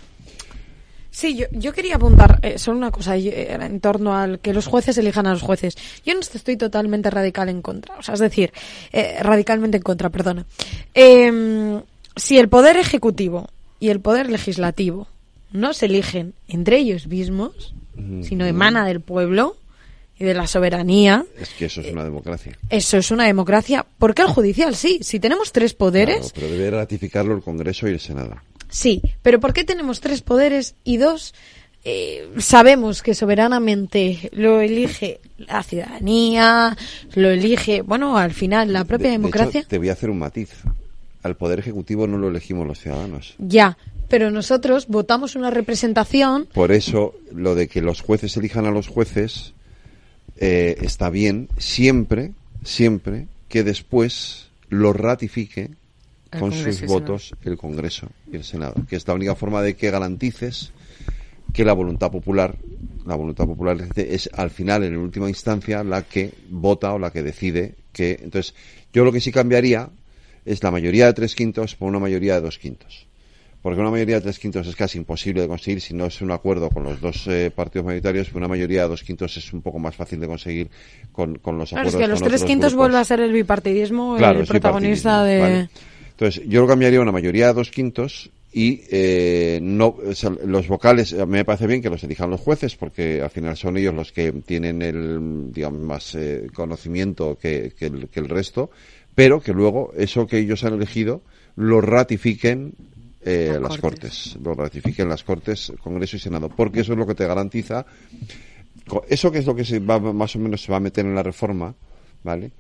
Speaker 11: Sí, yo, yo quería apuntar eh, solo una cosa eh, en torno al que los jueces elijan a los jueces. Yo no estoy totalmente radical en contra, o sea, es decir, eh, radicalmente en contra, perdona. Eh, si el poder ejecutivo y el poder legislativo no se eligen entre ellos mismos, mm-hmm. sino emana del pueblo y de la soberanía.
Speaker 2: Es que eso es una democracia.
Speaker 11: Eso es una democracia. ¿Por qué el judicial? Sí, si tenemos tres poderes.
Speaker 2: Claro, pero debe ratificarlo el Congreso y el Senado.
Speaker 11: Sí, pero ¿por qué tenemos tres poderes y dos eh, sabemos que soberanamente lo elige la ciudadanía, lo elige, bueno, al final la propia
Speaker 2: de,
Speaker 11: democracia?
Speaker 2: De hecho, te voy a hacer un matiz. Al Poder Ejecutivo no lo elegimos los ciudadanos.
Speaker 11: Ya, pero nosotros votamos una representación.
Speaker 2: Por eso, lo de que los jueces elijan a los jueces eh, está bien siempre, siempre que después lo ratifique el con Congreso sus votos el Congreso y el Senado, que es la única forma de que garantices que la voluntad popular, la voluntad popular es al final, en última instancia, la que vota o la que decide que... Entonces, yo lo que sí cambiaría es la mayoría de tres quintos por una mayoría de dos quintos. Porque una mayoría de tres quintos es casi imposible de conseguir si no es un acuerdo con los dos eh, partidos mayoritarios, pero una mayoría de dos quintos es un poco más fácil de conseguir con, con los
Speaker 11: claro,
Speaker 2: acuerdos.
Speaker 11: Es que los tres quintos vuelve a ser el bipartidismo,
Speaker 2: claro,
Speaker 11: el protagonista de...
Speaker 2: Vale. Entonces, yo lo cambiaría una mayoría de dos quintos y eh, no o sea, los vocales, a mí me parece bien que los elijan los jueces, porque al final son ellos los que tienen el, digamos, más eh, conocimiento que, que, el, que el resto, pero que luego eso que ellos han elegido lo ratifiquen eh, las cortes. cortes, lo ratifiquen las Cortes, Congreso y Senado, porque eso es lo que te garantiza, eso que es lo que se va, más o menos se va a meter en la reforma, ¿vale?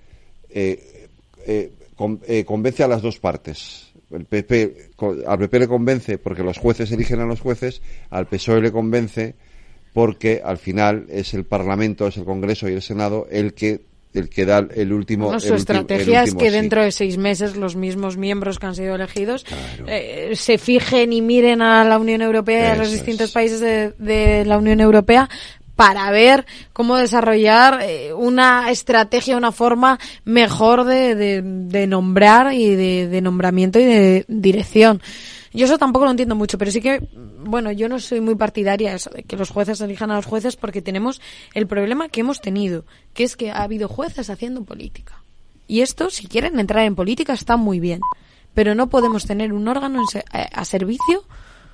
Speaker 2: Eh, eh, con, eh, convence a las dos partes. El P P, al P P le convence porque los jueces eligen a los jueces, al P S O E le convence porque al final es el Parlamento, es el Congreso y el Senado el que el que da el último...
Speaker 11: Bueno, su
Speaker 2: el
Speaker 11: estrategia
Speaker 2: último,
Speaker 11: es que
Speaker 2: sí.
Speaker 11: dentro de seis meses los mismos miembros que han sido elegidos claro. eh, se fijen y miren a la Unión Europea y a los distintos es. países de, de la Unión Europea para ver cómo desarrollar eh, una estrategia, una forma mejor de, de, de nombrar y de, de nombramiento y de dirección. Yo eso tampoco lo entiendo mucho, pero sí que, bueno, yo no soy muy partidaria eso, de que los jueces elijan a los jueces, porque tenemos el problema que hemos tenido, que es que ha habido jueces haciendo política. Y esto, si quieren entrar en política, está muy bien, pero no podemos tener un órgano en se- a servicio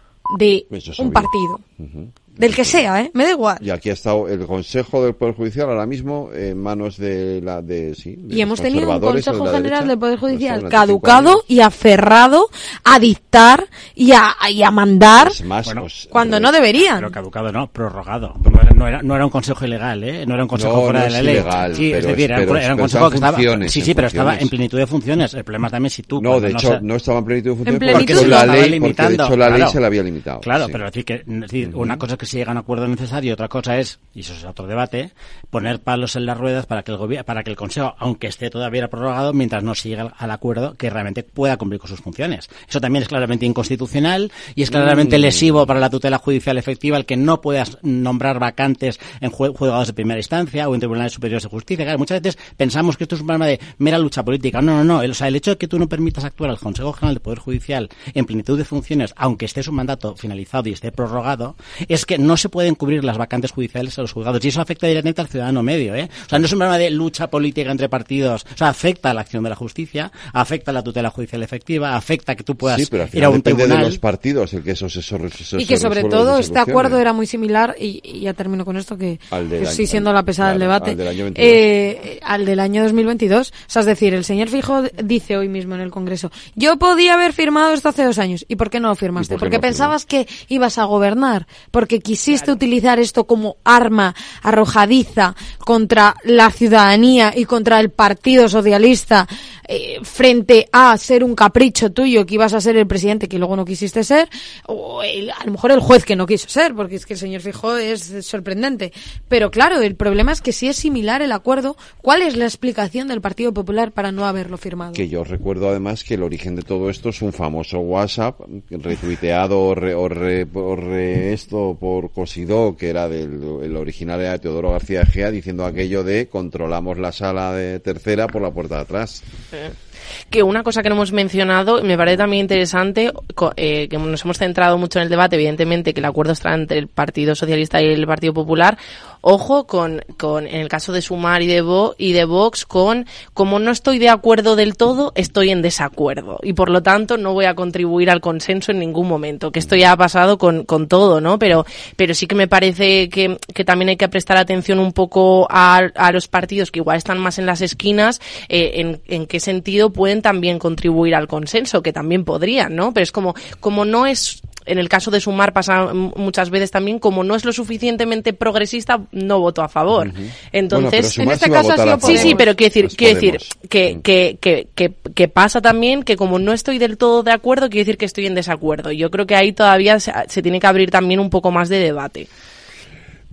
Speaker 11: de un partido. Uh-huh. Del que sea, ¿eh? Me da igual.
Speaker 2: Y aquí ha estado el Consejo del Poder Judicial ahora mismo en manos de la de sí. De
Speaker 11: y hemos tenido un Consejo
Speaker 2: de
Speaker 11: General
Speaker 2: derecha,
Speaker 11: del Poder Judicial caducado y aferrado a dictar y a, y a mandar
Speaker 2: es más,
Speaker 13: bueno,
Speaker 2: os,
Speaker 11: cuando
Speaker 2: eh,
Speaker 11: no deberían.
Speaker 13: Pero caducado no, prorrogado. No era, no era, no era un consejo ilegal, ¿eh? No era un consejo
Speaker 2: no,
Speaker 13: fuera
Speaker 2: no
Speaker 13: de la
Speaker 2: es
Speaker 13: ley.
Speaker 2: Ilegal,
Speaker 13: sí,
Speaker 2: pero
Speaker 13: es decir,
Speaker 2: es,
Speaker 13: era,
Speaker 2: pero,
Speaker 13: era un
Speaker 2: pero
Speaker 13: consejo que estaba...
Speaker 2: funciones,
Speaker 13: Sí, sí, pero
Speaker 2: funciones.
Speaker 13: estaba en plenitud de funciones. El problema también si tú...
Speaker 2: No, de
Speaker 13: no
Speaker 2: hecho,
Speaker 13: se...
Speaker 2: no estaba en plenitud de funciones
Speaker 11: en
Speaker 2: porque,
Speaker 11: plenitud
Speaker 2: la
Speaker 13: lo
Speaker 2: ley,
Speaker 13: limitando,
Speaker 2: porque de hecho la
Speaker 13: claro,
Speaker 2: ley se la había limitado.
Speaker 13: Claro,
Speaker 2: sí.
Speaker 13: pero decir que es decir, uh-huh. una cosa es que se llega a un acuerdo necesario y otra cosa es, y eso es otro debate, poner palos en las ruedas para que el gobierno, para que el Consejo, aunque esté todavía prorrogado, mientras no se llegue al acuerdo, que realmente pueda cumplir con sus funciones. Eso también es claramente inconstitucional y es claramente mm. lesivo para la tutela judicial efectiva el que no puedas nombrar vacantes en jue- juzgados de primera instancia o en tribunales superiores de justicia. Claro, muchas veces pensamos que esto es un problema de mera lucha política. No, no, no. El, o sea, el hecho de que tú no permitas actuar al Consejo General del Poder Judicial en plenitud de funciones, aunque esté su mandato finalizado y esté prorrogado, es que no se pueden cubrir las vacantes judiciales a los juzgados. Y eso afecta directamente al ciudadano medio, ¿eh? O sea, no es un problema de lucha política entre partidos. O sea, afecta a la acción de la justicia, afecta a la tutela judicial efectiva, afecta a que tú puedas
Speaker 2: sí, pero al
Speaker 13: ir a un
Speaker 2: depende
Speaker 13: tribunal.
Speaker 2: de los partidos el que eso se, se, se
Speaker 11: y que sobre todo este acuerdo era muy similar, y, y ya termino con esto, que, que estoy año, siendo la pesada del debate,
Speaker 2: al del año
Speaker 11: eh, al del año dos mil veintidós. O sea, es decir, el señor Feijóo dice hoy mismo en el Congreso, yo podía haber firmado esto hace dos años. ¿Y por qué no lo firmaste?
Speaker 2: ¿Por qué
Speaker 11: Porque
Speaker 2: no
Speaker 11: pensabas que ibas a gobernar, porque quisiste claro. utilizar esto como arma arrojadiza contra la ciudadanía y contra el Partido Socialista, eh, frente a ser un capricho tuyo que ibas a ser el presidente que luego no quisiste ser, o el, a lo mejor el juez que no quiso ser, porque es que el señor Feijóo es sorprendente. Pero claro, el problema es que si es similar el acuerdo, ¿cuál es la explicación del Partido Popular para no haberlo firmado?
Speaker 2: Que yo recuerdo además que el origen de todo esto es un famoso WhatsApp retuiteado o, re, o, re, o re esto por Cosidó, que era del el original era de Teodoro García Egea, diciendo aquello de controlamos la sala de tercera por la puerta de atrás.
Speaker 5: Eh. Que una cosa que no hemos mencionado, me parece también interesante, eh, que nos hemos centrado mucho en el debate, evidentemente, que el acuerdo está entre el Partido Socialista y el Partido Popular. Ojo con, con en el caso de Sumar y de, Vo, y de Vox, con como no estoy de acuerdo del todo, estoy en desacuerdo. Y por lo tanto no voy a contribuir al consenso en ningún momento. Que esto ya ha pasado con, con todo, ¿no? Pero, pero sí que me parece que, que también hay que prestar atención un poco a, a los partidos que igual están más en las esquinas, eh, en, en qué sentido pueden también contribuir al consenso, que también podrían, ¿no? Pero es como, como no es, en el caso de Sumar pasa muchas veces también, como no es lo suficientemente progresista, no voto a favor. Uh-huh. Entonces,
Speaker 11: bueno, en este caso ha sido
Speaker 5: sí, sí, pero quiero decir, quiero decir que, que, que, que, que pasa también que como no estoy del todo de acuerdo, quiere decir que estoy en desacuerdo. Yo creo que ahí todavía se, se tiene que abrir también un poco más de debate.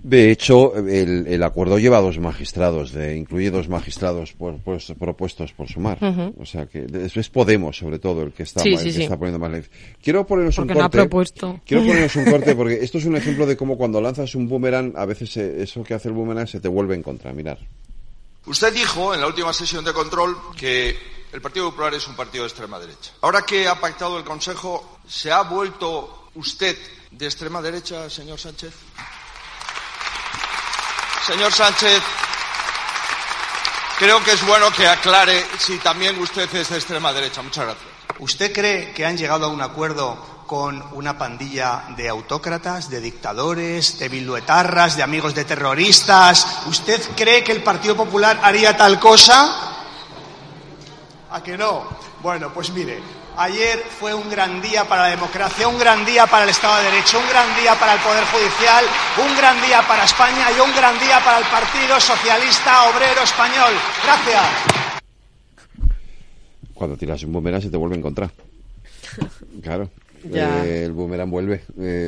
Speaker 2: De hecho, el, el acuerdo lleva a dos magistrados, de, incluye dos magistrados por, por, propuestos por Sumar. Uh-huh. O sea que es, es Podemos, sobre todo, el que está,
Speaker 5: sí,
Speaker 2: el
Speaker 5: sí,
Speaker 2: que
Speaker 5: sí.
Speaker 2: está poniendo más ley. Quiero ponernos
Speaker 11: porque
Speaker 2: un corte.
Speaker 11: No ha propuesto.
Speaker 2: Quiero ponernos un corte porque esto es un ejemplo de cómo cuando lanzas un boomerang, a veces eso que hace el boomerang se te vuelve en contra. Mirar.
Speaker 4: Usted dijo en la última sesión de control que el Partido Popular es un partido de extrema derecha. Ahora que ha pactado el Consejo, ¿se ha vuelto usted de extrema derecha, señor Sánchez? Señor Sánchez, creo que es bueno que aclare si también usted es de extrema derecha. Muchas gracias.
Speaker 16: ¿Usted cree que han llegado a un acuerdo con una pandilla de autócratas, de dictadores, de bilduetarras, de amigos de terroristas? ¿Usted cree que el Partido Popular haría tal cosa? ¿A que no? Bueno, pues mire, ayer fue un gran día para la democracia, un gran día para el Estado de Derecho, un gran día para el Poder Judicial, un gran día para España y un gran día para el Partido Socialista Obrero Español. Gracias.
Speaker 2: Cuando tiras un boomerang se te vuelve en contra. Claro.
Speaker 5: Ya.
Speaker 2: Eh, el boomerang vuelve. Eh,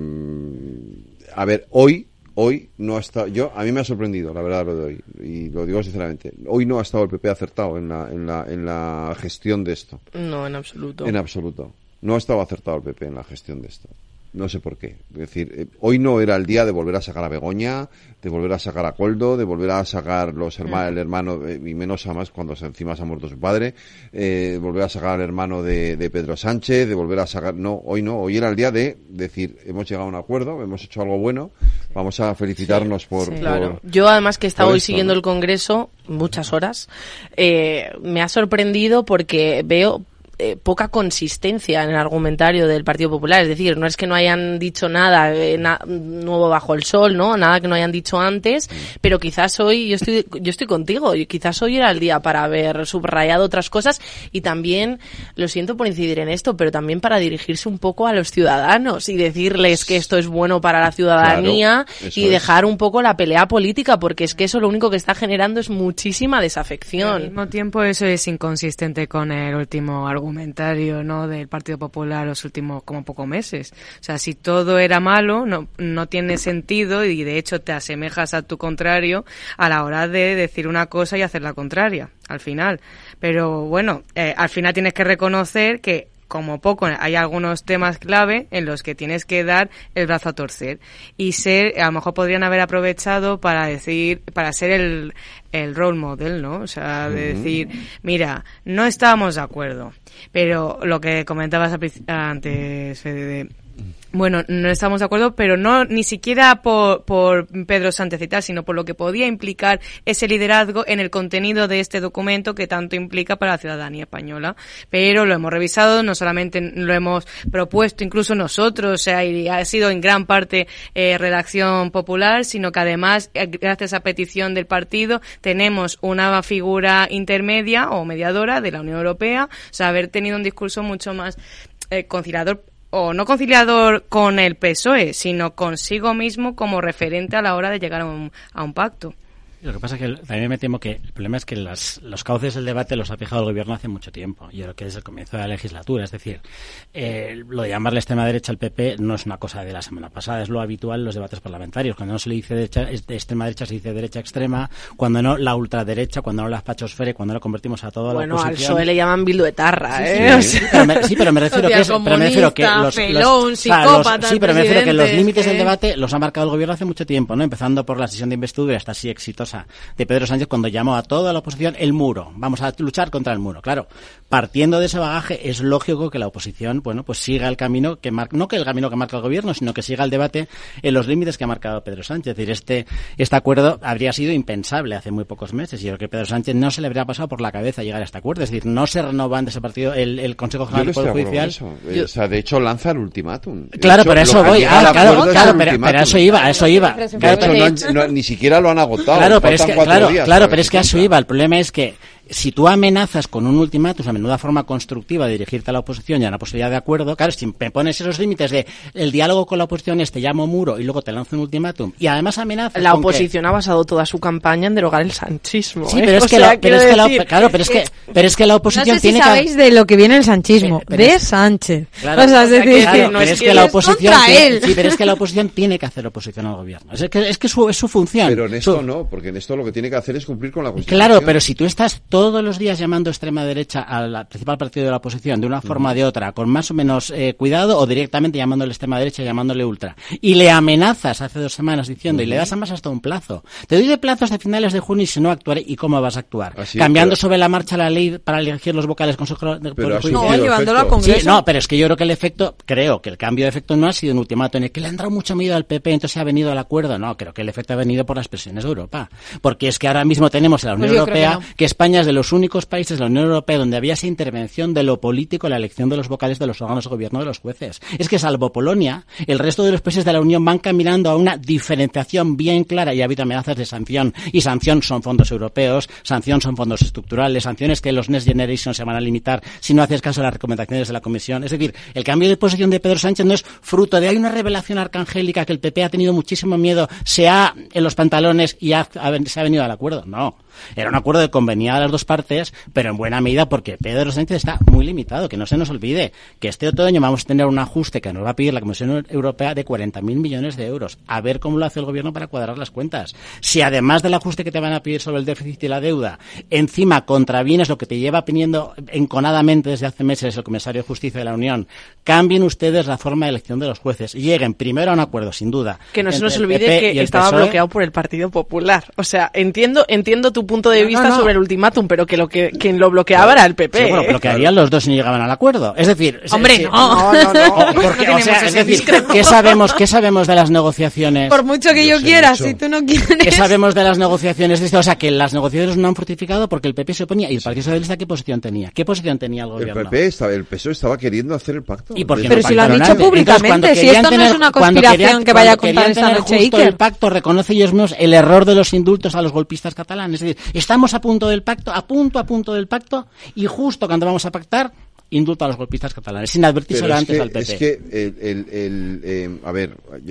Speaker 2: a ver, hoy, hoy no ha estado. Yo, a mí me ha sorprendido, la verdad, lo de hoy. Y lo digo sinceramente. Hoy no ha estado el P P acertado en la, en la, en la gestión de esto.
Speaker 5: No, en absoluto.
Speaker 2: En absoluto. No ha estado acertado el P P en la gestión de esto. No sé por qué. Es decir, eh, hoy no era el día de volver a sacar a Begoña, de volver a sacar a Coldo, de volver a sacar los hermanos, el hermano, eh, y menos a más cuando se, encima se ha muerto su padre, eh, de volver a sacar al hermano de, de Pedro Sánchez, de volver a sacar... No, hoy no. Hoy era el día de decir, hemos llegado a un acuerdo, hemos hecho algo bueno, vamos a felicitarnos sí, por,
Speaker 5: sí.
Speaker 2: por...
Speaker 5: Claro. Yo, además, que he estado hoy
Speaker 2: esto,
Speaker 5: siguiendo
Speaker 2: ¿no?
Speaker 5: el Congreso muchas horas, eh, me ha sorprendido porque veo... Eh, poca consistencia en el argumentario del Partido Popular, es decir, no es que no hayan dicho nada eh, na- nuevo bajo el sol, ¿no? Nada que no hayan dicho antes, pero quizás hoy, yo estoy yo estoy contigo, quizás hoy era el día para haber subrayado otras cosas y también, lo siento por incidir en esto, pero también para dirigirse un poco a los ciudadanos y decirles que esto es bueno para la ciudadanía
Speaker 2: claro,
Speaker 5: y dejar un poco la pelea política, porque es que eso lo único que está generando es muchísima desafección.
Speaker 14: Al mismo tiempo, eso es inconsistente con el último argumento argumentario, ¿no?, del Partido Popular los últimos como pocos meses. O sea, si todo era malo, no no tiene sentido y de hecho te asemejas a tu contrario a la hora de decir una cosa y hacer la contraria, al final. Pero bueno, eh, al final tienes que reconocer que como poco hay algunos temas clave en los que tienes que dar el brazo a torcer y ser, a lo mejor podrían haber aprovechado para decir, para ser el, el role model, ¿no? O sea, de decir, mira, no estábamos de acuerdo, pero lo que comentabas antes, Fede, de bueno, no estamos de acuerdo, pero no ni siquiera por, por Pedro Sánchez y tal, sino por lo que podía implicar ese liderazgo en el contenido de este documento que tanto implica para la ciudadanía española. Pero lo hemos revisado, no solamente lo hemos propuesto incluso nosotros, o sea, y ha sido en gran parte eh, redacción popular, sino que además, gracias a petición del partido, tenemos una figura intermedia o mediadora de la Unión Europea, o sea, haber tenido un discurso mucho más eh, conciliador, o no conciliador con el P S O E, sino consigo mismo como referente a la hora de llegar a un, a un pacto.
Speaker 13: Lo que pasa es que también me temo que el problema es que las, los cauces del debate los ha fijado el gobierno hace mucho tiempo. Yo creo que desde el comienzo de la legislatura. Es decir, eh, lo de llamarle extrema derecha al P P no es una cosa de la semana pasada, es lo habitual en los debates parlamentarios. Cuando no se le dice derecha, es de extrema derecha, se dice derecha extrema. Cuando no, la ultraderecha. Cuando no, la fachosfere. Cuando no, convertimos a toda
Speaker 5: bueno,
Speaker 13: la oposición.
Speaker 5: Bueno, al P S O E le llaman bilduetarra,
Speaker 13: sí,
Speaker 5: ¿eh?
Speaker 13: Sí, sí, pero me, sí, pero me refiero que es, pero me refiero que los,
Speaker 11: pelón,
Speaker 13: los, psicópata, los sí, pero me refiero que los límites
Speaker 11: que...
Speaker 13: del debate los ha marcado el gobierno hace mucho tiempo, ¿no? Empezando por la sesión de investidura hasta así exitosa de Pedro Sánchez, cuando llamó a toda la oposición el muro, vamos a luchar contra el muro. Claro, partiendo de ese bagaje es lógico que la oposición, bueno, pues siga el camino que marca, no que el camino que marca el gobierno, sino que siga el debate en los límites que ha marcado Pedro Sánchez. Es decir, este este acuerdo habría sido impensable hace muy pocos meses y yo creo que Pedro Sánchez no se le habría pasado por la cabeza llegar a este acuerdo. Es decir, no se renova ante ese partido el, el Consejo General del Poder Judicial.
Speaker 2: Yo... O sea, de hecho lanza el ultimátum.
Speaker 13: Claro,
Speaker 2: hecho,
Speaker 13: pero eso voy. Ah, claro, claro, pero, pero a eso iba, a eso iba.
Speaker 2: De hecho, no, no, ni siquiera lo han agotado.
Speaker 13: Claro, pero es que, claro, claro, pero es que a eso iba. El problema es que si tú amenazas con un ultimátum, a menuda forma constructiva de dirigirte a la oposición y a la posibilidad de acuerdo, claro, si me pones esos límites de el diálogo con la oposición es te llamo muro y luego te lanzo un ultimátum y además amenazas
Speaker 5: la
Speaker 13: con
Speaker 5: oposición
Speaker 13: que...
Speaker 5: ha basado toda su campaña en derogar el sanchismo.
Speaker 13: Sí,
Speaker 5: ¿eh?
Speaker 13: pero es
Speaker 5: o
Speaker 13: que
Speaker 5: sea,
Speaker 13: la, pero es que la,
Speaker 5: decir,
Speaker 13: claro, pero es que pero es que la oposición
Speaker 11: no sé si
Speaker 13: tiene
Speaker 11: sabéis
Speaker 13: que
Speaker 11: de lo que viene el sanchismo,
Speaker 13: pero, pero
Speaker 11: de
Speaker 13: es...
Speaker 11: Sánchez.
Speaker 13: Claro,
Speaker 11: o sea, es decir,
Speaker 13: claro,
Speaker 11: que no
Speaker 13: pero
Speaker 11: es
Speaker 13: es que la
Speaker 11: es
Speaker 13: oposición
Speaker 11: contra
Speaker 13: tiene,
Speaker 11: él.
Speaker 13: sí, pero es que la oposición tiene que hacer oposición al gobierno. Es que es que su, es su función.
Speaker 2: Pero en esto
Speaker 13: su...
Speaker 2: no, porque en esto lo que tiene que hacer es cumplir con la Constitución.
Speaker 13: Claro, pero si tú estás todos los días llamando extrema derecha al principal partido de la oposición de una forma o de otra, con más o menos eh, cuidado, o directamente llamándole extrema derecha, llamándole ultra, y le amenazas hace dos semanas diciendo, uh-huh. y le das además hasta un plazo. Te doy de plazos de finales de junio y si no actuaré, ¿y cómo vas a actuar?
Speaker 2: Así,
Speaker 13: Cambiando
Speaker 2: pero...
Speaker 13: sobre la marcha la ley para elegir los vocales del Consejo de
Speaker 2: Poder
Speaker 13: Judicial.
Speaker 11: No, llevándolo al Congreso.
Speaker 13: Sí, no, pero es que yo creo que el efecto, creo que el cambio de efecto no ha sido un ultimátum en el que le han dado mucho miedo al P P, entonces ha venido al acuerdo. No, creo que el efecto ha venido por las presiones de Europa. Porque es que ahora mismo tenemos en la Unión
Speaker 11: pues
Speaker 13: Europea
Speaker 11: que, no.
Speaker 13: que España es de los únicos países de la Unión Europea donde había esa intervención de lo político en la elección de los vocales de los órganos de gobierno de los jueces. Es que salvo Polonia, el resto de los países de la Unión van caminando a una diferenciación bien clara y ha habido amenazas de sanción. Y sanción son fondos europeos, sanción son fondos estructurales, sanciones que los Next Generation se van a limitar si no haces caso a las recomendaciones de la Comisión. Es decir, el cambio de posición de Pedro Sánchez no es fruto de hay una revelación arcangélica que el P P ha tenido muchísimo miedo, se ha en los pantalones y ha, ha, se ha venido al acuerdo. No. Era un acuerdo que convenía a las dos partes, pero en buena medida porque Pedro Sánchez está muy limitado. Que no se nos olvide que este otoño vamos a tener un ajuste que nos va a pedir la Comisión Europea de cuarenta mil millones de euros. A ver cómo lo hace el gobierno para cuadrar las cuentas. Si además del ajuste que te van a pedir sobre el déficit y la deuda, encima contravienes lo que te lleva pidiendo enconadamente desde hace meses el Comisario de Justicia de la Unión, cambien ustedes la forma de elección de los jueces y lleguen primero a un acuerdo, sin duda.
Speaker 5: Que no se nos olvide que estaba
Speaker 13: P S O E.
Speaker 5: bloqueado por el Partido Popular. O sea, entiendo entiendo tu punto de
Speaker 13: No,
Speaker 5: vista
Speaker 13: no, no.
Speaker 5: sobre el ultimátum, pero que lo que quien lo bloqueaba era el P P.
Speaker 13: Sí, bueno,
Speaker 5: ¿eh?
Speaker 13: pero que harían los dos si no llegaban al acuerdo. Es decir,
Speaker 5: Hombre,
Speaker 13: sí,
Speaker 5: no.
Speaker 13: no, no, no. O, porque,
Speaker 5: No
Speaker 13: o sea,
Speaker 5: tenemos
Speaker 13: es
Speaker 5: ese
Speaker 13: decir,
Speaker 5: discrepo.
Speaker 13: ¿qué sabemos, qué sabemos de las negociaciones?
Speaker 11: Por mucho que yo, yo quiera, mucho. Si tú no quieres.
Speaker 13: ¿Qué sabemos de las negociaciones? O sea, que las negociaciones no han fructificado porque el P P se oponía. ¿Y el Partido Socialista qué posición tenía? ¿Qué posición tenía el gobierno?
Speaker 2: El P P estaba, el P S O E estaba queriendo hacer el pacto.
Speaker 13: ¿Y por qué
Speaker 11: pero
Speaker 13: no
Speaker 11: si lo han dicho
Speaker 13: antes?
Speaker 11: públicamente, si esto no es una conspiración querían, que vaya a contar esta noche
Speaker 13: justo
Speaker 11: Iker.
Speaker 13: El pacto reconoce ellos mismos el error de los indultos a los golpistas catalanes. Es decir, estamos a punto del pacto, a punto, a punto del pacto, y justo cuando vamos a pactar, indulto a los golpistas catalanes, sin advertírselo antes
Speaker 2: que,
Speaker 13: al P P.
Speaker 2: Es que, el, el, el, eh, a ver, yo,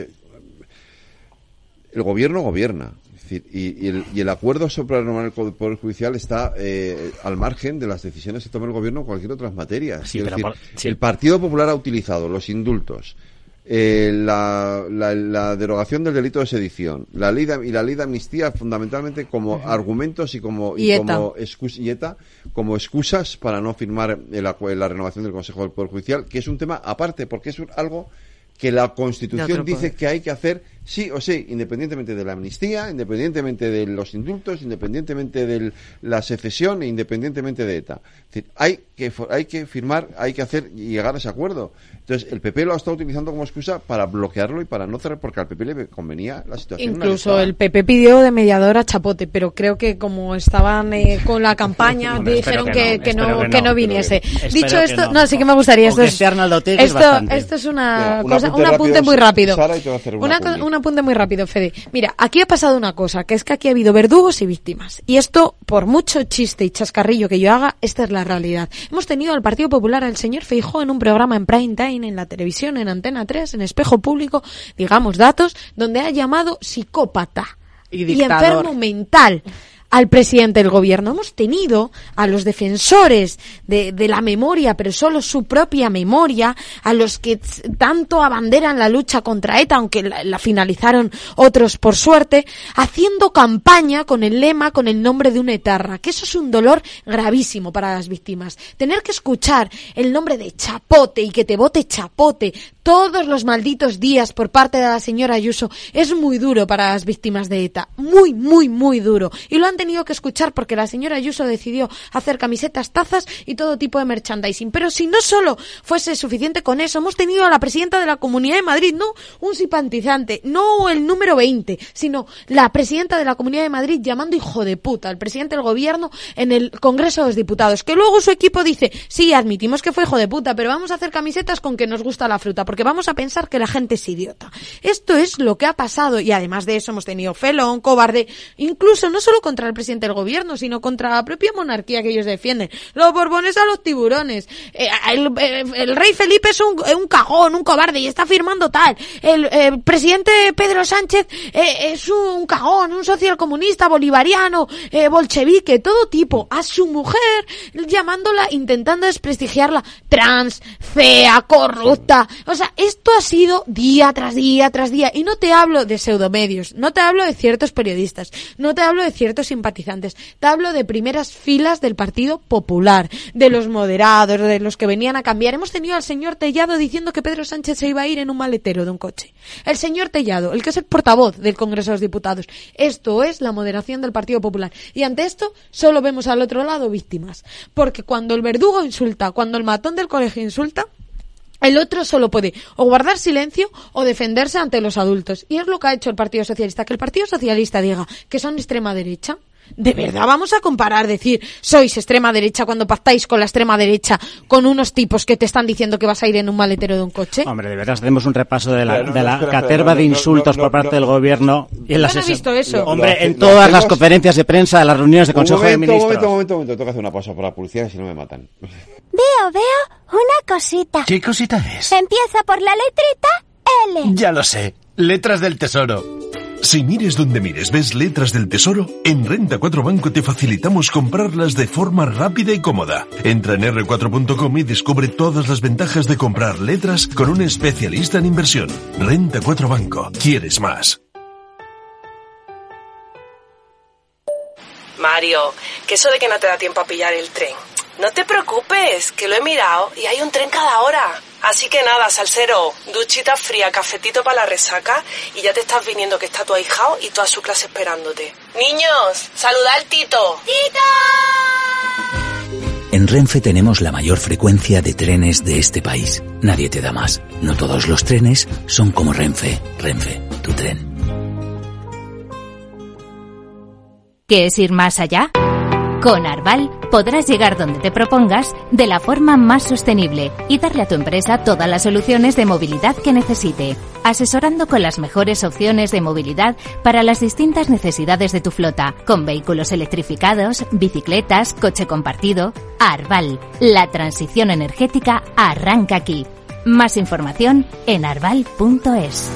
Speaker 2: el gobierno gobierna. Es decir, y, y, el, y el acuerdo sobre renovar el Poder Judicial está eh, al margen de las decisiones que tome el gobierno en cualquier otras materias.
Speaker 13: Sí,
Speaker 2: es
Speaker 13: pero
Speaker 2: decir,
Speaker 13: por, sí.
Speaker 2: El Partido Popular ha utilizado los indultos, eh, la, la, la derogación del delito de sedición, la ley de, y la ley de amnistía fundamentalmente como uh-huh. argumentos y como y, y como excus, y ETA como excusas para no firmar el, la renovación del Consejo del Poder Judicial, que es un tema aparte, porque es algo que la Constitución dice que hay que hacer sí o sí, independientemente de la amnistía, independientemente de los indultos, independientemente de la secesión e independientemente de ETA. Es decir, hay que hay que firmar, hay que hacer y llegar a ese acuerdo. Entonces, el P P lo ha estado utilizando como excusa para bloquearlo y para no cerrar, porque al P P le convenía la situación.
Speaker 11: Incluso el P P pidió de mediador a Chapote, pero creo que como estaban eh, con la campaña, no, dijeron que, que, no, que, no, que, no, que no viniese. Que, Dicho esto, no. no, sí que me gustaría. Esto es, esto, esto es una, una cosa, un apunte muy rápido. Sara, una, una un apunte muy rápido, Fede. Mira, aquí ha pasado una cosa, que es que aquí ha habido verdugos y víctimas. Y esto, por mucho chiste y chascarrillo que yo haga, esta es la realidad. Hemos tenido al Partido Popular, al señor Feijóo, en un programa en prime time, en la televisión, en Antena tres, en Espejo Público, digamos datos, donde ha llamado psicópata
Speaker 5: y,
Speaker 11: y enfermo mental al presidente del gobierno. Hemos tenido a los defensores de, de la memoria, pero solo su propia memoria, a los que tanto abanderan la lucha contra ETA, aunque la, la finalizaron otros por suerte, haciendo campaña con el lema, con el nombre de un etarra, que eso es un dolor gravísimo para las víctimas. Tener que escuchar el nombre de Chapote y que te vote Chapote todos los malditos días por parte de la señora Ayuso es muy duro para las víctimas de ETA, muy, muy, muy duro. Y lo han tenido que escuchar porque la señora Ayuso decidió hacer camisetas, tazas y todo tipo de merchandising. Pero si no solo fuese suficiente con eso, hemos tenido a la presidenta de la Comunidad de Madrid, no un simpatizante, no el número veinte, sino la presidenta de la Comunidad de Madrid llamando hijo de puta al presidente del gobierno en el Congreso de los Diputados, que luego su equipo dice, sí, admitimos que fue hijo de puta, pero vamos a hacer camisetas con que nos gusta la fruta, porque vamos a pensar que la gente es idiota. Esto es lo que ha pasado, y además de eso hemos tenido felón, cobarde, incluso no solo contra contra el presidente del gobierno, sino contra la propia monarquía que ellos defienden. Los borbones a los tiburones. Eh, el, el, el rey Felipe es un, un cagón, un cobarde y está firmando tal. El, el presidente Pedro Sánchez eh, es un cagón, un socialcomunista, bolivariano, eh, bolchevique, todo tipo. A su mujer llamándola, intentando desprestigiarla, trans, fea, corrupta. O sea, esto ha sido día tras día tras día. Y no te hablo de pseudomedios, no te hablo de ciertos periodistas, no te hablo de ciertos simpatizantes, te hablo de primeras filas del Partido Popular, de los moderados, de los que venían a cambiar. Hemos tenido al señor Tellado diciendo que Pedro Sánchez se iba a ir en un maletero de un coche. El señor Tellado, el que es el portavoz del Congreso de los Diputados. Esto es la moderación del Partido Popular. Y ante esto solo vemos al otro lado víctimas. Porque cuando el verdugo insulta, cuando el matón del colegio insulta, el otro solo puede o guardar silencio o defenderse ante los adultos. Y es lo que ha hecho el Partido Socialista. Que el Partido Socialista diga que son extrema derecha. ¿De verdad vamos a comparar, decir, sois extrema derecha cuando pactáis con la extrema derecha con unos tipos que te están diciendo que vas a ir en un maletero de un coche?
Speaker 13: Hombre, de verdad, hacemos un repaso de la,
Speaker 2: no, no,
Speaker 13: de la
Speaker 2: espera,
Speaker 13: caterva
Speaker 2: espera, no,
Speaker 13: de insultos
Speaker 2: no, no,
Speaker 13: por parte
Speaker 2: no,
Speaker 13: del gobierno. Y en
Speaker 11: ¿No
Speaker 13: las
Speaker 11: has visto eso?
Speaker 13: Hombre,
Speaker 2: Lo,
Speaker 13: en
Speaker 2: lo
Speaker 13: todas
Speaker 2: hacemos...
Speaker 13: las conferencias de prensa, en las reuniones de Consejo
Speaker 2: un momento,
Speaker 13: de Ministros.
Speaker 2: Un momento, un momento, un momento, tengo que hacer una pausa por la publicidad, si no me matan.
Speaker 3: Veo, veo una cosita.
Speaker 17: ¿Qué cosita es?
Speaker 3: Empieza por la letrita L.
Speaker 17: Ya lo sé, letras del tesoro.
Speaker 18: Si mires donde mires ves letras del tesoro, en Renta cuatro Banco te facilitamos comprarlas de forma rápida y cómoda. Entra en erre cuatro punto com y descubre todas las ventajas de comprar letras con un especialista en inversión. Renta cuatro Banco. ¿Quieres más?
Speaker 19: Mario, que eso de que no te da tiempo a pillar el tren. No te preocupes, que lo he mirado y hay un tren cada hora. Así que nada, salsero, duchita fría, cafetito para la resaca y ya te estás viniendo que está tu ahijao y toda su clase esperándote. Niños, saluda al Tito.
Speaker 3: ¡Tito!
Speaker 20: En Renfe tenemos la mayor frecuencia de trenes de este país. Nadie te da más. No todos los trenes son como Renfe. Renfe, tu tren.
Speaker 21: ¿Qué es ir más allá? Con Arval podrás llegar donde te propongas de la forma más sostenible y darle a tu empresa todas las soluciones de movilidad que necesite, asesorando con las mejores opciones de movilidad para las distintas necesidades de tu flota, con vehículos electrificados, bicicletas, coche compartido. Arval, la transición energética arranca aquí. Más información en arval punto es.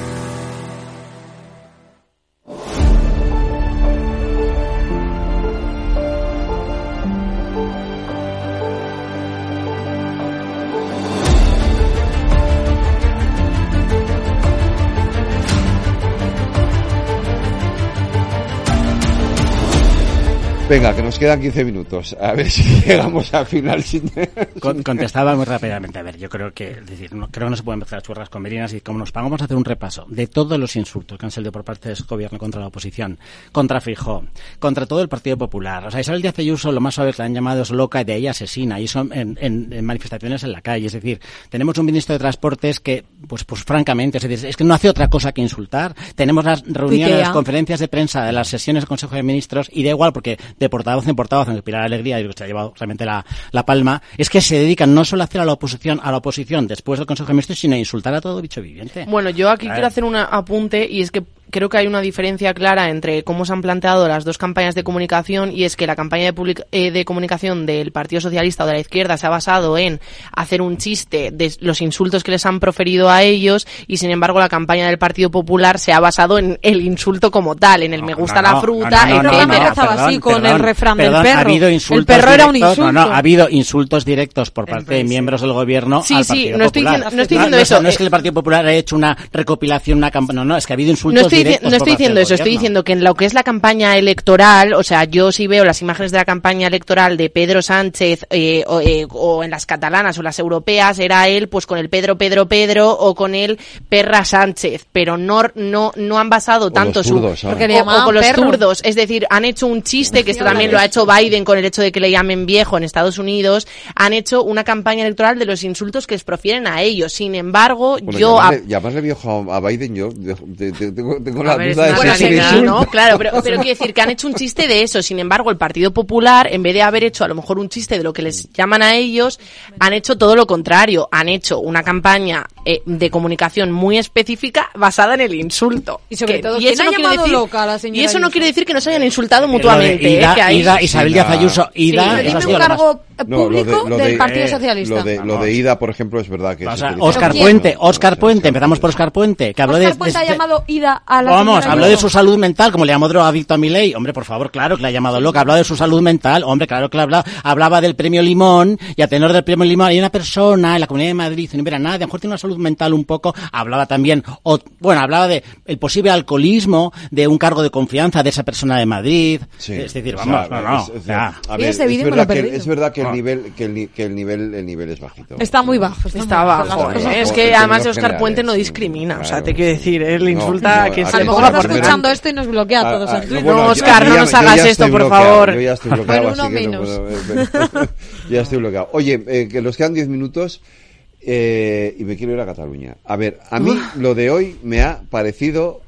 Speaker 2: Venga, que nos quedan quince minutos. A ver si llegamos al final sin...
Speaker 13: Con, contestaba muy rápidamente. A ver, yo creo que, es decir, no, creo que no se pueden mezclar churras con merinas y como nos pagamos a hacer un repaso de todos los insultos que han salido por parte de su gobierno contra la oposición, contra Feijóo, contra todo el Partido Popular. O sea, Isabel Díaz Ayuso, lo más suave que la han llamado es loca y de ahí asesina, y son en, en, en manifestaciones en la calle. Es decir, tenemos un ministro de Transportes que, pues, pues francamente, es decir, es que no hace otra cosa que insultar. Tenemos las reuniones, las conferencias de prensa de las sesiones del Consejo de Ministros y da igual porque de portavoz en portavoz, aunque Pilar Alegría y se ha llevado realmente la, la palma, es que se dedican no solo a hacer a la oposición, a la oposición después del Consejo de Ministros, sino a insultar a todo bicho viviente.
Speaker 12: Bueno, yo aquí quiero hacer un apunte y es que creo que hay una diferencia clara entre cómo se han planteado las dos campañas de comunicación y es que la campaña de, public- eh, de comunicación del Partido Socialista o de la izquierda se ha basado en hacer un chiste de los insultos que les han proferido a ellos y sin embargo la campaña del Partido Popular se ha basado en el insulto como tal, en el no, me gusta no, la fruta,
Speaker 11: no, no, no, no, no, empezaba
Speaker 12: perdón,
Speaker 11: así con
Speaker 13: perdón,
Speaker 11: el refrán
Speaker 13: perdón,
Speaker 11: del perro.
Speaker 13: Ha habido insultos
Speaker 11: el perro
Speaker 13: directos,
Speaker 11: era un insulto.
Speaker 13: No, no, ha habido insultos directos por parte de miembros del gobierno
Speaker 12: sí,
Speaker 13: al
Speaker 12: sí,
Speaker 13: Partido
Speaker 12: no estoy
Speaker 13: Popular.
Speaker 12: Diciendo, no estoy diciendo
Speaker 13: no,
Speaker 12: eso.
Speaker 13: No, no es que el Partido Popular haya hecho una recopilación, una campaña, no, no, es que ha habido insultos
Speaker 12: no estoy,
Speaker 13: directos
Speaker 12: no estoy
Speaker 13: por
Speaker 12: diciendo eso, estoy diciendo que en lo que es la campaña electoral, o sea, yo sí veo las imágenes de la campaña electoral de Pedro Sánchez eh, o, eh, o en las catalanas o las europeas, era él pues con el Pedro, Pedro, Pedro o con el Perra Sánchez, pero no no no han basado o tanto su...
Speaker 2: Zurdos,
Speaker 12: porque le llamaban o, o con los perro. zurdos, es decir, han hecho un chiste, que esto también lo ha hecho Biden con el hecho de que le llamen viejo en Estados Unidos, han hecho una campaña electoral de los insultos que les profieren a ellos, sin embargo,
Speaker 2: bueno,
Speaker 12: yo...
Speaker 2: Llamarle, a... llamarle viejo a Biden, yo tengo, tengo la
Speaker 12: ver,
Speaker 2: duda de
Speaker 12: bueno,
Speaker 2: si es
Speaker 12: claro, ¿no? Claro, pero, pero quiero decir que han hecho un chiste de eso, sin embargo, el Partido Popular, en vez de haber hecho a lo mejor un chiste de lo que les llaman a ellos, han hecho todo lo contrario, han hecho una campaña
Speaker 5: eh, de comunicación muy específica basada en el insulto.
Speaker 11: Y sobre
Speaker 5: que,
Speaker 11: todo,
Speaker 5: y
Speaker 11: ¿quién
Speaker 5: eso
Speaker 11: ha
Speaker 5: no quiere
Speaker 11: llamado
Speaker 5: decir,
Speaker 11: loca a la señora
Speaker 5: Y eso no
Speaker 11: Ayuso?
Speaker 5: quiere decir que no se hayan insultado
Speaker 13: Pero
Speaker 5: mutuamente.
Speaker 13: lo de Ida,
Speaker 5: eh, que hay...
Speaker 13: Ida, Isabel Díaz Ayuso, Ida...
Speaker 11: Sí,
Speaker 13: eso ha
Speaker 11: dime
Speaker 13: sido
Speaker 11: un
Speaker 13: lo más-
Speaker 11: cargo
Speaker 2: No, lo de-
Speaker 11: público
Speaker 2: lo de-
Speaker 11: del Partido
Speaker 2: eh,
Speaker 11: Socialista.
Speaker 2: Lo de, lo de Ida, por ejemplo, es verdad que...
Speaker 13: O
Speaker 2: se
Speaker 13: sea,
Speaker 2: utiliza-
Speaker 13: Óscar
Speaker 11: quién?
Speaker 13: Puente, Óscar Puente, empezamos por Óscar Puente, que habló
Speaker 11: Óscar
Speaker 13: de...
Speaker 11: Puente
Speaker 13: de-
Speaker 11: ha llamado Ida a la
Speaker 13: Vamos,
Speaker 11: señora
Speaker 13: habló de
Speaker 11: Ayuso.
Speaker 13: su salud mental, como le llamó drogadicto a Milei. Hombre, por favor, claro que le ha llamado loca. Hablaba de su salud mental. Hombre, claro que hablaba, hablaba del premio Limón, y a tenor del premio Limón hay una persona en la Comunidad de Madrid, no verá nada, a lo mejor tiene una salud mental un poco. Hablaba también, o, bueno, hablaba de el posible alcoholismo de un cargo de confianza de esa persona de Madrid.
Speaker 2: Sí,
Speaker 13: Es decir,
Speaker 2: o
Speaker 13: vamos,
Speaker 2: sea,
Speaker 13: no, no.
Speaker 2: es- es-
Speaker 13: o sea,
Speaker 2: a
Speaker 11: Sí,
Speaker 2: ver,
Speaker 11: ese
Speaker 2: es
Speaker 11: vídeo me lo
Speaker 2: verdad
Speaker 11: he
Speaker 2: que,
Speaker 11: perdido.
Speaker 2: es verdad que el
Speaker 13: Ah.
Speaker 2: nivel que el, ni- que el nivel el nivel es bajito.
Speaker 11: Está muy bajo. Está,
Speaker 5: Está
Speaker 11: muy bajo.
Speaker 5: bajo,
Speaker 11: Las
Speaker 5: ¿eh?
Speaker 11: cosas
Speaker 5: Es
Speaker 11: como
Speaker 5: que
Speaker 11: son.
Speaker 5: además
Speaker 2: términos
Speaker 5: Óscar Puente no
Speaker 2: generales,
Speaker 5: discrimina, o sea,
Speaker 2: claro.
Speaker 5: te quiero decir, él
Speaker 2: No,
Speaker 5: insulta
Speaker 2: no,
Speaker 5: a quien
Speaker 2: a
Speaker 5: se
Speaker 11: A
Speaker 5: le
Speaker 11: lo
Speaker 2: ver,
Speaker 5: ponga
Speaker 11: mejor
Speaker 5: por
Speaker 11: está
Speaker 2: primero-
Speaker 11: escuchando
Speaker 5: delante.
Speaker 11: esto y nos bloquea a todos.
Speaker 2: Ah, ah,
Speaker 11: en Twitter.
Speaker 2: bueno,
Speaker 5: No,
Speaker 2: yo-
Speaker 5: Óscar,
Speaker 2: yo
Speaker 5: no
Speaker 2: ya-
Speaker 5: nos
Speaker 2: yo
Speaker 5: hagas
Speaker 2: ya
Speaker 5: esto,
Speaker 2: estoy
Speaker 5: por
Speaker 2: bloqueado,
Speaker 5: favor.
Speaker 2: Yo ya estoy bloqueado,
Speaker 11: Pero uno
Speaker 2: así que no
Speaker 11: menos.
Speaker 2: puedo- eh, ya estoy bloqueado. Oye, eh, que nos quedan diez minutos eh, y me quiero ir a Cataluña. A ver, a mí lo de hoy me ha parecido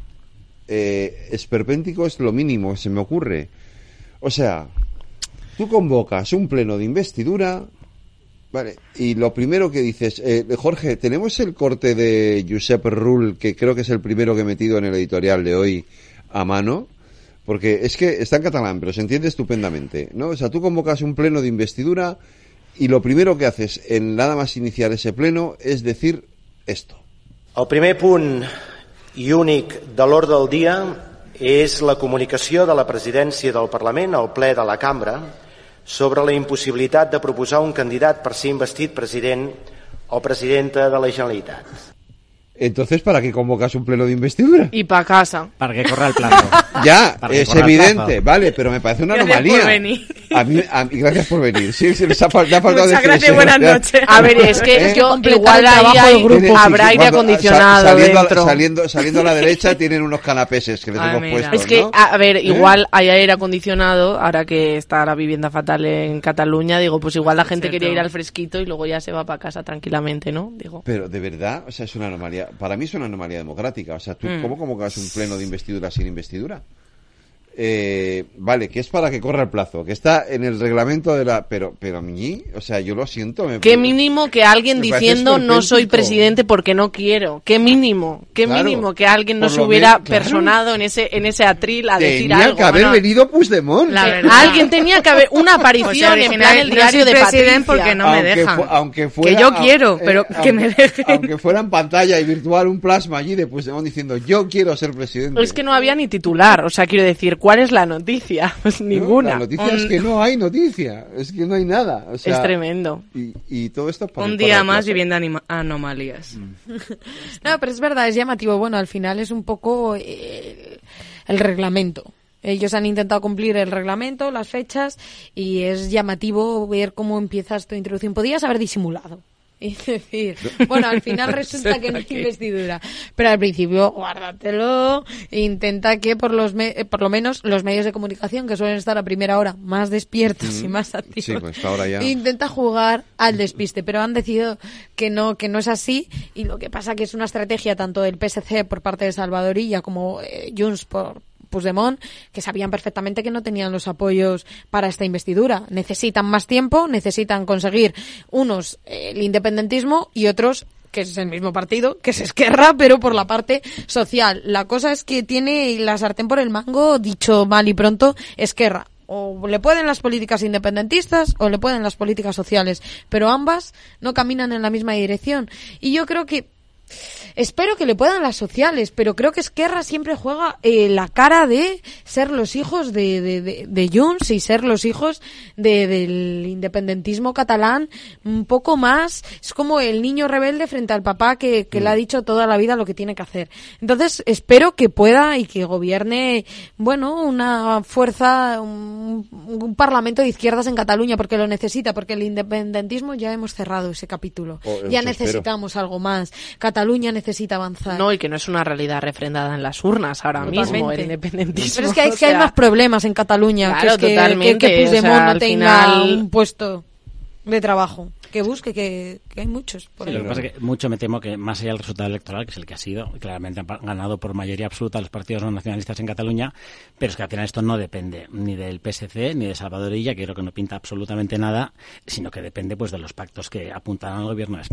Speaker 2: eh, esperpéntico, es lo mínimo que se me ocurre. O sea, tú convocas un pleno de investidura, vale, y lo primero que dices, eh, Jorge, tenemos el corte de Josep Rull, que creo que es el primero que he metido en el editorial de hoy a mano, porque es que está en catalán, pero se entiende estupendamente, ¿no? O sea, tú convocas un pleno de investidura y lo primero que haces en nada más iniciar ese pleno es decir esto.
Speaker 1: El primer punt i únic de l'ordre del dia és la comunicació de la presidència del Parlament al ple de la Cambra sobre la impossibilitat de proposar un candidat per ser investit president o presidenta de la Generalitat.
Speaker 2: Entonces, ¿para qué convocas un pleno de investidura?
Speaker 5: Y para casa.
Speaker 13: Para que corra el plazo.
Speaker 2: Ya,
Speaker 13: Para que
Speaker 2: es
Speaker 13: corra el
Speaker 2: evidente,
Speaker 13: plazo.
Speaker 2: vale, pero me parece una
Speaker 5: Gracias
Speaker 2: anomalía.
Speaker 5: por venir.
Speaker 2: A mí, a mí- gracias por venir. Sí, se les ha, fal- le ha faltado
Speaker 5: Muchas
Speaker 2: decir
Speaker 5: gracias,
Speaker 2: eso.
Speaker 5: buenas noches. A ver, es que
Speaker 2: ¿Eh?
Speaker 5: yo
Speaker 11: completar
Speaker 5: igual
Speaker 11: el
Speaker 5: ahí
Speaker 11: trabajo
Speaker 5: hay-
Speaker 11: del grupo.
Speaker 2: Tienen-
Speaker 5: habrá
Speaker 2: sí,
Speaker 5: aire
Speaker 2: cuando-
Speaker 5: acondicionado
Speaker 2: sa- saliendo, a-
Speaker 5: dentro.
Speaker 2: saliendo, saliendo a la derecha tienen unos canapeses que les
Speaker 5: Ay,
Speaker 2: hemos
Speaker 5: mira.
Speaker 2: puesto,
Speaker 5: Es que,
Speaker 2: ¿no?
Speaker 5: a ver,
Speaker 2: ¿Eh?
Speaker 5: igual hay aire acondicionado, ahora que está la vivienda fatal en Cataluña, digo, pues igual la gente
Speaker 14: Cierto.
Speaker 5: quería ir al fresquito y luego ya se va para casa tranquilamente, ¿no? Digo.
Speaker 2: Pero de verdad, o sea, es una anomalía. Para mí es una anomalía democrática. O sea, ¿tú
Speaker 5: Mm.
Speaker 2: cómo convocas un pleno de investidura sin investidura? Eh, vale, que es para que corra el plazo, que está en el reglamento de la... Pero, pero a mí, o sea, yo lo siento. Me...
Speaker 5: Qué mínimo que alguien
Speaker 2: Me parece
Speaker 5: diciendo no soy
Speaker 2: esperpéntico.
Speaker 5: presidente porque no quiero. Qué mínimo, qué
Speaker 2: Claro,
Speaker 5: mínimo que alguien no
Speaker 2: por
Speaker 5: se
Speaker 2: lo
Speaker 5: hubiera
Speaker 2: menos, claro.
Speaker 5: personado en ese en ese atril a decir
Speaker 2: Tenía
Speaker 5: algo.
Speaker 2: que haber
Speaker 5: Bueno,
Speaker 2: venido Puigdemont.
Speaker 14: La
Speaker 5: que
Speaker 14: verdad.
Speaker 5: alguien tenía que haber una aparición
Speaker 14: O sea,
Speaker 5: en
Speaker 14: original,
Speaker 5: plan el
Speaker 14: no
Speaker 5: diario
Speaker 14: soy
Speaker 5: de
Speaker 14: presidente
Speaker 5: Patricia.
Speaker 14: porque no me
Speaker 2: Aunque
Speaker 14: dejan.
Speaker 2: fu- aunque fuera,
Speaker 14: que yo quiero,
Speaker 2: eh,
Speaker 14: pero
Speaker 2: aunque-
Speaker 14: que me dejen.
Speaker 2: Aunque fuera en pantalla y virtual un plasma allí de Puigdemont diciendo yo quiero ser presidente.
Speaker 5: Es que no había ni titular, o sea, quiero decir, ¿cuál es la noticia? Pues
Speaker 2: No,
Speaker 5: ninguna.
Speaker 2: La noticia es
Speaker 5: Un-
Speaker 2: que no hay noticia, es que no hay nada. O sea,
Speaker 5: Es tremendo.
Speaker 2: Y, y todo esto es para
Speaker 14: Un
Speaker 2: el-
Speaker 14: día
Speaker 2: para el
Speaker 14: más
Speaker 2: plazo.
Speaker 14: viviendo anima- anomalías.
Speaker 11: No, pero es verdad, es llamativo. Bueno, al final es un poco eh, el reglamento. Ellos han intentado cumplir el reglamento, las fechas, y es llamativo ver cómo empieza esta introducción. Podías haber disimulado. Y decir, bueno, al final resulta que no hay investidura. Pero al principio, guárdatelo, e intenta que por los me- eh, por lo menos los medios de comunicación, que suelen estar a primera hora más despiertos y
Speaker 2: Mm.
Speaker 11: más activos,
Speaker 2: Sí, pues ahora ya.
Speaker 11: intenta jugar al despiste, pero han decidido que no, que no es así, y lo que pasa que es una estrategia tanto del P S C por parte de Salvadorilla como eh, Junts por Puigdemont, que sabían perfectamente que no tenían los apoyos para esta investidura. Necesitan más tiempo, necesitan conseguir unos eh, el independentismo y otros que es el mismo partido, que es Esquerra, pero por la parte social. La cosa es que tiene la sartén por el mango, dicho mal y pronto, Esquerra. O le pueden las políticas independentistas o le pueden las políticas sociales, pero ambas no caminan en la misma dirección. Y yo creo que espero que le puedan las sociales, pero creo que Esquerra siempre juega eh, la cara de ser los hijos de, de, de, de Junts y ser los hijos de, del independentismo catalán un poco más. Es como el niño rebelde frente al papá que, que mm. le ha dicho toda la vida lo que tiene que hacer. Entonces espero que pueda y que gobierne, bueno, una fuerza, un, un parlamento de izquierdas en Cataluña, porque lo necesita, porque el independentismo ya hemos cerrado ese capítulo.
Speaker 2: Oh,
Speaker 11: ya necesitamos espero. algo más. Cataluña necesita avanzar.
Speaker 5: No, y que no es una realidad refrendada en las urnas ahora
Speaker 11: Totalmente.
Speaker 5: mismo, el independentismo.
Speaker 11: Pero es que hay,
Speaker 5: o
Speaker 11: que
Speaker 5: sea,
Speaker 11: hay más problemas en Cataluña,
Speaker 5: claro,
Speaker 11: que es que,
Speaker 5: totalmente,
Speaker 11: que, que Puigdemont
Speaker 5: o sea,
Speaker 11: no
Speaker 5: al
Speaker 11: tenga
Speaker 5: final...
Speaker 11: un puesto de trabajo. Que busque, que, que hay muchos. Por
Speaker 13: sí,
Speaker 11: ahí.
Speaker 13: lo que pasa es que mucho me temo que más allá del resultado electoral, que es el que ha sido, claramente han ganado por mayoría absoluta los partidos no nacionalistas en Cataluña, pero es que al final esto no depende ni del P S C ni de Salvadorilla, que creo que no pinta absolutamente nada, sino que depende pues de los pactos que apuntan al gobierno de España.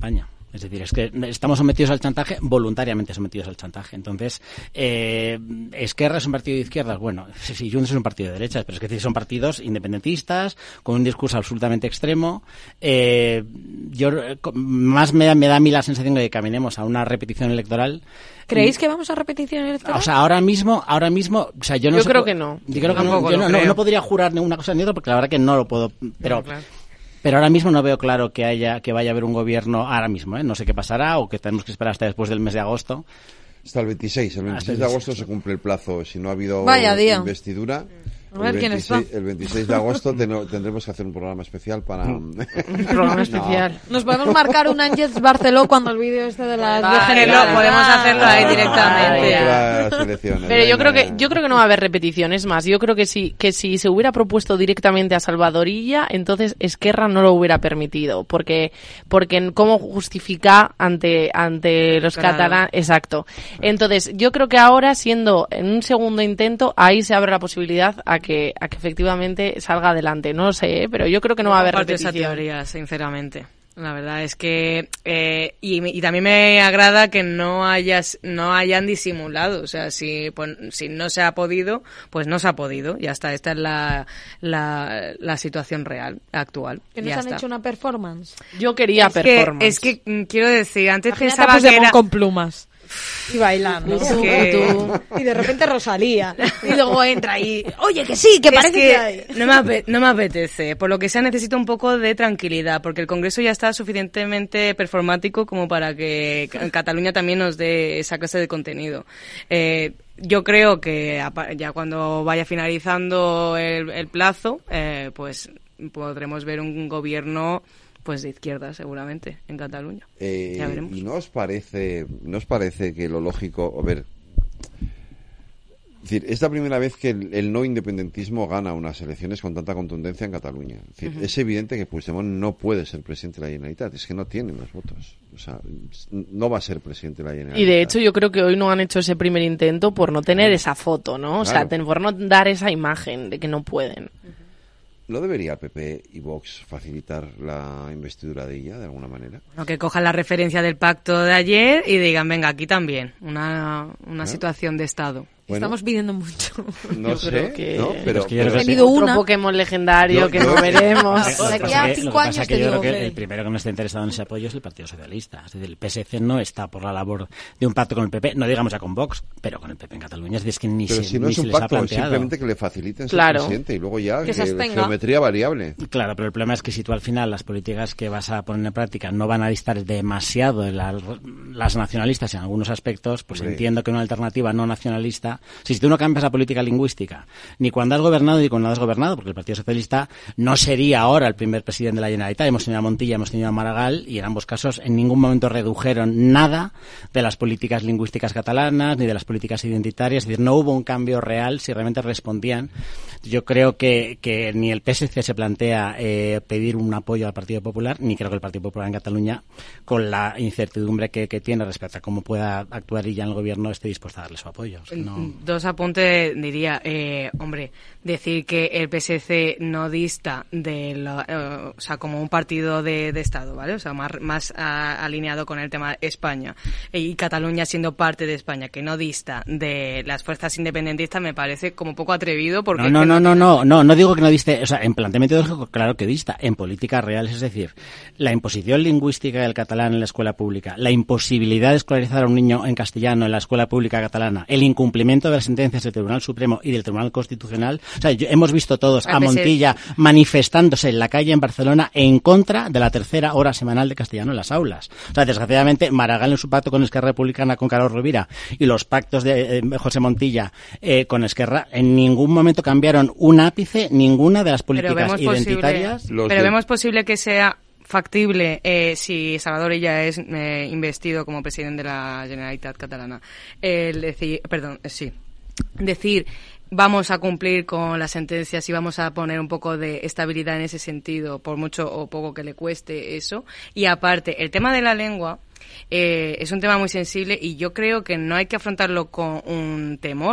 Speaker 13: Es decir, es que estamos sometidos al chantaje, voluntariamente sometidos al chantaje. Entonces, eh, Esquerra es un partido de izquierdas. Bueno, sí, Junts es un partido de derechas, pero es que son partidos independentistas, con un discurso absolutamente extremo. Eh, yo Más me da, me da a mí la sensación de que caminemos a una repetición electoral.
Speaker 11: ¿Creéis que vamos a repetición electoral?
Speaker 13: O sea, ahora mismo, ahora mismo, o sea, yo no
Speaker 5: Yo
Speaker 13: sé,
Speaker 5: creo que no.
Speaker 13: Yo creo que no, yo no, no, no podría jurar ni una cosa ni otra, porque la verdad que no lo puedo, pero...
Speaker 5: No, claro.
Speaker 13: Pero ahora mismo no veo claro que haya que vaya a haber un gobierno ahora mismo, ¿eh? No sé qué pasará o que tenemos que esperar hasta después del mes de agosto.
Speaker 2: Hasta el veintiséis. El veintiséis de agosto se cumple el plazo. Si no ha habido
Speaker 11: Vaya día.
Speaker 2: investidura...
Speaker 11: A ver
Speaker 2: el
Speaker 11: quién
Speaker 2: veintiséis,
Speaker 11: está.
Speaker 2: El veintiséis de agosto ten, tendremos que hacer un programa especial para...
Speaker 5: Un programa especial.
Speaker 2: No.
Speaker 11: Nos podemos marcar un Ángels Barceló cuando el vídeo este de las
Speaker 5: Vale,
Speaker 11: degeneradas.
Speaker 5: lo podemos hacerlo ahí directamente.
Speaker 2: Las elecciones.
Speaker 5: Pero yo
Speaker 2: Venga,
Speaker 5: creo que yo creo que no va a haber repeticiones más. Yo creo que si que si se hubiera propuesto directamente a Salvadorilla, entonces Esquerra no lo hubiera permitido, porque porque cómo justifica ante ante los
Speaker 14: Claro.
Speaker 5: catalanes, exacto. Entonces, yo creo que ahora siendo en un segundo intento, ahí se abre la posibilidad a que a que efectivamente salga adelante. No lo sé, ¿eh? Pero yo creo que no va a haber
Speaker 14: Comparto esa
Speaker 5: repetición.
Speaker 14: teoría, sinceramente. La verdad es que eh, y, y también me agrada que no hayas no hayan disimulado, o sea, si pues, si no se ha podido, pues no se ha podido, ya está. Esta es la la, la situación real actual.
Speaker 11: ¿Que nos
Speaker 14: ya
Speaker 11: han
Speaker 14: está.
Speaker 11: hecho una performance?
Speaker 5: Yo quería
Speaker 14: es
Speaker 5: performance.
Speaker 14: Que, es que mm, quiero decir, antes
Speaker 11: Imagínate
Speaker 14: pensaba
Speaker 11: a
Speaker 14: que
Speaker 11: Puigdemont
Speaker 14: era
Speaker 11: con plumas. Y bailando.
Speaker 14: Es que-
Speaker 11: Y de repente Rosalía. Y luego entra y... Oye, que sí, que
Speaker 14: Es
Speaker 11: parece que, hay.
Speaker 14: no me, ape- no me apetece. Por lo que sea, necesito un poco de tranquilidad, porque el Congreso ya está suficientemente performático como para que en Cataluña también nos dé esa clase de contenido. Eh, yo creo que apa- ya cuando vaya finalizando el, el plazo, eh, pues podremos ver un gobierno pues de izquierda seguramente en Cataluña.
Speaker 2: Eh,
Speaker 14: Ya veremos.
Speaker 2: ¿Y no os parece, no os parece que lo lógico, a ver, es decir, es la primera vez que el, el no independentismo gana unas elecciones con tanta contundencia en Cataluña? Es decir,
Speaker 5: Ujú.
Speaker 2: es evidente que Puigdemont no puede ser presidente de la Generalitat, es que no tiene los votos, o sea, no va a ser presidente de la Generalitat.
Speaker 5: Y de hecho yo creo que hoy no han hecho ese primer intento por no tener esa foto, ¿no? O sea,
Speaker 2: Claro.
Speaker 5: ten- por no dar esa imagen de que no pueden.
Speaker 2: ¿No debería P P y Vox facilitar la investidura de ella de alguna manera?
Speaker 14: O que cojan la referencia del pacto de ayer y digan, venga, aquí también, una, una
Speaker 2: ¿Eh?
Speaker 14: situación de Estado.
Speaker 2: Bueno.
Speaker 11: Estamos pidiendo mucho.
Speaker 2: No
Speaker 5: Yo
Speaker 2: sé,
Speaker 5: creo que-
Speaker 2: ¿no? Pero,
Speaker 13: Es que yo
Speaker 2: pero-
Speaker 13: creo que
Speaker 11: tenido
Speaker 5: Otro
Speaker 11: una.
Speaker 5: Pokémon legendario
Speaker 2: Yo-
Speaker 5: que
Speaker 2: yo-
Speaker 5: no veremos.
Speaker 13: Lo que
Speaker 11: De aquí
Speaker 13: pasa
Speaker 11: a
Speaker 13: que-
Speaker 11: cinco
Speaker 13: lo que pasa
Speaker 11: años
Speaker 13: que
Speaker 11: te
Speaker 13: yo
Speaker 11: digo
Speaker 13: creo que
Speaker 11: que-
Speaker 13: el primero que no está interesado en ese apoyo es el Partido Socialista. Es decir, el P S C no está por la labor de un pacto con el P P, no digamos ya con Vox, pero con el P P en Cataluña. Es decir, es que ni
Speaker 2: pero
Speaker 13: se,
Speaker 2: si no
Speaker 13: ni
Speaker 2: es
Speaker 13: se
Speaker 2: un
Speaker 13: les ha
Speaker 2: pacto, es
Speaker 13: planteado.
Speaker 2: simplemente que le faciliten ser
Speaker 5: Claro.
Speaker 2: presidente y luego ya
Speaker 11: Que
Speaker 2: que
Speaker 11: se abstenga.
Speaker 2: geometría variable.
Speaker 13: Claro, pero el problema es que si tú al final las políticas que vas a poner en práctica no van a distar demasiado de la- las nacionalistas en algunos aspectos, pues
Speaker 2: Hombre.
Speaker 13: entiendo que una alternativa no nacionalista, si tú no cambias la política lingüística, ni cuando has gobernado ni cuando has gobernado, porque el Partido Socialista no sería ahora el primer presidente de la Generalitat, hemos tenido a Montilla, hemos tenido a Maragall, y en ambos casos en ningún momento redujeron nada de las políticas lingüísticas catalanas, ni de las políticas identitarias, es decir, no hubo un cambio real si realmente respondían. Yo creo que, que ni el P S C se plantea eh, pedir un apoyo al Partido Popular, ni creo que el Partido Popular en Cataluña, con la incertidumbre que, que tiene respecto a cómo pueda actuar ella en el gobierno, esté dispuesta a darle su apoyo. Es que no-
Speaker 14: Dos apuntes diría, eh, hombre, decir que el P S C no dista de lo, eh, o sea, como un partido de, de Estado, ¿vale? O sea, más, más a- alineado con el tema España y Cataluña siendo parte de España, que no dista de las fuerzas independentistas, me parece como poco atrevido porque...
Speaker 13: No, no, no, no, no, no, no digo que no diste, o sea, en planteamiento ideológico, claro que dista, en políticas reales, es decir, la imposición lingüística del catalán en la escuela pública, la imposibilidad de escolarizar a un niño en castellano en la escuela pública catalana, el incumplimiento de las sentencias del Tribunal Supremo y del Tribunal Constitucional, o sea, yo- hemos visto todos a
Speaker 14: A veces-
Speaker 13: Montilla manifestándose en la calle en Barcelona en contra de la tercera hora semanal de castellano en las aulas. O sea, desgraciadamente, Maragall en su pacto con Esquerra Republicana, con Carlos Rovira, y los pactos de eh, José Montilla eh, con Esquerra, en ningún momento cambiaron un ápice ninguna de las
Speaker 14: Pero
Speaker 13: políticas
Speaker 14: vemos
Speaker 13: identitarias.
Speaker 14: posible, pero vemos posible que sea factible eh, si Salvador Illa es eh, investido como presidente de la Generalitat catalana. El decir, perdón, eh, sí, decir vamos a cumplir con las sentencias y vamos a poner un poco de estabilidad en ese sentido, por mucho o poco que le cueste eso. Y aparte, el tema de la lengua eh, es un tema muy sensible y yo creo que no hay que afrontarlo con un temor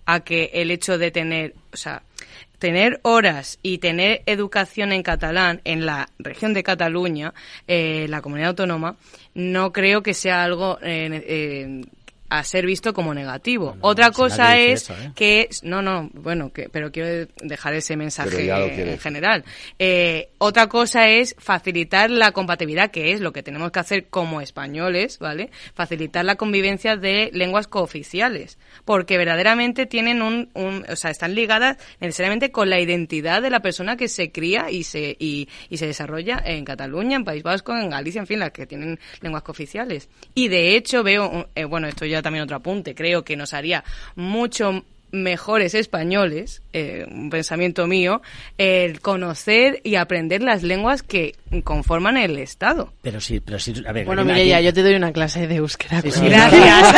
Speaker 14: a que el hecho de tener, o sea, tener horas y tener educación en catalán en la región de Cataluña, eh, la comunidad autónoma, no creo que sea algo eh, eh, a ser visto como negativo. No, Otra cosa es eso, ¿eh? que no, no, bueno, que, pero quiero dejar ese mensaje en general. Eh, otra cosa es facilitar la compatibilidad, que es lo que tenemos que hacer como españoles, ¿vale? Facilitar la convivencia de lenguas cooficiales, porque verdaderamente tienen un, un, o sea, están ligadas necesariamente con la identidad de la persona que se cría y se y, y se desarrolla en Cataluña, en País Vasco, en Galicia, en fin, las que tienen lenguas cooficiales. Y de hecho veo, eh, bueno, esto ya también otro apunte, creo que nos haría mucho mejores españoles, eh, un pensamiento mío, el conocer y aprender las lenguas que conforman el Estado.
Speaker 13: Pero sí, pero sí, a ver.
Speaker 5: Bueno, Mireia, yo te doy una clase de euskera.
Speaker 13: Sí, sí, gracias.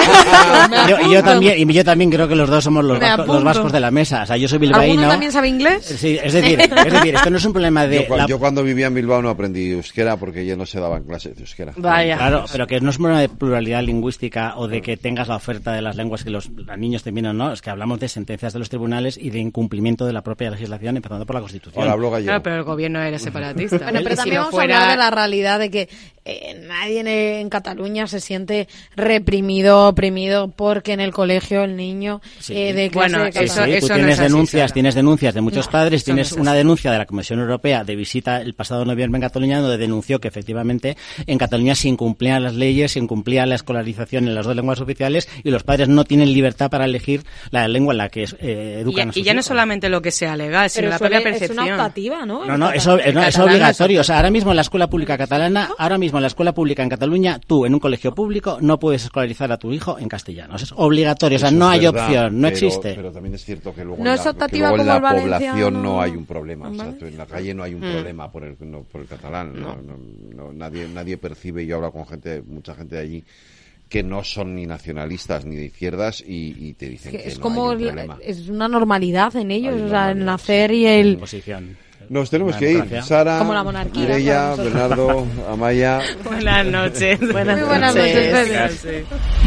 Speaker 13: yo, yo también, y yo también creo que los dos somos los, vascos, los vascos de la mesa. O sea, yo soy bilbaíno.
Speaker 11: ¿Alguno también sabe inglés?
Speaker 13: Sí, es decir, es decir, esto no es un problema de...
Speaker 2: Yo,
Speaker 13: la...
Speaker 2: yo cuando vivía en Bilbao no aprendí euskera porque ya no se daban clases de euskera.
Speaker 5: Vaya.
Speaker 13: Claro, pero que no es un problema de pluralidad lingüística o de que tengas la oferta de las lenguas que los, los niños terminan, no, es que hablamos de sentencias de los tribunales y de incumplimiento de la propia legislación, empezando por la Constitución.
Speaker 2: Ahora hablo gallego.
Speaker 14: Claro, pero el gobierno era separatista.
Speaker 11: Bueno, pero también vamos fuera... a hablar de la realidad de que eh, nadie en, en Cataluña se siente reprimido, oprimido, porque en el colegio el niño
Speaker 13: sí.
Speaker 11: eh, de clase
Speaker 14: bueno,
Speaker 11: de catalán.
Speaker 13: Eso, sí,
Speaker 14: eso
Speaker 13: tú tienes
Speaker 14: no es así,
Speaker 13: denuncias,
Speaker 14: Sara.
Speaker 13: tienes denuncias de muchos
Speaker 14: No,
Speaker 13: padres, tienes
Speaker 14: no es
Speaker 13: una
Speaker 14: así.
Speaker 13: denuncia de la Comisión Europea de visita el pasado noviembre en Cataluña, donde denunció que efectivamente en Cataluña se incumplían las leyes, se incumplía la escolarización en las dos lenguas oficiales y los padres no tienen libertad para elegir la lengua en la que eh, educan
Speaker 14: y,
Speaker 13: a sus
Speaker 14: y ya no
Speaker 13: hijos.
Speaker 14: solamente lo que sea legal, sino
Speaker 11: Pero
Speaker 14: la
Speaker 11: suele,
Speaker 14: propia percepción.
Speaker 11: es una optativa, ¿no?
Speaker 13: No, no, eso es, no, es obligatorio. O sea, ahora mismo en la escuela pública catalana, ahora mismo en la escuela pública en Cataluña, tú en un colegio público no puedes escolarizar a tu hijo en castellano. Eso es obligatorio, o sea,
Speaker 2: Eso
Speaker 13: no
Speaker 2: es
Speaker 13: hay
Speaker 2: verdad,
Speaker 13: opción, no
Speaker 2: pero,
Speaker 13: existe.
Speaker 2: Pero también es cierto que luego
Speaker 11: No
Speaker 2: en
Speaker 11: es
Speaker 2: la,
Speaker 11: optativa
Speaker 2: que luego en
Speaker 11: como
Speaker 2: la
Speaker 11: el
Speaker 2: población
Speaker 11: valenciano.
Speaker 2: no hay un problema.
Speaker 11: Vale.
Speaker 2: O sea, tú en la calle no hay un
Speaker 14: Mm.
Speaker 2: problema por el, no, por el catalán. No. No, no, no, nadie, nadie percibe, yo he hablado con gente, mucha gente de allí, que no son ni nacionalistas ni de izquierdas y, y te dicen que,
Speaker 11: que es
Speaker 2: no
Speaker 11: como
Speaker 2: hay un
Speaker 11: la-
Speaker 2: problema.
Speaker 11: es una normalidad en ellos,
Speaker 2: Hay
Speaker 11: o sea, el
Speaker 2: normalidad,
Speaker 11: nacer y el
Speaker 13: Posición.
Speaker 2: Nos tenemos
Speaker 13: La
Speaker 2: que ir.
Speaker 13: democracia.
Speaker 2: Sara,
Speaker 11: Como la monarquía,
Speaker 2: Mireia,
Speaker 11: para nosotros.
Speaker 2: Bernardo, Amaya.
Speaker 14: Buenas noches.
Speaker 5: Buenas
Speaker 11: Muy buenas
Speaker 5: noches.
Speaker 11: noches,
Speaker 14: Gracias.